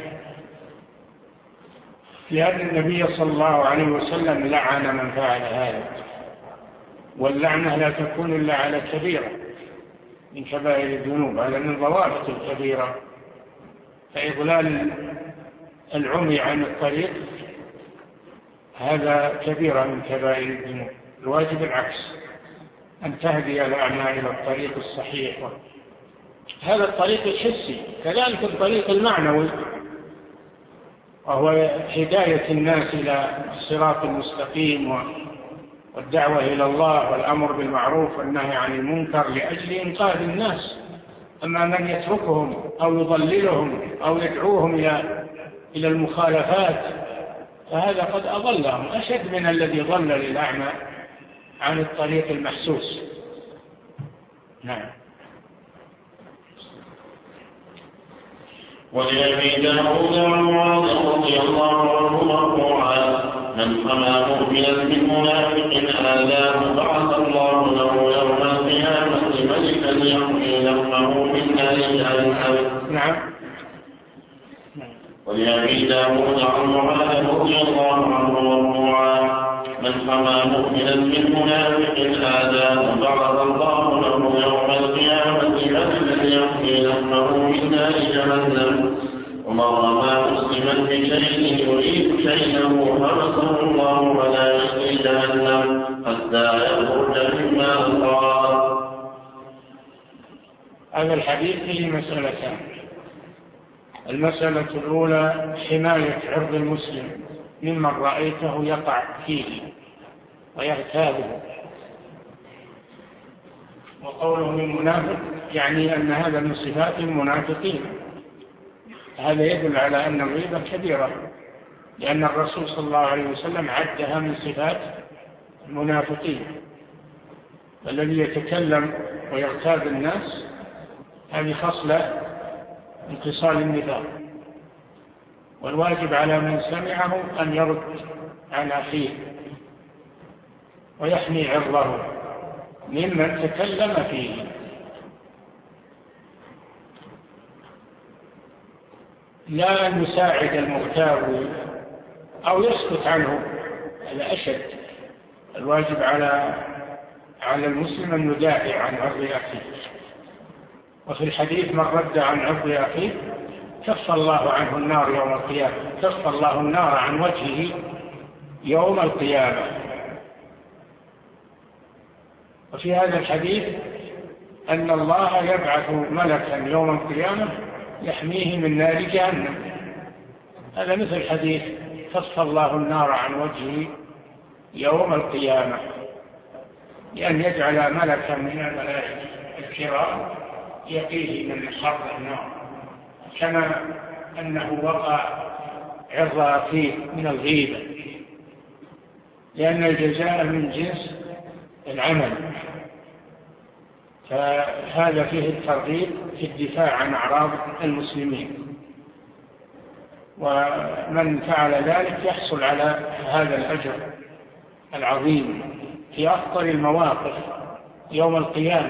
لأن النبي صلى الله عليه وسلم لعن من فعل هذا، واللعنة لا تكون إلا على كبيرة من كبائر الذنوب، هذا من ضوابط الكبيرة. فإضلال العمي عن الطريق هذا كبيرة من كبائر الذنوب. الواجب العكس، أن تهدي الأعمى إلى الطريق الصحيح. هذا الطريق الحسي، كذلك الطريق المعنوي، وهو هداية الناس إلى الصراط المستقيم والدعوة إلى الله والأمر بالمعروف والنهي عن المنكر لأجل إنقاذ الناس. أما من يتركهم أو يضللهم أو يدعوهم إلى إلى المخالفات فهذا قد أضلهم أشد من الذي ضل للأعمى عن الطريق المحسوس. نعم. ولأبي داود عن معاذ رضي الله عنه مرفوعا: من حمى مؤمنا من منافق آذاه بعث الله له يوم القيامة ملكا يحمي لحمه من نار جهنم. نعم. ولأبي داود عن معاذ رضي الله عنه مرفوعا: من حمى مؤمنا من منافق آذاه بعث الله له يوم القيامة ملكا يحمي لحمه من نار جهنم. ومن رمى مسلما بشيء يريد شيئه حبسه الله ولا يخزي جهنم حتى يخرج مما قال. هذا الحديث فيه مسألتان. المسألة الأولى حماية عرض المسلم ممن رأيته يقع فيه ويغتابه، وقوله من منافق يعني أن هذا من صفات المنافقين. هذا يدل على أن الغيبة كبيرة لأن الرسول صلى الله عليه وسلم عدها من صفات المنافقين. الذي يتكلم ويغتاب الناس هذه خصلة من خصال النفاق، والواجب على من سمعه أن يرد عن أخيه ويحمي عرضه ممن تكلم فيه. لا أن يساعد المغتاب أو يسكت عنه، هذا أشد. الواجب على على المسلم أن يدافع عن عرض أخيه. وفي الحديث من رد عن عرض أخيه كف الله عنه النار يوم القيامة، كف الله النار عن وجهه يوم القيامة. وفي هذا الحديث أن الله يبعث ملكا يوم القيامة يحميه من نار جهنم. هذا مثل حديث كف الله النار عن وجهه يوم القيامة، لأن يجعل ملكا من الملائكة الكرام يقيه من حر النار، كما أنه وقع عرض فيه من الغيبة، لأن الجزاء من جنس العمل. فهذا فيه الترغيب في الدفاع عن أعراض المسلمين، ومن فعل ذلك يحصل على هذا الأجر العظيم في أفضل المواقف يوم القيامة.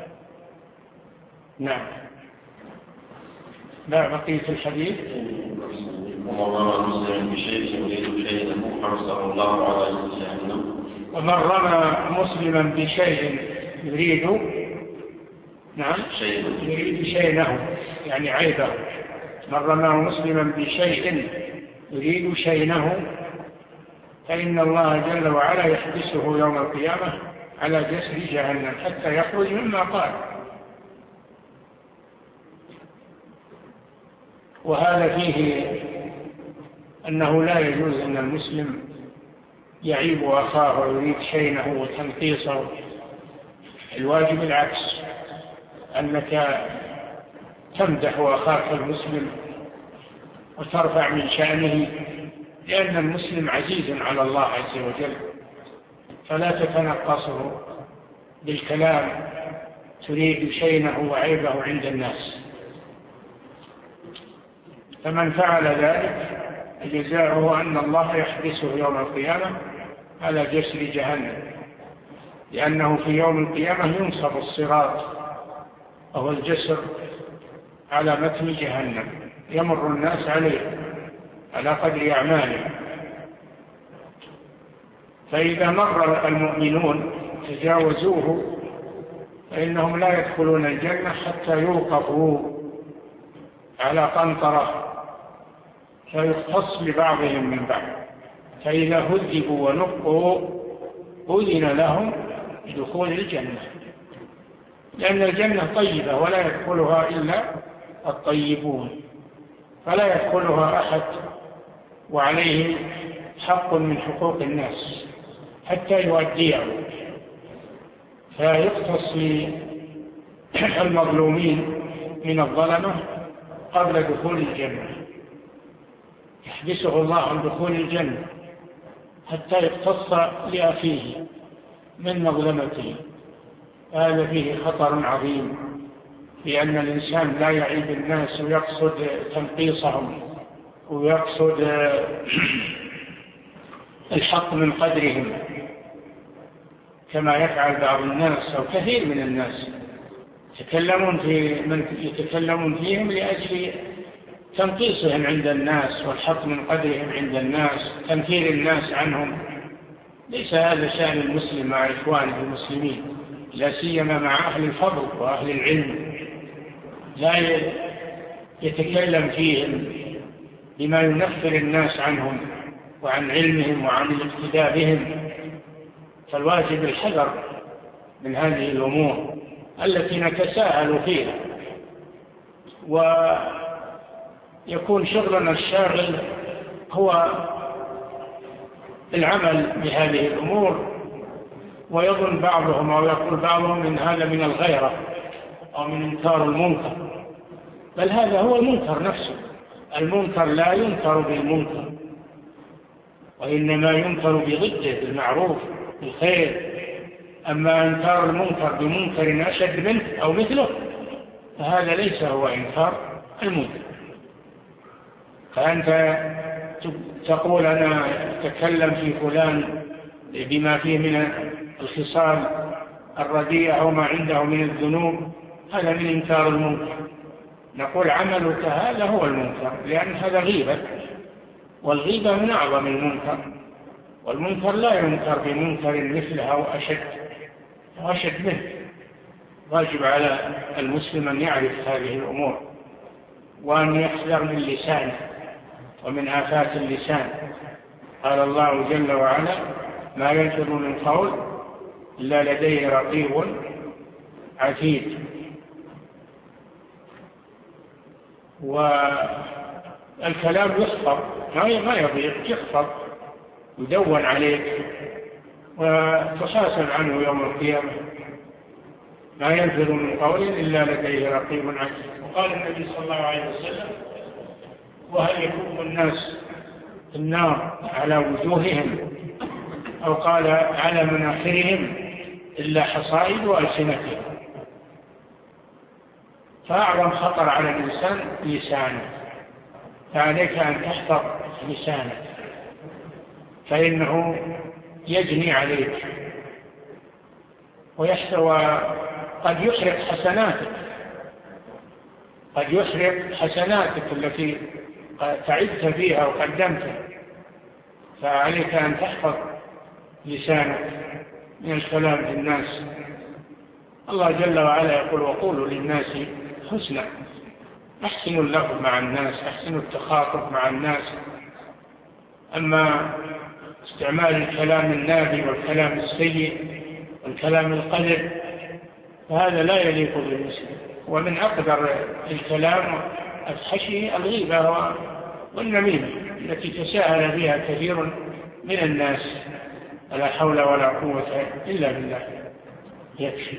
نعم. لا بقية الحديث. ومن رمى مسلما بشيء يريد شيئا حرصه الله على جهنم. ومن رمى مسلما بشيء يريد نعم شيء يريد شيئه يعني عيبه. من رمى مسلما بشيء يريد شيئه فإن الله جل وعلا يحبسه يوم القيامة على جسر جهنم حتى يخرج مما قال. وهذا فيه أنه لا يجوز أن المسلم يعيب أخاه ويريد شينه وتنقيصه. الواجب العكس، أنك تمدح أخاك المسلم وترفع من شأنه، لأن المسلم عزيز على الله عز وجل، فلا تتنقصه بالكلام تريد شينه وعيبه عند الناس. فمن فعل ذلك جزاؤه أن الله يحبسه يوم القيامة على جسر جهنم، لأنه في يوم القيامة ينصب الصراط وهو الجسر على متن جهنم، يمر الناس عليه على قدر أعمالهم. فإذا مر المؤمنون تجاوزوه فإنهم لا يدخلون الجنة حتى يوقفوا على قنطرة فيختص ببعضهم من بعض، فإذا هذبوا ونقوا أذن لهم بدخول الجنة، لأن الجنة طيبة ولا يدخلها إلا الطيبون، فلا يدخلها أحد وعليه حق من حقوق الناس حتى يؤديه، فيختص المظلومين من الظلمة قبل دخول الجنة، يحبسه الله عن دخول الجنة حتى يختص لأخيه من مظلمته. هذا فيه خطر عظيم، لأن الإنسان لا يعيب الناس ويقصد تنقيصهم ويقصد الحق من قدرهم كما يفعل بعض الناس أو كثير من الناس، يتكلمون في من يتكلمون فيهم لأجل تنقيصهم عند الناس والحق من قدرهم عند الناس، تنفير الناس عنهم. ليس هذا شأن المسلم مع إخوانه المسلمين، لا سيما مع أهل الفضل وأهل العلم، لا يتكلم فيهم بما ينفر الناس عنهم وعن علمهم وعن الاقتداء بهم. فالواجب الحذر من هذه الأمور التي نتساهل فيها، ويكون شغلنا الشاغل هو العمل بهذه الأمور، ويظن بعضهم أو يقول بعضهم من هذا من الغيرة أو من إنكار المنكر، بل هذا هو المنكر نفسه. المنكر لا ينكر بالمنكر، وإنما ينكر بضده بالمعروف بالخير. أما إنكار المنكر بمنكر أشد منه أو مثله فهذا ليس هو إنكار المنكر. فأنت تقول أنا أتكلم في فلان بما فيه من الخصال الرديئة أو ما عنده من الذنوب، هذا من إنكار المنكر. نقول عملك هذا هو المنكر، لأن هذا غيبة، والغيبة من أعظم المنكر، والمنكر لا ينكر بمنكر مثله أو أشد وأشد منه. واجب على المسلم أن يعرف هذه الأمور وأن يحذر من لسانه ومن آفات اللسان. قال الله جل وعلا ما يلفظ من قول إلا لديه رقيب عتيد. والكلام يحفظ ما يضيع، يحفظ يدون عليك وتحاسب عنه يوم القيامة. ما يلفظ من قول إلا لديه رقيب عتيد. وقال النبي صلى الله عليه وسلم وهل يكب الناس النار على وجوههم أو قال على مناخرهم إلا حصائد وألسنتهم. فأعظم خطر على الإنسان لسانه، فعليك أن تحفظ لسانك فإنه يجني عليك ويحتوى، قد يحرق حسناتك قد يحرق حسناتك التي تعبت فيها وقدمتها. فعليك أن تحفظ لسانك من الكلام في الناس. الله جل وعلا يقول وقولوا للناس حسنا، أحسنوا اللفظ مع الناس، أحسنوا التخاطب مع الناس. أما استعمال الكلام النابي والكلام السيء والكلام القذر فهذا لا يليق بالمسلم. ومن أقدر الكلام الحشي الغيبة والنميمة التي تساهل بها كثير من الناس. لا حول ولا قوة إلا بالله. يكفي.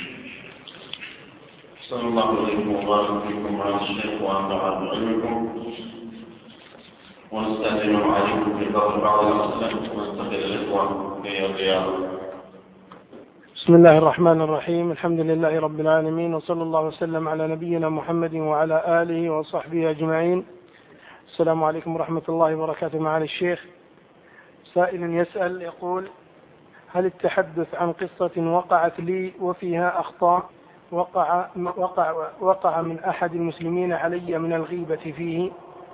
صلى الله عليكم وبارك فيكم على الشيخ ونفع بعلمكم، ونستأذن عليكم في بعض الأسئلة ونستقبل الإخوة في الرياض. بسم الله الرحمن الرحيم. الحمد لله رب العالمين، وصلى الله وسلم على نبينا محمد وعلى آله وصحبه أجمعين. السلام عليكم ورحمة الله وبركاته. معالي الشيخ، سائل يسأل يقول هل التحدث عن قصة وقعت لي وفيها أخطاء وقع, وقع, وقع من أحد المسلمين علي من الغيبة فيه؟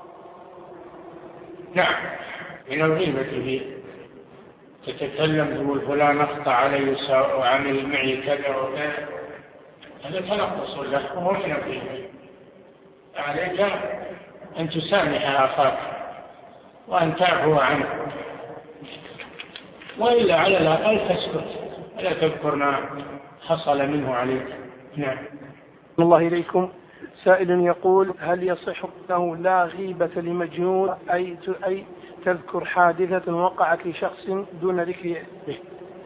نعم، من الغيبة فيه. تتكلم تقول فلان أخطأ علي وعمل معي كذا وكذا، هذا تنقص له وهو من الغيبة. عليك أن تسامح أخاك وأن تعفو عنه، وإلا على الأقل تسكت ولا تذكر ما حصل منه عليك. نعم. الله إليكم. سائل يقول هل يصح أنه لا غيبة لمجنون، أي أي تذكر حادثة وقعت لشخص دون ذكر به؟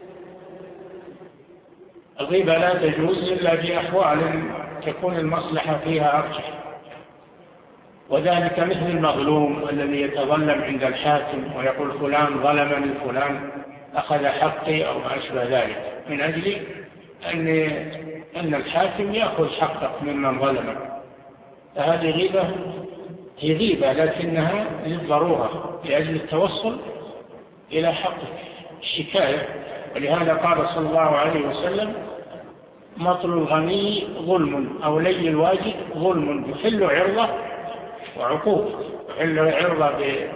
الغيبة لا تجوز إلا بأحوال تكون المصلحة فيها أرجح، وذلك مثل المظلوم الذي يتظلم عند الحاكم ويقول فلان ظلمني، فلان أخذ حقي أو ما أشبه ذلك، من أجل أن أن الحاكم يأخذ حقك ممن ظلمك. فهذه غيبة، هي غيبة لكنها للضرورة لأجل التوصل إلى حقك، الشكاية. ولهذا قال صلى الله عليه وسلم مطل الغني ظلم أو لي الواجب ظلم، يحل عرضه وعقوبة. يحل عرضه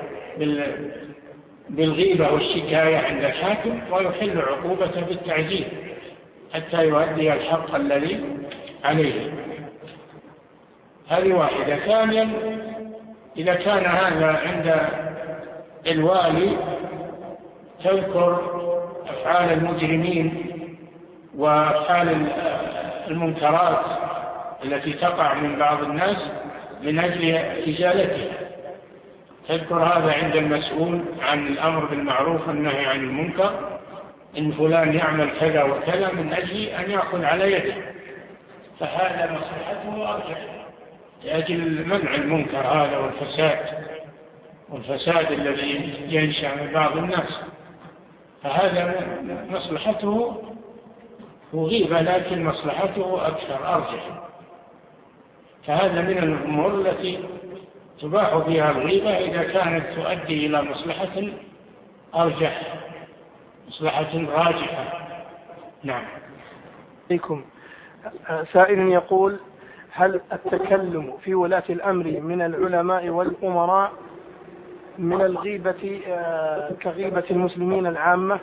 بالغيبة والشكاية عند الحاكم، ويحل عقوبته بالتعزير حتى يؤدي الحق الذي عليه. هذه واحدة. ثانيا، إذا كان هذا عند الوالي تذكر أفعال المجرمين وأفعال المنكرات التي تقع من بعض الناس من أجل إزالتها، تذكر هذا عند المسؤول عن الأمر بالمعروف والنهي عن المنكر، إن فلان يعمل كذا وكذا من أجل أن يأخذ على يده، فهذا مصلحته أرجح لأجل منع المنكر هذا والفساد. والفساد الذي ينشأ من بعض الناس، فهذا مصلحته غيبة لكن مصلحته أكثر أرجح، فهذا من الأمور التي تباح فيها الغيبة إذا كانت تؤدي إلى مصلحة أرجح، مصلحة راجحة. نعم. عليكم. سائل يقول: هل التكلم في ولاة الأمر من العلماء والأمراء من الغيبة كغيبة المسلمين العامة؟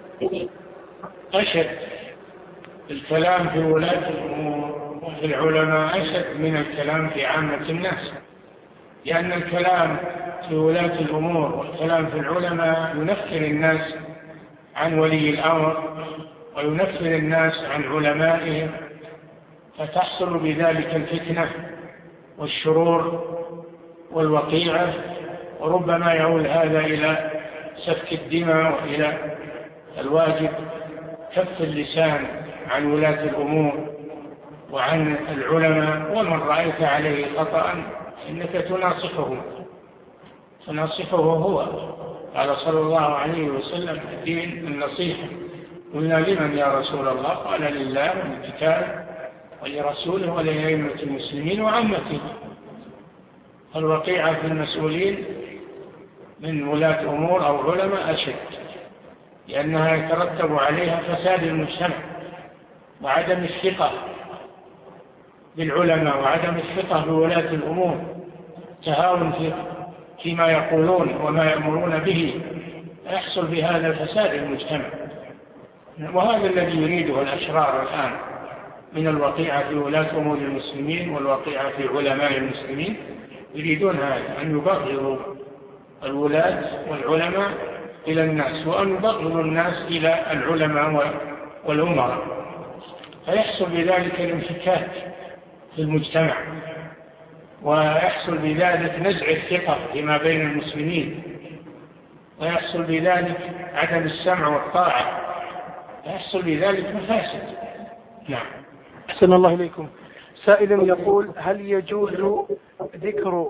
أشد الكلام في ولاة الأمور وفي العلماء أشد من الكلام في عامة الناس، لأن الكلام في ولاة الأمور والكلام في العلماء ينفر الناس عن ولي الأمر وينفر الناس عن علمائهم، فتحصل بذلك الفتنة والشرور والوقيعة، وربما يؤول هذا إلى سفك الدماء وإلى الواجب كف اللسان عن ولاة الأمور وعن العلماء، ومن رأيت عليه خطأ إنك تناصحه تناصحه هو. قال صلى الله عليه وسلم: الدين النصيحة. قلنا: لمن يا رسول الله؟ قال: لله وللكتاب ولرسوله ولأئمة المسلمين وعامته. الوقيعة في المسؤولين من ولاة أمور أو علماء أشد، لأنها يترتب عليها فساد المجتمع وعدم الثقة بالعلماء وعدم الثقة بولاة الأمور، تهاون في فيما يقولون وما يأمرون به، يحصل بهذا فساد المجتمع. وهذا الذي يريده الأشرار الآن من الوقيعة في ولاة أمور المسلمين والوقيعة في علماء المسلمين، يريدون هذا، أن يبغضوا الولاة والعلماء إلى الناس، وأن يبغضوا الناس إلى العلماء والأمراء، فيحصل بذلك الانفكاك في المجتمع، ويحصل بذلك نزع الثقة فيما بين المسلمين، ويحصل بذلك عدم السمع والطاعة، يحصل بذلك مفاسد. نعم. أحسن الله إليكم. سائل يقول: هل يجوز ذكر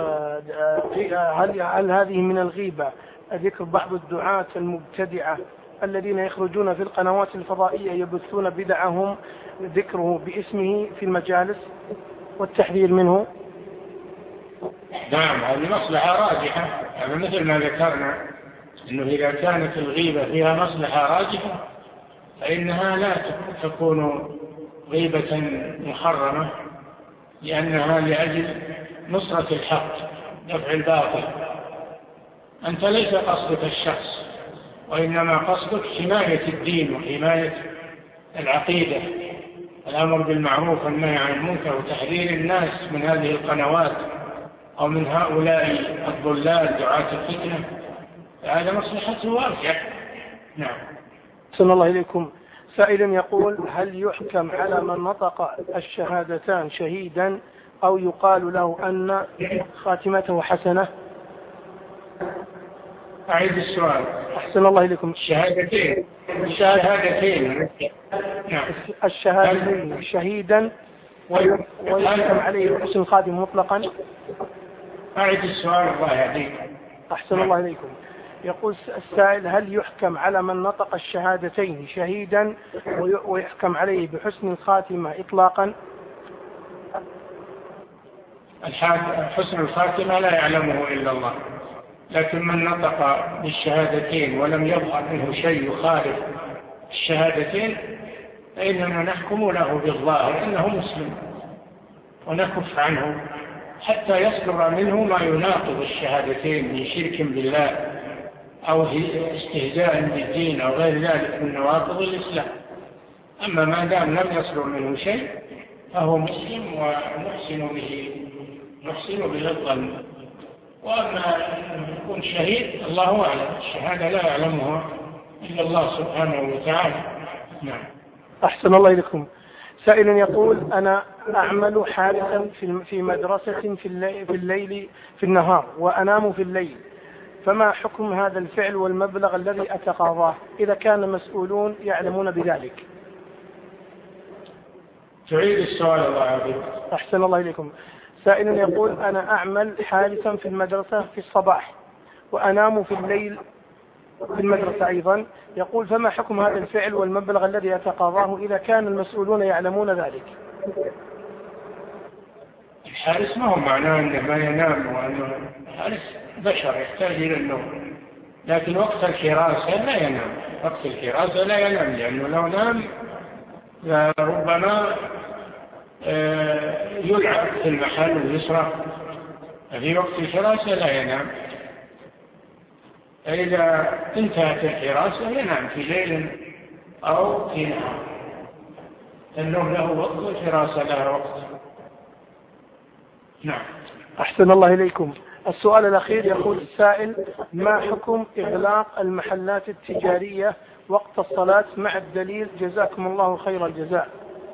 هل, هل هذه من الغيبة ذكر بعض الدعاة المبتدعة الذين يخرجون في القنوات الفضائية يبثون بدعهم ذكره باسمه في المجالس والتحذير منه؟ نعم، هذه مصلحة راجحة. هذا مثل ما ذكرنا، أنه إذا كانت الغيبة فيها مصلحة راجحة فإنها لا تكون غيبة محرمة، لأنها لأجل نصرة الحق، دفع الباطل. أنت ليس قصدك الشخص، وإنما قصدك حماية الدين وحماية العقيدة، الأمر بالمعروف والنهي عن المنكر، وتحذير الناس من هذه القنوات أو من هؤلاء الضلال دعاة الفتنة، فهذا مصلحته واسعة. نعم. أحسن الله إليكم. سائل يقول: هل يحكم على من نطق الشهادتان شهيدا أو يقال له أن خاتمته حسنة؟ أعيد السؤال. أحسن الله إليكم. الشهادتين الشهادتين نعم الشهادتين شهيدا ويحكم عليه بحسن خاتم مطلقا. أعيد السؤال الله يهديك. أحسن الله إليكم. يقول السائل: هل يحكم على من نطق الشهادتين شهيدا ويحكم عليه بحسن الخاتمة إطلاقا؟ حسن الخاتمة لا يعلمه إلا الله، لكن من نطق بالشهادتين ولم يظهر منه شيء يخالف الشهادتين فإننا نحكم له بالظاهر أنه مسلم، ونكف عنه حتى يصدر منه ما يناقض الشهادتين من شرك بالله أو استهزاء بالدين أو غير ذلك من نواقض الإسلام. أما ما دام لم يصدر منه شيء فهو مسلم ونحسن به نحسن به الظن. وأما أن يكون شهيد الله أعلم، الشهادة لا يعلمها إلا الله سبحانه وتعالى. نعم. أحسن الله إليكم. سائل يقول: أنا أعمل حارسا في مدرسة في الليل في النهار وأنام في الليل، فما حكم هذا الفعل والمبلغ الذي أتقاضاه إذا كان مسؤولون يعلمون بذلك؟ تعيد السؤال الله يعافيك. أحسن الله إليكم. سائل يقول: أنا أعمل حارسا في المدرسة في الصباح وأنام في الليل في المدرسة أيضا. يقول فما حكم هذا الفعل والمبلغ الذي يتقاضاه إذا كان المسؤولون يعلمون ذلك؟ الحارس ما هو معناه أنه ما ينام، وأنه الحارس بشر يحتاج إلى النوم، لكن وقت الحراسة لا ينام، وقت الحراسة لا ينام، لأنه لو نام ربما يلعب في المحل ويسرق. في وقت الحراسة لا ينام. إذا انتهت الحراسة ينام في ليل أو في نهار. النوم له وقت والحراسة لها وقت. نعم. أحسن الله إليكم. السؤال الأخير يقول السائل: ما حكم إغلاق المحلات التجارية وقت الصلاة مع الدليل جزاكم الله خير الجزاء؟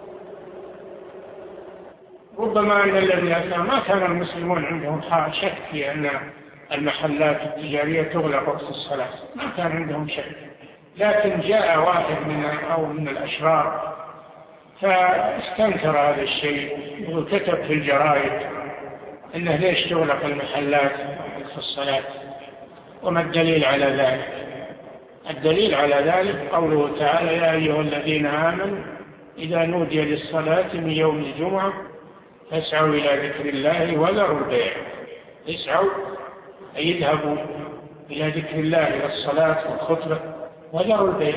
ربما أن الذي أتى ما كان المسلمون عندهم شك في أن المحلات التجارية تغلق وقت الصلاة، ما كان عندهم شك، لكن جاء واحد من أو من الأشرار فاستنكر هذا الشيء وكتب في الجرائد إنه ليش تغلق المحلات في الصلاة، وما الدليل على ذلك؟ الدليل على ذلك قوله تعالى: يا أيها الذين آمنوا إذا نودي للصلاة من يوم الجمعة فاسعوا إلى ذكر الله وذروا البيع. اسعوا أي يذهبوا إلى ذكر الله، إلى الصلاة والخطبة، وذروا البيع،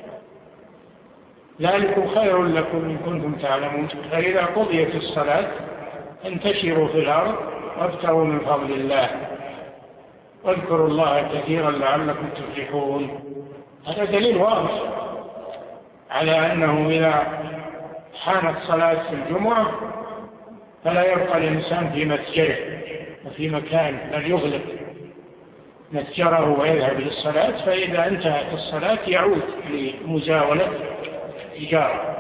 ذلكم خير لكم إن كنتم تعلمون. فإذا قضيت الصلاة انتشروا في الأرض وابتغوا من فضل الله واذكروا الله كثيرا لعلكم تفلحون. هذا دليل واضح على أنه إذا حانت صلاة الجمعة فلا يبقى الإنسان في متجره وفي مكان، بل يغلق متجره ويذهب للصلاة، فإذا انتهت الصلاة يعود لمزاولة تجارة.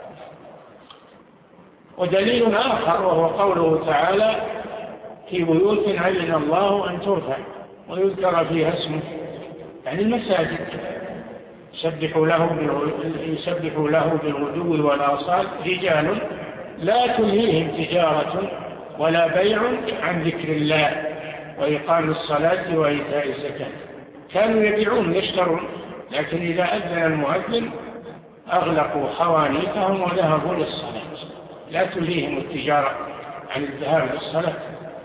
ودليل آخر وهو قوله تعالى: في بيوت أذن الله أن ترفع ويذكر فيها اسمه، يعني المساجد، يسبحوا له يسبحوا له بالغدو والآصال رجال لا تلهيهم تجارة ولا بيع عن ذكر الله وإقام الصلاة وإيتاء الزكاة. كانوا يبيعون يشترون، لكن إذا أذن المؤذن أغلقوا حوانيتهم وذهبوا للصلاة، لا تلهيهم التجارة عن الذهاب للصلاة.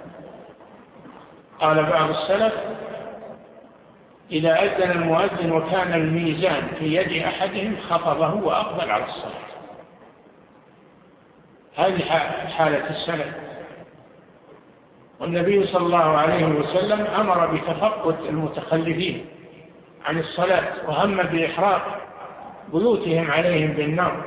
قال بعض السلف: إذا أذن المؤذن وكان الميزان في يد أحدهم خطبه وأقبل على الصلاة. هذه حالة السلف. والنبي صلى الله عليه وسلم أمر بتفقد المتخلفين عن الصلاة وهم بإحراق بيوتهم عليهم بالنار.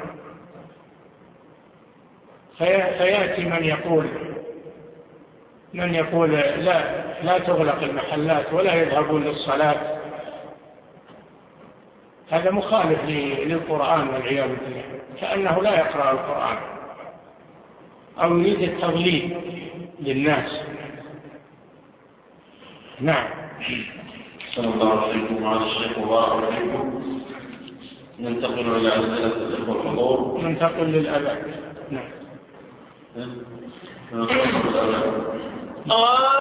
فيأتي من يقول من يقول لا لا تغلق المحلات ولا يذهبون للصلاة. هذا مخالف للقرآن والعياذ بالله، كأنه لا يقرأ القرآن أو يريد التضليل للناس. نعم. صلى الله عليكم وعلى الشيخ وبارك فيكم. ننتقل إلى أسئلة الإخوة الحضور. ننتقل للأذان. نعم. ننتقل للأذان.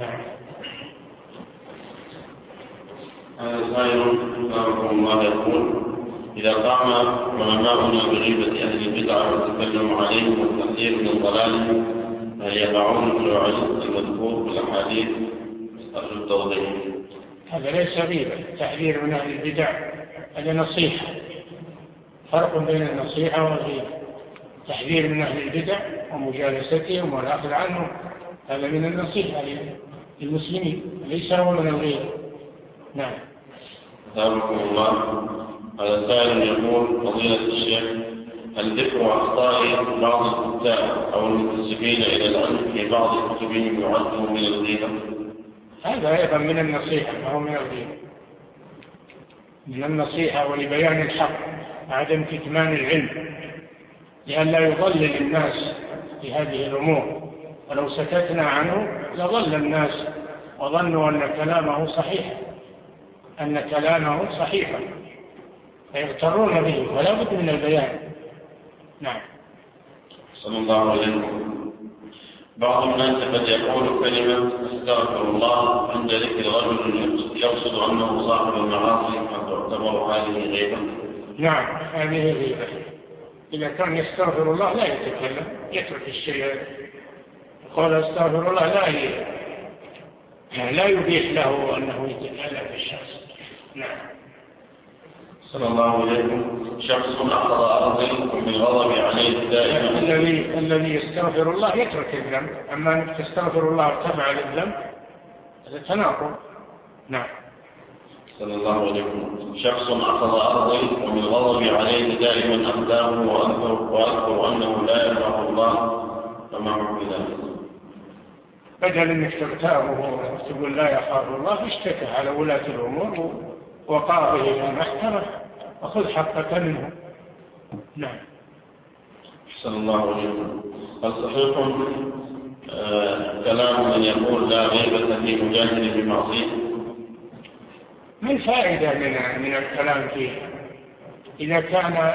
هذا سائل رحمه الله يقول: إذا قام علماؤنا بغيبة أهل البدع والتكلم عليهم والتحذير من الضلال هل يقعون في الوعيد المذكور في الأحاديث؟ أرجو التوضيح. هذا ليس غيبة. التحذير من أهل البدع هذا نصيحة، فرق بين النصيحة والغيبة. التحذير من أهل البدع ومجالستهم والأخذ عنهم هذا من النصيحة للمسلمين، ليس هو من الغيبة. نعم. أثابكم الله. هذا سائل يقول: فضيلة الشيخ، هل ذكر أخطاء بعض الكتاب أو المنتسبين إلى العلم في بعض كتبهم يعد من الغيبة؟ هذا أيضا من النصيحة، ما هو من الغيبة. من النصيحة ولبيان الحق، عدم كتمان العلم لئلا يضلل الناس في هذه الأمور، ولو سكتنا عنه لضل الناس وظنوا أن كلامه صحيح أن كلامه صحيحا فيغترون به، ولا بد من البيان. نعم. صلى الله عليه وسلم. بعض الناس قد يقول كلمة استغفر الله عند ذكر رجل يقصد أنه صاحب المعاصي، هل تعتبر هذه غيبة؟ نعم، هذه غيبة. إذا كان يستغفر الله لا يتكلم، يترك الشيء. يقول استغفر الله لا ي... لا يبيح له أنه يتكلم في الشخص. نعم. صلى الله عليه وسلم. شخص أخذ أرضي ومن غضب عليه دائما. الذي الذي يستغفر الله يترك الذنب، أما أنك تستغفر الله وتبع للذنب هذا تناقض. نعم. صلى الله عليه وسلم. شخص أخذ أرضي ومن غضب عليه دائما أخذاه وأذكر وأذكر أنه لا يرحم الله، فما حكم ذلك؟ بدل أنك تغتابه وتقول لا يخاف الله، اشتكى على ولاة الأمور وقاضه إلى المحكمة وخذ حقك منه. نعم. صلى الله عليه وسلم. هل صحيح آه كلام من يقول لا غيبة في مجاهد بمعصية؟ ما الفائدة من من الكلام فيه؟ إذا كان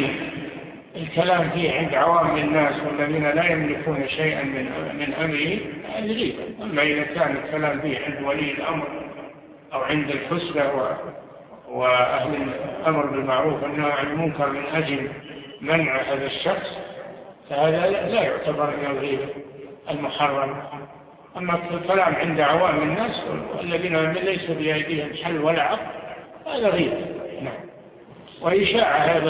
الكلام فيه عند عوام الناس والذين لا يملكون شيئا من من أمره هذه غيبة. أما إذا كان الكلام فيه عند ولي الأمر أو عند الحسبة وأهل الأمر بالمعروف والنهي عن المنكر من أجل منع هذا الشخص فهذا لا يعتبر من الغيبة المحرم. أما الكلام عند عوام الناس والذين ليس بأيديهم حل ولا عقد هذا غيبة. نعم. وإشاعة هذا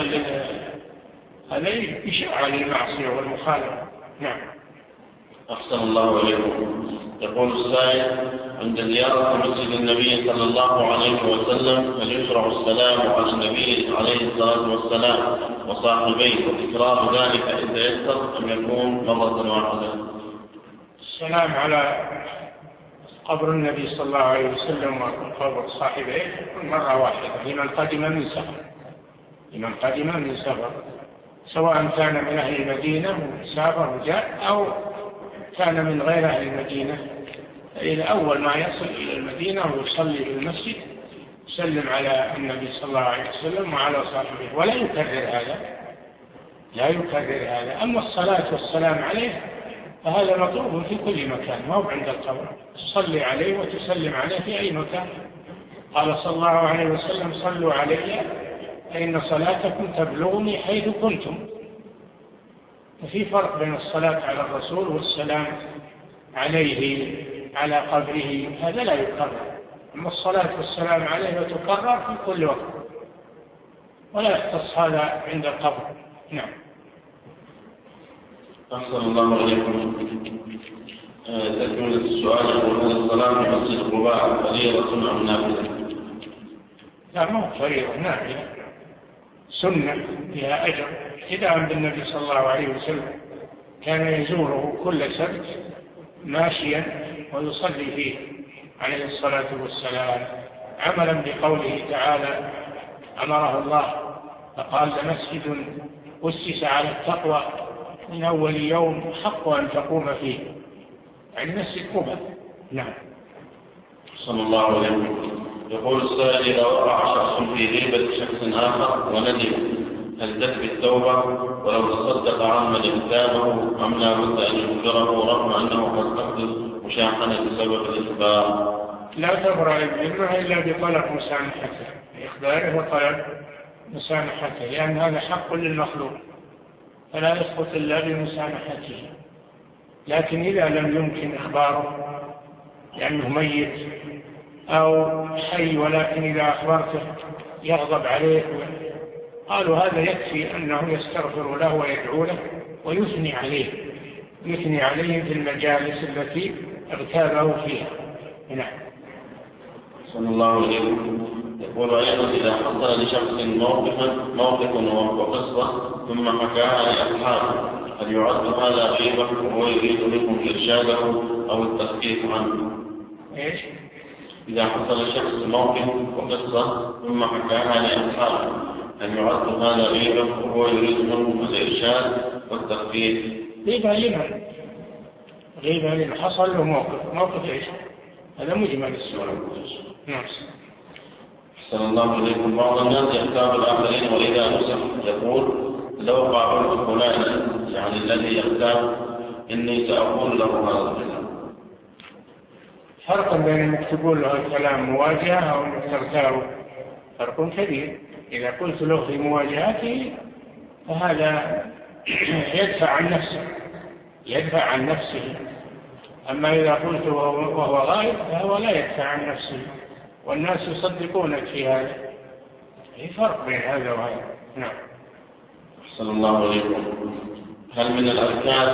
هذا إشاعة للمعصية والمخالفة. نعم. أحسن الله عليكم. يقول السائل: عند زيارة مسجد النبي صلى الله عليه وسلم هل يشرع السلام على النبي عليه الصلاة والسلام وصاحبيه وتكرار ذلك إذا يسر أم يكون مرة واحدة؟ السلام على قبر النبي صلى الله عليه وسلم وقبر صاحبيه مرة واحدة لمن قدم من سفر لمن قدم من سفر سواء كان من أهل المدينة وسافر وجاء أو كان من غير أهل المدينة. إذا أول ما يصل إلى المدينة ويصلي في المسجد يسلم على النبي صلى الله عليه وسلم وعلى صاحبه ولا يكرر هذا لا يكرر هذا. أما الصلاة والسلام عليه فهذا مطلوب في كل مكان، ما هو عند القبر. تصلي عليه وتسلم عليه في أي مكان. قال صلى الله عليه وسلم: صلوا علي فإن صلاتكم تبلغني حيث كنتم. وفي فرق بين الصلاة على الرسول والسلام عليه على قبره، هذا لا يكرر. أما الصلاة والسلام عليه وتكرر في كل وقت ولا يختص هذا عند القبر. نعم. أحسن الله عليكم. تكملة السؤال: يقول هل الصلاة في مسجد قباء فريضة أم نافلة؟ لا، ما هو فريضة، نافلة سنة فيها أجر ابتداء بالنبي صلى الله عليه وسلم، كان يزوره كل سبت ماشيا ويصلي فيه عليه الصلاة والسلام عملا بقوله تعالى أمره الله فقال: لمسجد أسس على التقوى من أول يوم حق أن تقوم فيه، يعني مسجد قباء. نعم. صلى الله عليه وسلم. يقول السائل: إذا وقع شخص في غيبة شخص آخر وندم هل تكفي التوبة ولو تصدق عن من اغتابه أم لا بد أن يخبره رغم أنه قد تحدث مشاحنة بسبب الإخبار؟ لا تبرأ الذمة إلا بطلب مسامحته، إخباره وطلب مسامحته، لأن هذا حق للمخلوق فلا يسقط إلا بمسامحته. لكن إذا لم يمكن إخباره لأنه ميت أو حي، ولكن إذا أخبرته يغضب عليه، قالوا هذا يكفي أنه يستغفر له ويدعو له ويثني عليه، يثني عليه في المجالس التي اغتابه فيها. نعم. صلى الله عليه وسلم. يقول أيضا إذا حصل لشخص موقفا موقف وقصة ثم حكاها لأصحابه هل يعد هذا غيبة وهو يريد منهم إرشاده أو التخفيف عنه؟ إيش؟ إذا حصل لشخص موقف وقصة ثم حكاها لأصحابه هل يعد هذا غيبة وهو يريد منهم الإرشاد والتخفيف؟ غيبة لمن؟ غيبة لمن حصل له موقف، موقف إيش؟ هذا مجمل السؤال. نعم. صلى الله عليكم. بعض الناس يختار الآخرين وإذا نصح يقول لو قابلت فلانا، يعني الذي يختار، إني سأقول له هذا الكلام. فرق بين أنك تقول له الكلام مواجهة أو أنك تغتابه، فرق كبير. إذا قلت له في مواجهته فهذا يدفع عن نفسه يدفع عن نفسه أما إذا قلت وهو غائب فهو لا يدفع عن نفسه، والناس يصدقونك في هذا. في فرق بين هذا وهذا. نعم. صلى الله عليكم. هل من الأذكار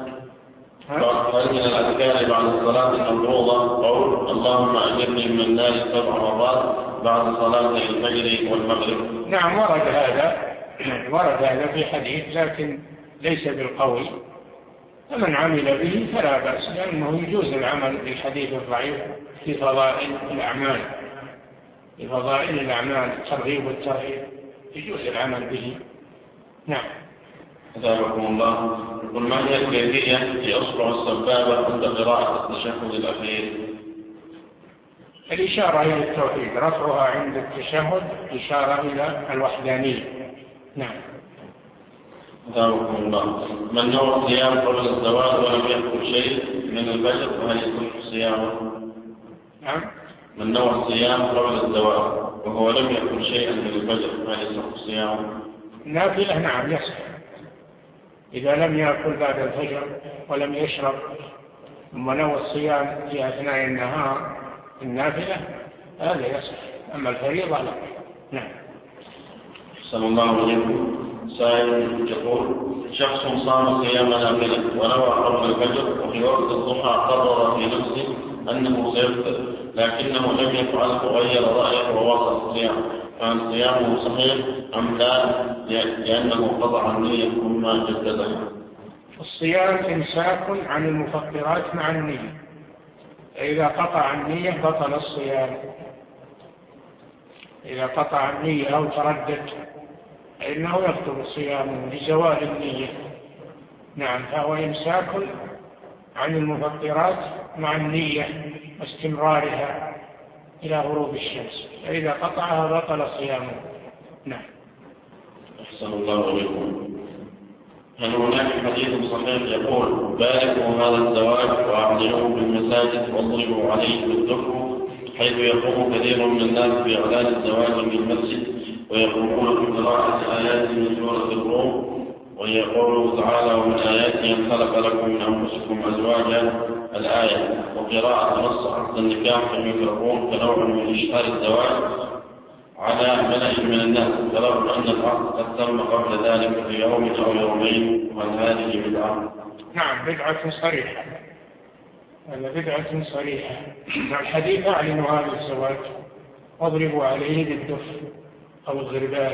هل من الأذكار بعد الصلاة المفروضة قول اللهم أجرني من النار سبع مرات بعد صلاة الفجر والمغرب؟ نعم، ورد هذا ورد هذا في حديث لكن ليس بالقول، فمن عمل به فلا بأس، لأنه يجوز العمل بالحديث الضعيف في فضائل الأعمال في فضائل الأعمال الترغيب والترهيب يجوز العمل به. نعم. أثابكم الله. قل ما هي الكيفية في أصبع السبابة عند قراءة التشهد الأخير؟ الإشارة إلى التوحيد، رفعها عند التشهد إشارة إلى الوحدانية. نعم. أثابكم الله. من نوع الصيام قبل الزواج ولم يأكل شيء من الفجر وهل يصح صيامه؟ نعم. من نوع الصيام قبل الزواج وهو لم يأكل شيئا من الفجر وهل يصح صيامه؟ نافلة. نعم يصح، إذا لم يأكل بعد الفجر ولم يشرب ثم نوى الصيام في أثناء النهار النافلة هذا يصح، أما الفريضة لا. نعم. صلى الله عليكم. سائل يقول شخص صام صيام نافلة ونوى قبل الفجر وفي وقت الضحى قرر في نفسه أنه سيفطر لكنه لم يفعل وغير رأيه وواصل الصيام، فهل صيامه صحيح أم لا لأنه قطع النية ثم جددها؟ الصيام إمساك عن المفطرات مع النية، إذا قطع النية بطل الصيام. إذا قطع النية أو تردد فإنه يبطل صيامه لزوال النية. نعم، فهو إمساك عن المفطرات مع النية واستمرارها إلى غروب الشمس، فإذا قطعها بطل صيامه. نعم. أحسن الله عليكم. هل هناك حديث صحيح يقول باركوا هذا الزواج وأعلنوه بالمساجد واضربوا عليه بالدف، حيث يقوم كثير من الناس بإعلان الزواج بالمسجد ويقومون بقراءة آيات من سورة الروم، وهي قوله تعالى ومن آياته أن خلق لكم من أنفسكم أزواجا الآية، وقراءة نص عقد النكاح في الميكروفون كنوع من إشهار الزواج على ملأ من الناس، برغم أن العقد قد تم قبل ذلك بيوم أو يومين، وهل هذه بدعة؟ نعم، بدعة صريحة، هذا بدعة صريحة. الحديث أعلنوا هذا الزواج واضربوا عليه بالدف أو الغربال،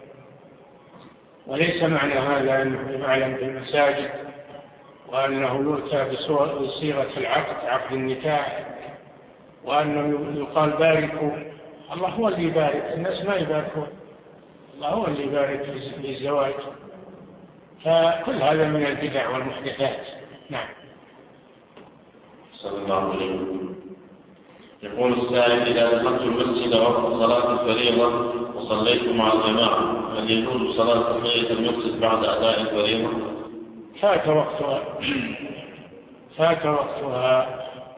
وليس معنى هذا أنه يعلن في المساجد وأنه يؤتى بصيغة العقد عقد النكاح وأنه يقال باركوا. الله هو اللي يبارك، الناس ما يباركون، الله هو اللي يبارك في الزواج. فكل هذا من البدع والمحدثات. نعم. صلى الله عليه وسلم. يقول السائل إذا دخلت المسجد وقت صلاة الفريضة وصليت مع الجماعة هل يجوز صلاة تحية المسجد بعد أداء الفريضة؟ فات وقتها فات وقتها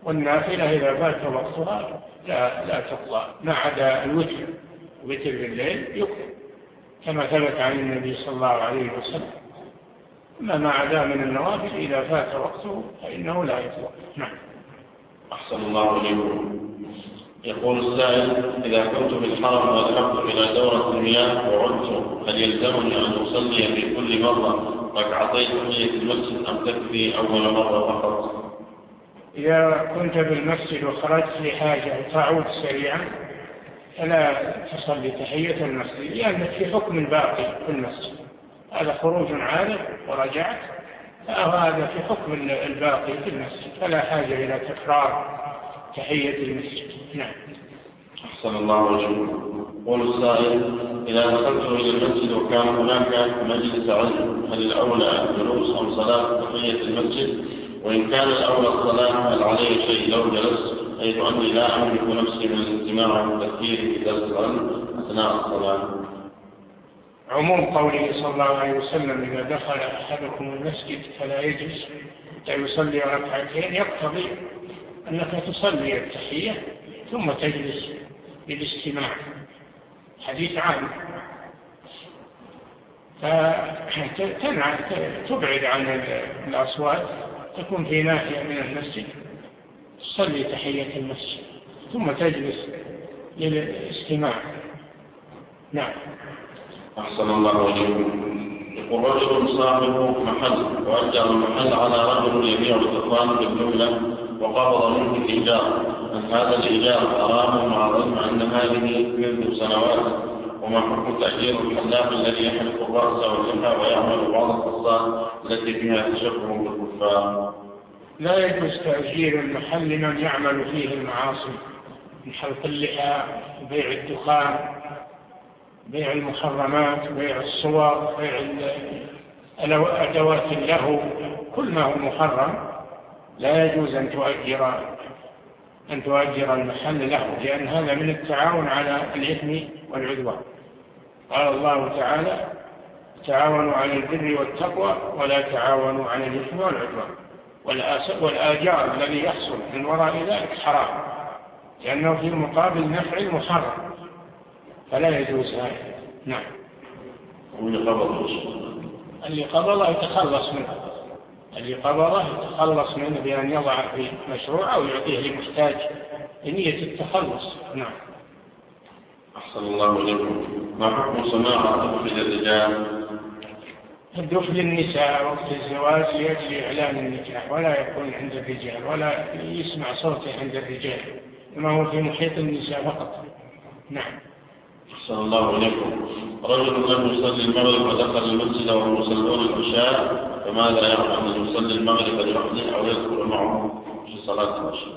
والنافلة إذا فات وقتها لا لا تقضى ما عدا الوتر، وتر بالليل يقضى كما ثبت عن النبي صلى الله عليه وسلم. أما ما عدا من النوافل إذا فات وقته فإنه لا يقضى. نعم. أحسن الله إليكم. يقول السائل: إذا كنت في الحرم وذهبت إلى دورة المياه وعدت، هل يلزمني أن أصلي في كل مرة ركعتي تحية المسجد أم تكفي أول مرة فقط؟ إذا كنت بالمسجد وخرجت لحاجة وتعود سريعا فلا تصلي تحية المسجد، لأنك في حكم الباقي في المسجد. هذا خروج عادة ورجعت، فهذا في حكم الباقي في المسجد، فلا حاجة إلى تكرار تحية المسجد. نعم. أحسن الله إليكم. يقول السائل: إذا دخلت إلى المسجد وكان هناك مجلس علم، هل الأولى الجلوس أم صلاة تحية المسجد؟ وإن كان الأولى الصلاة هل علي شيء لو جلست، حيث أني لا أملك نفسي من الاستماع والتفكير في درس العلم أثناء الصلاة؟ عموم قوله صلى الله عليه وسلم: إذا دخل أحدكم المسجد فلا يجلس حتى يصلي ركعتين، يقتضي أنك تصلي التحية ثم تجلس للاستماع، حديث عام. فتبعد عن الأصوات، تكون في ناحية من المسجد، تصلي تحية المسجد ثم تجلس للاستماع. نعم. أحسن الله إليكم. يقول: رجل صاحب محل وأجر المحل على رجل يبيع الدخان بالجملة وقبض منه الإيجار، أن هذا الإيجار حرام مع العلم أن هذه منذ سنوات؟ وما حكم تأجير الحلاق الذي يحلق الرأس واللحى ويعمل بعض القصات التي فيها تشبه بالكفار؟ لا يجوز تأجير المحل لمن يعمل فيه المعاصي، من حلق اللحى، بيع الدخان، بيع المحرمات، بيع الصور، بيع أدوات اللهو، كل ما هو محرم لا يجوز أن تؤجر أن تؤجر المحل له، لأن هذا من التعاون على الإثم والعدوان. قال الله تعالى: تعاونوا على البر والتقوى ولا تعاونوا على الإثم والعدوان. والآجار الذي يحصل من وراء ذلك حرام، لأنه في مقابل نفع محرم، فلا يجوز هذا. نعم. اللي قبضه يتخلص منه، اللي قبضه يتخلص منه بأن يضع في مشروع أو يعطيه لمحتاج بنية التخلص. نعم. أحسن الله إليكم. ما حكم سماع الدف للرجال؟ الدف للنساء وقت الزواج لأجل إعلان النكاح، ولا يكون عند الرجال، ولا يسمع صوته عند الرجال، ما هو في محيط النساء فقط. نعم. أحسن الله إليكم. رجل لم يصلي المغرب ودخل المسجد وهم يصلون العشاء، فماذا يرى أن يصلي المغرب لوحده أو يدخل معه في صلاة العشاء؟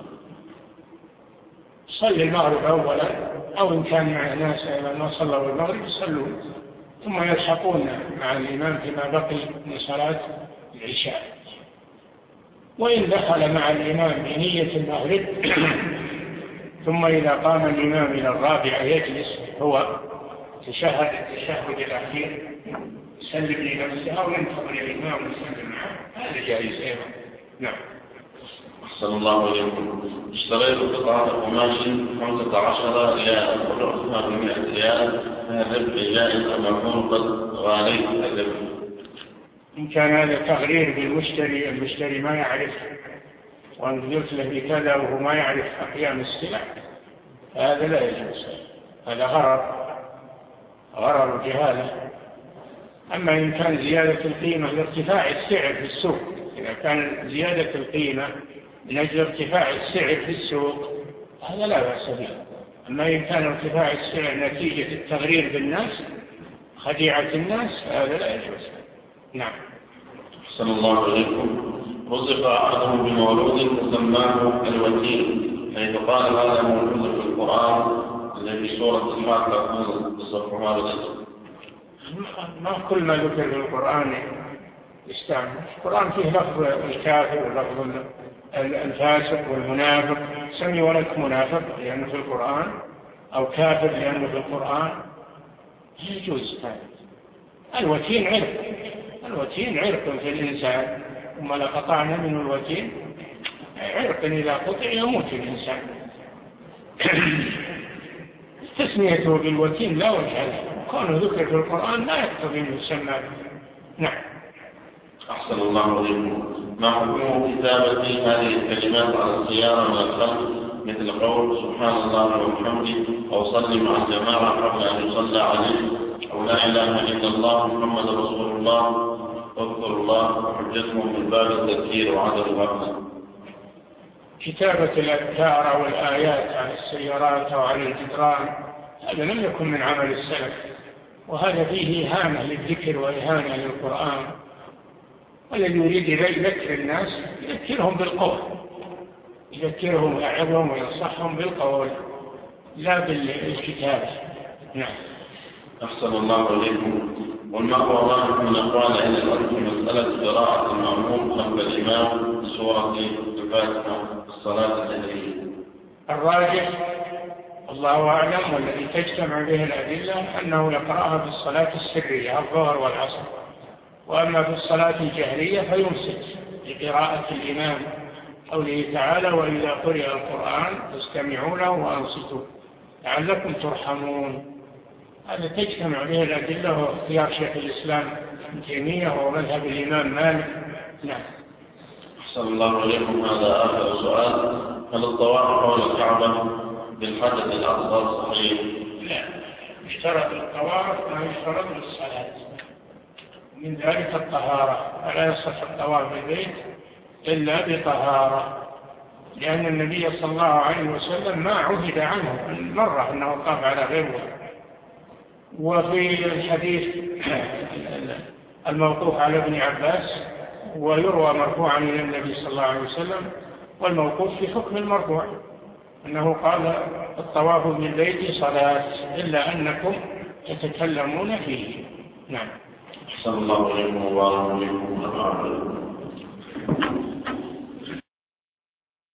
صلي المغرب أولا، أو إن كان مع ناس ما صلوا المغرب يصلون ثم يلحقون مع الإمام فيما بقي من صلاة العشاء. وإن دخل مع الإمام بنية المغرب ثم إذا قام الإمام إلى الرابعة يجلس هو تشهد التشهد الأخير، يسلم لنفسه أو ينتظر الإمام ويسلم معه، هذا جائز أيضا. نعم. أحسن الله إليكم. اشتريت قطعة قماش خمسة عشر ريال وبعتها بمئة ريال، هذا الربح جائز أم أكون قد غاليت الربح؟ إن كان هذا تغرير بالمشتري، المشتري ما يعرف وأن قلت له بكذا وهو ما يعرف أحيان السلع، هذا لا يجوز، هذا غرر غرر جهالة. أما إن كان زيادة القيمة لارتفاع السعر في السوق، إذا كان زيادة القيمة من أجل ارتفاع السعر في السوق هذا لا بأس به. أما إن كان ارتفاع السعر نتيجة التغرير بالناس، خديعة الناس، هذا لا يجوز. نعم. أحسن الله إليكم. رزق أحدهم بمولود فسماه الوتين، حيث قال هذا موجود في القرآن الذي في سورة الفاتحة تصفها بالأجل. ما كل ما ذكر في القرآن يستعمل. القرآن فيه لفظ الكافر ولفظ الفاسق والمنافق، سمي ولك منافق لأنه في القرآن أو كافر لأنه في القرآن، يجوز هذا. الوتين عرق، الوتين عرق في الإنسان، ثم لقطعنا منه الوتين عرق إذا قطع يموت الإنسان. تسميته بالوتين لا وجه له، كونه ذكر في القرآن لا يقتضي أن يسمى به. نعم. أحسن الله عليكم. ما حكم كتابة هذه الكلمات على السيارة من الخلف مثل قول سبحان الله وبحمده أو صل مع الجماعة قبل أن يصلى عليه أو لا إله إلا الله محمد رسول الله واذكر الله وحجتهم من باب التذكير وعدم الغفلة؟ كتابة الأذكار أو الآيات على السيارات أو على الجدران هذا لم يكن من عمل السلف، وهذا فيه إهانة للذكر وإهانة للقرآن. والذي يريد يذكر الناس يذكرهم بالقول، يذكرهم ويعظهم وينصحهم بالقول لا بالكتابة. نعم. أحسن الله عليكم. وما هو الراجح من أقوال أهل العلم في مسألة قراءة المأموم خلف الإمام بسورة الفاتحة في الصلاة الجهرية؟ الراجح الله أعلم والذي تجتمع به الأدلة أنه يقرأها في الصلاة السرية الظهر والعصر، وأما في الصلاة الجهرية فيمسك لقراءة الإمام قوله تعالى وإذا قرئ القرآن فاستمعوا له وأنصتوا لعلكم ترحمون. هذا تجتمع به الأدلة واختيار شيخ الإسلام ابن تيمية ومذهب الإمام مالك. نعم. أحسن الله عليكم. هذا آخر سؤال. هل الطواف حول الكعبة بالحدث الأصغر صحيح؟ لا، يشترط الطواف ما يشترط للصلاة، من ذلك الطهارة، فلا يصح الطواف بالبيت إلا بطهارة، لأن النبي صلى الله عليه وسلم ما عهد عنه مرة أنه طاف على غيره. وفي الحديث الموقوف على ابن عباس ويروى مرفوعا إلى النبي صلى الله عليه وسلم، والموقوف في حكم المرفوع أنه قال الطواف بالبيت صلاة إلا أنكم تتكلمون فيه. نعم. أحسن الله عليكم وبارك فيكم.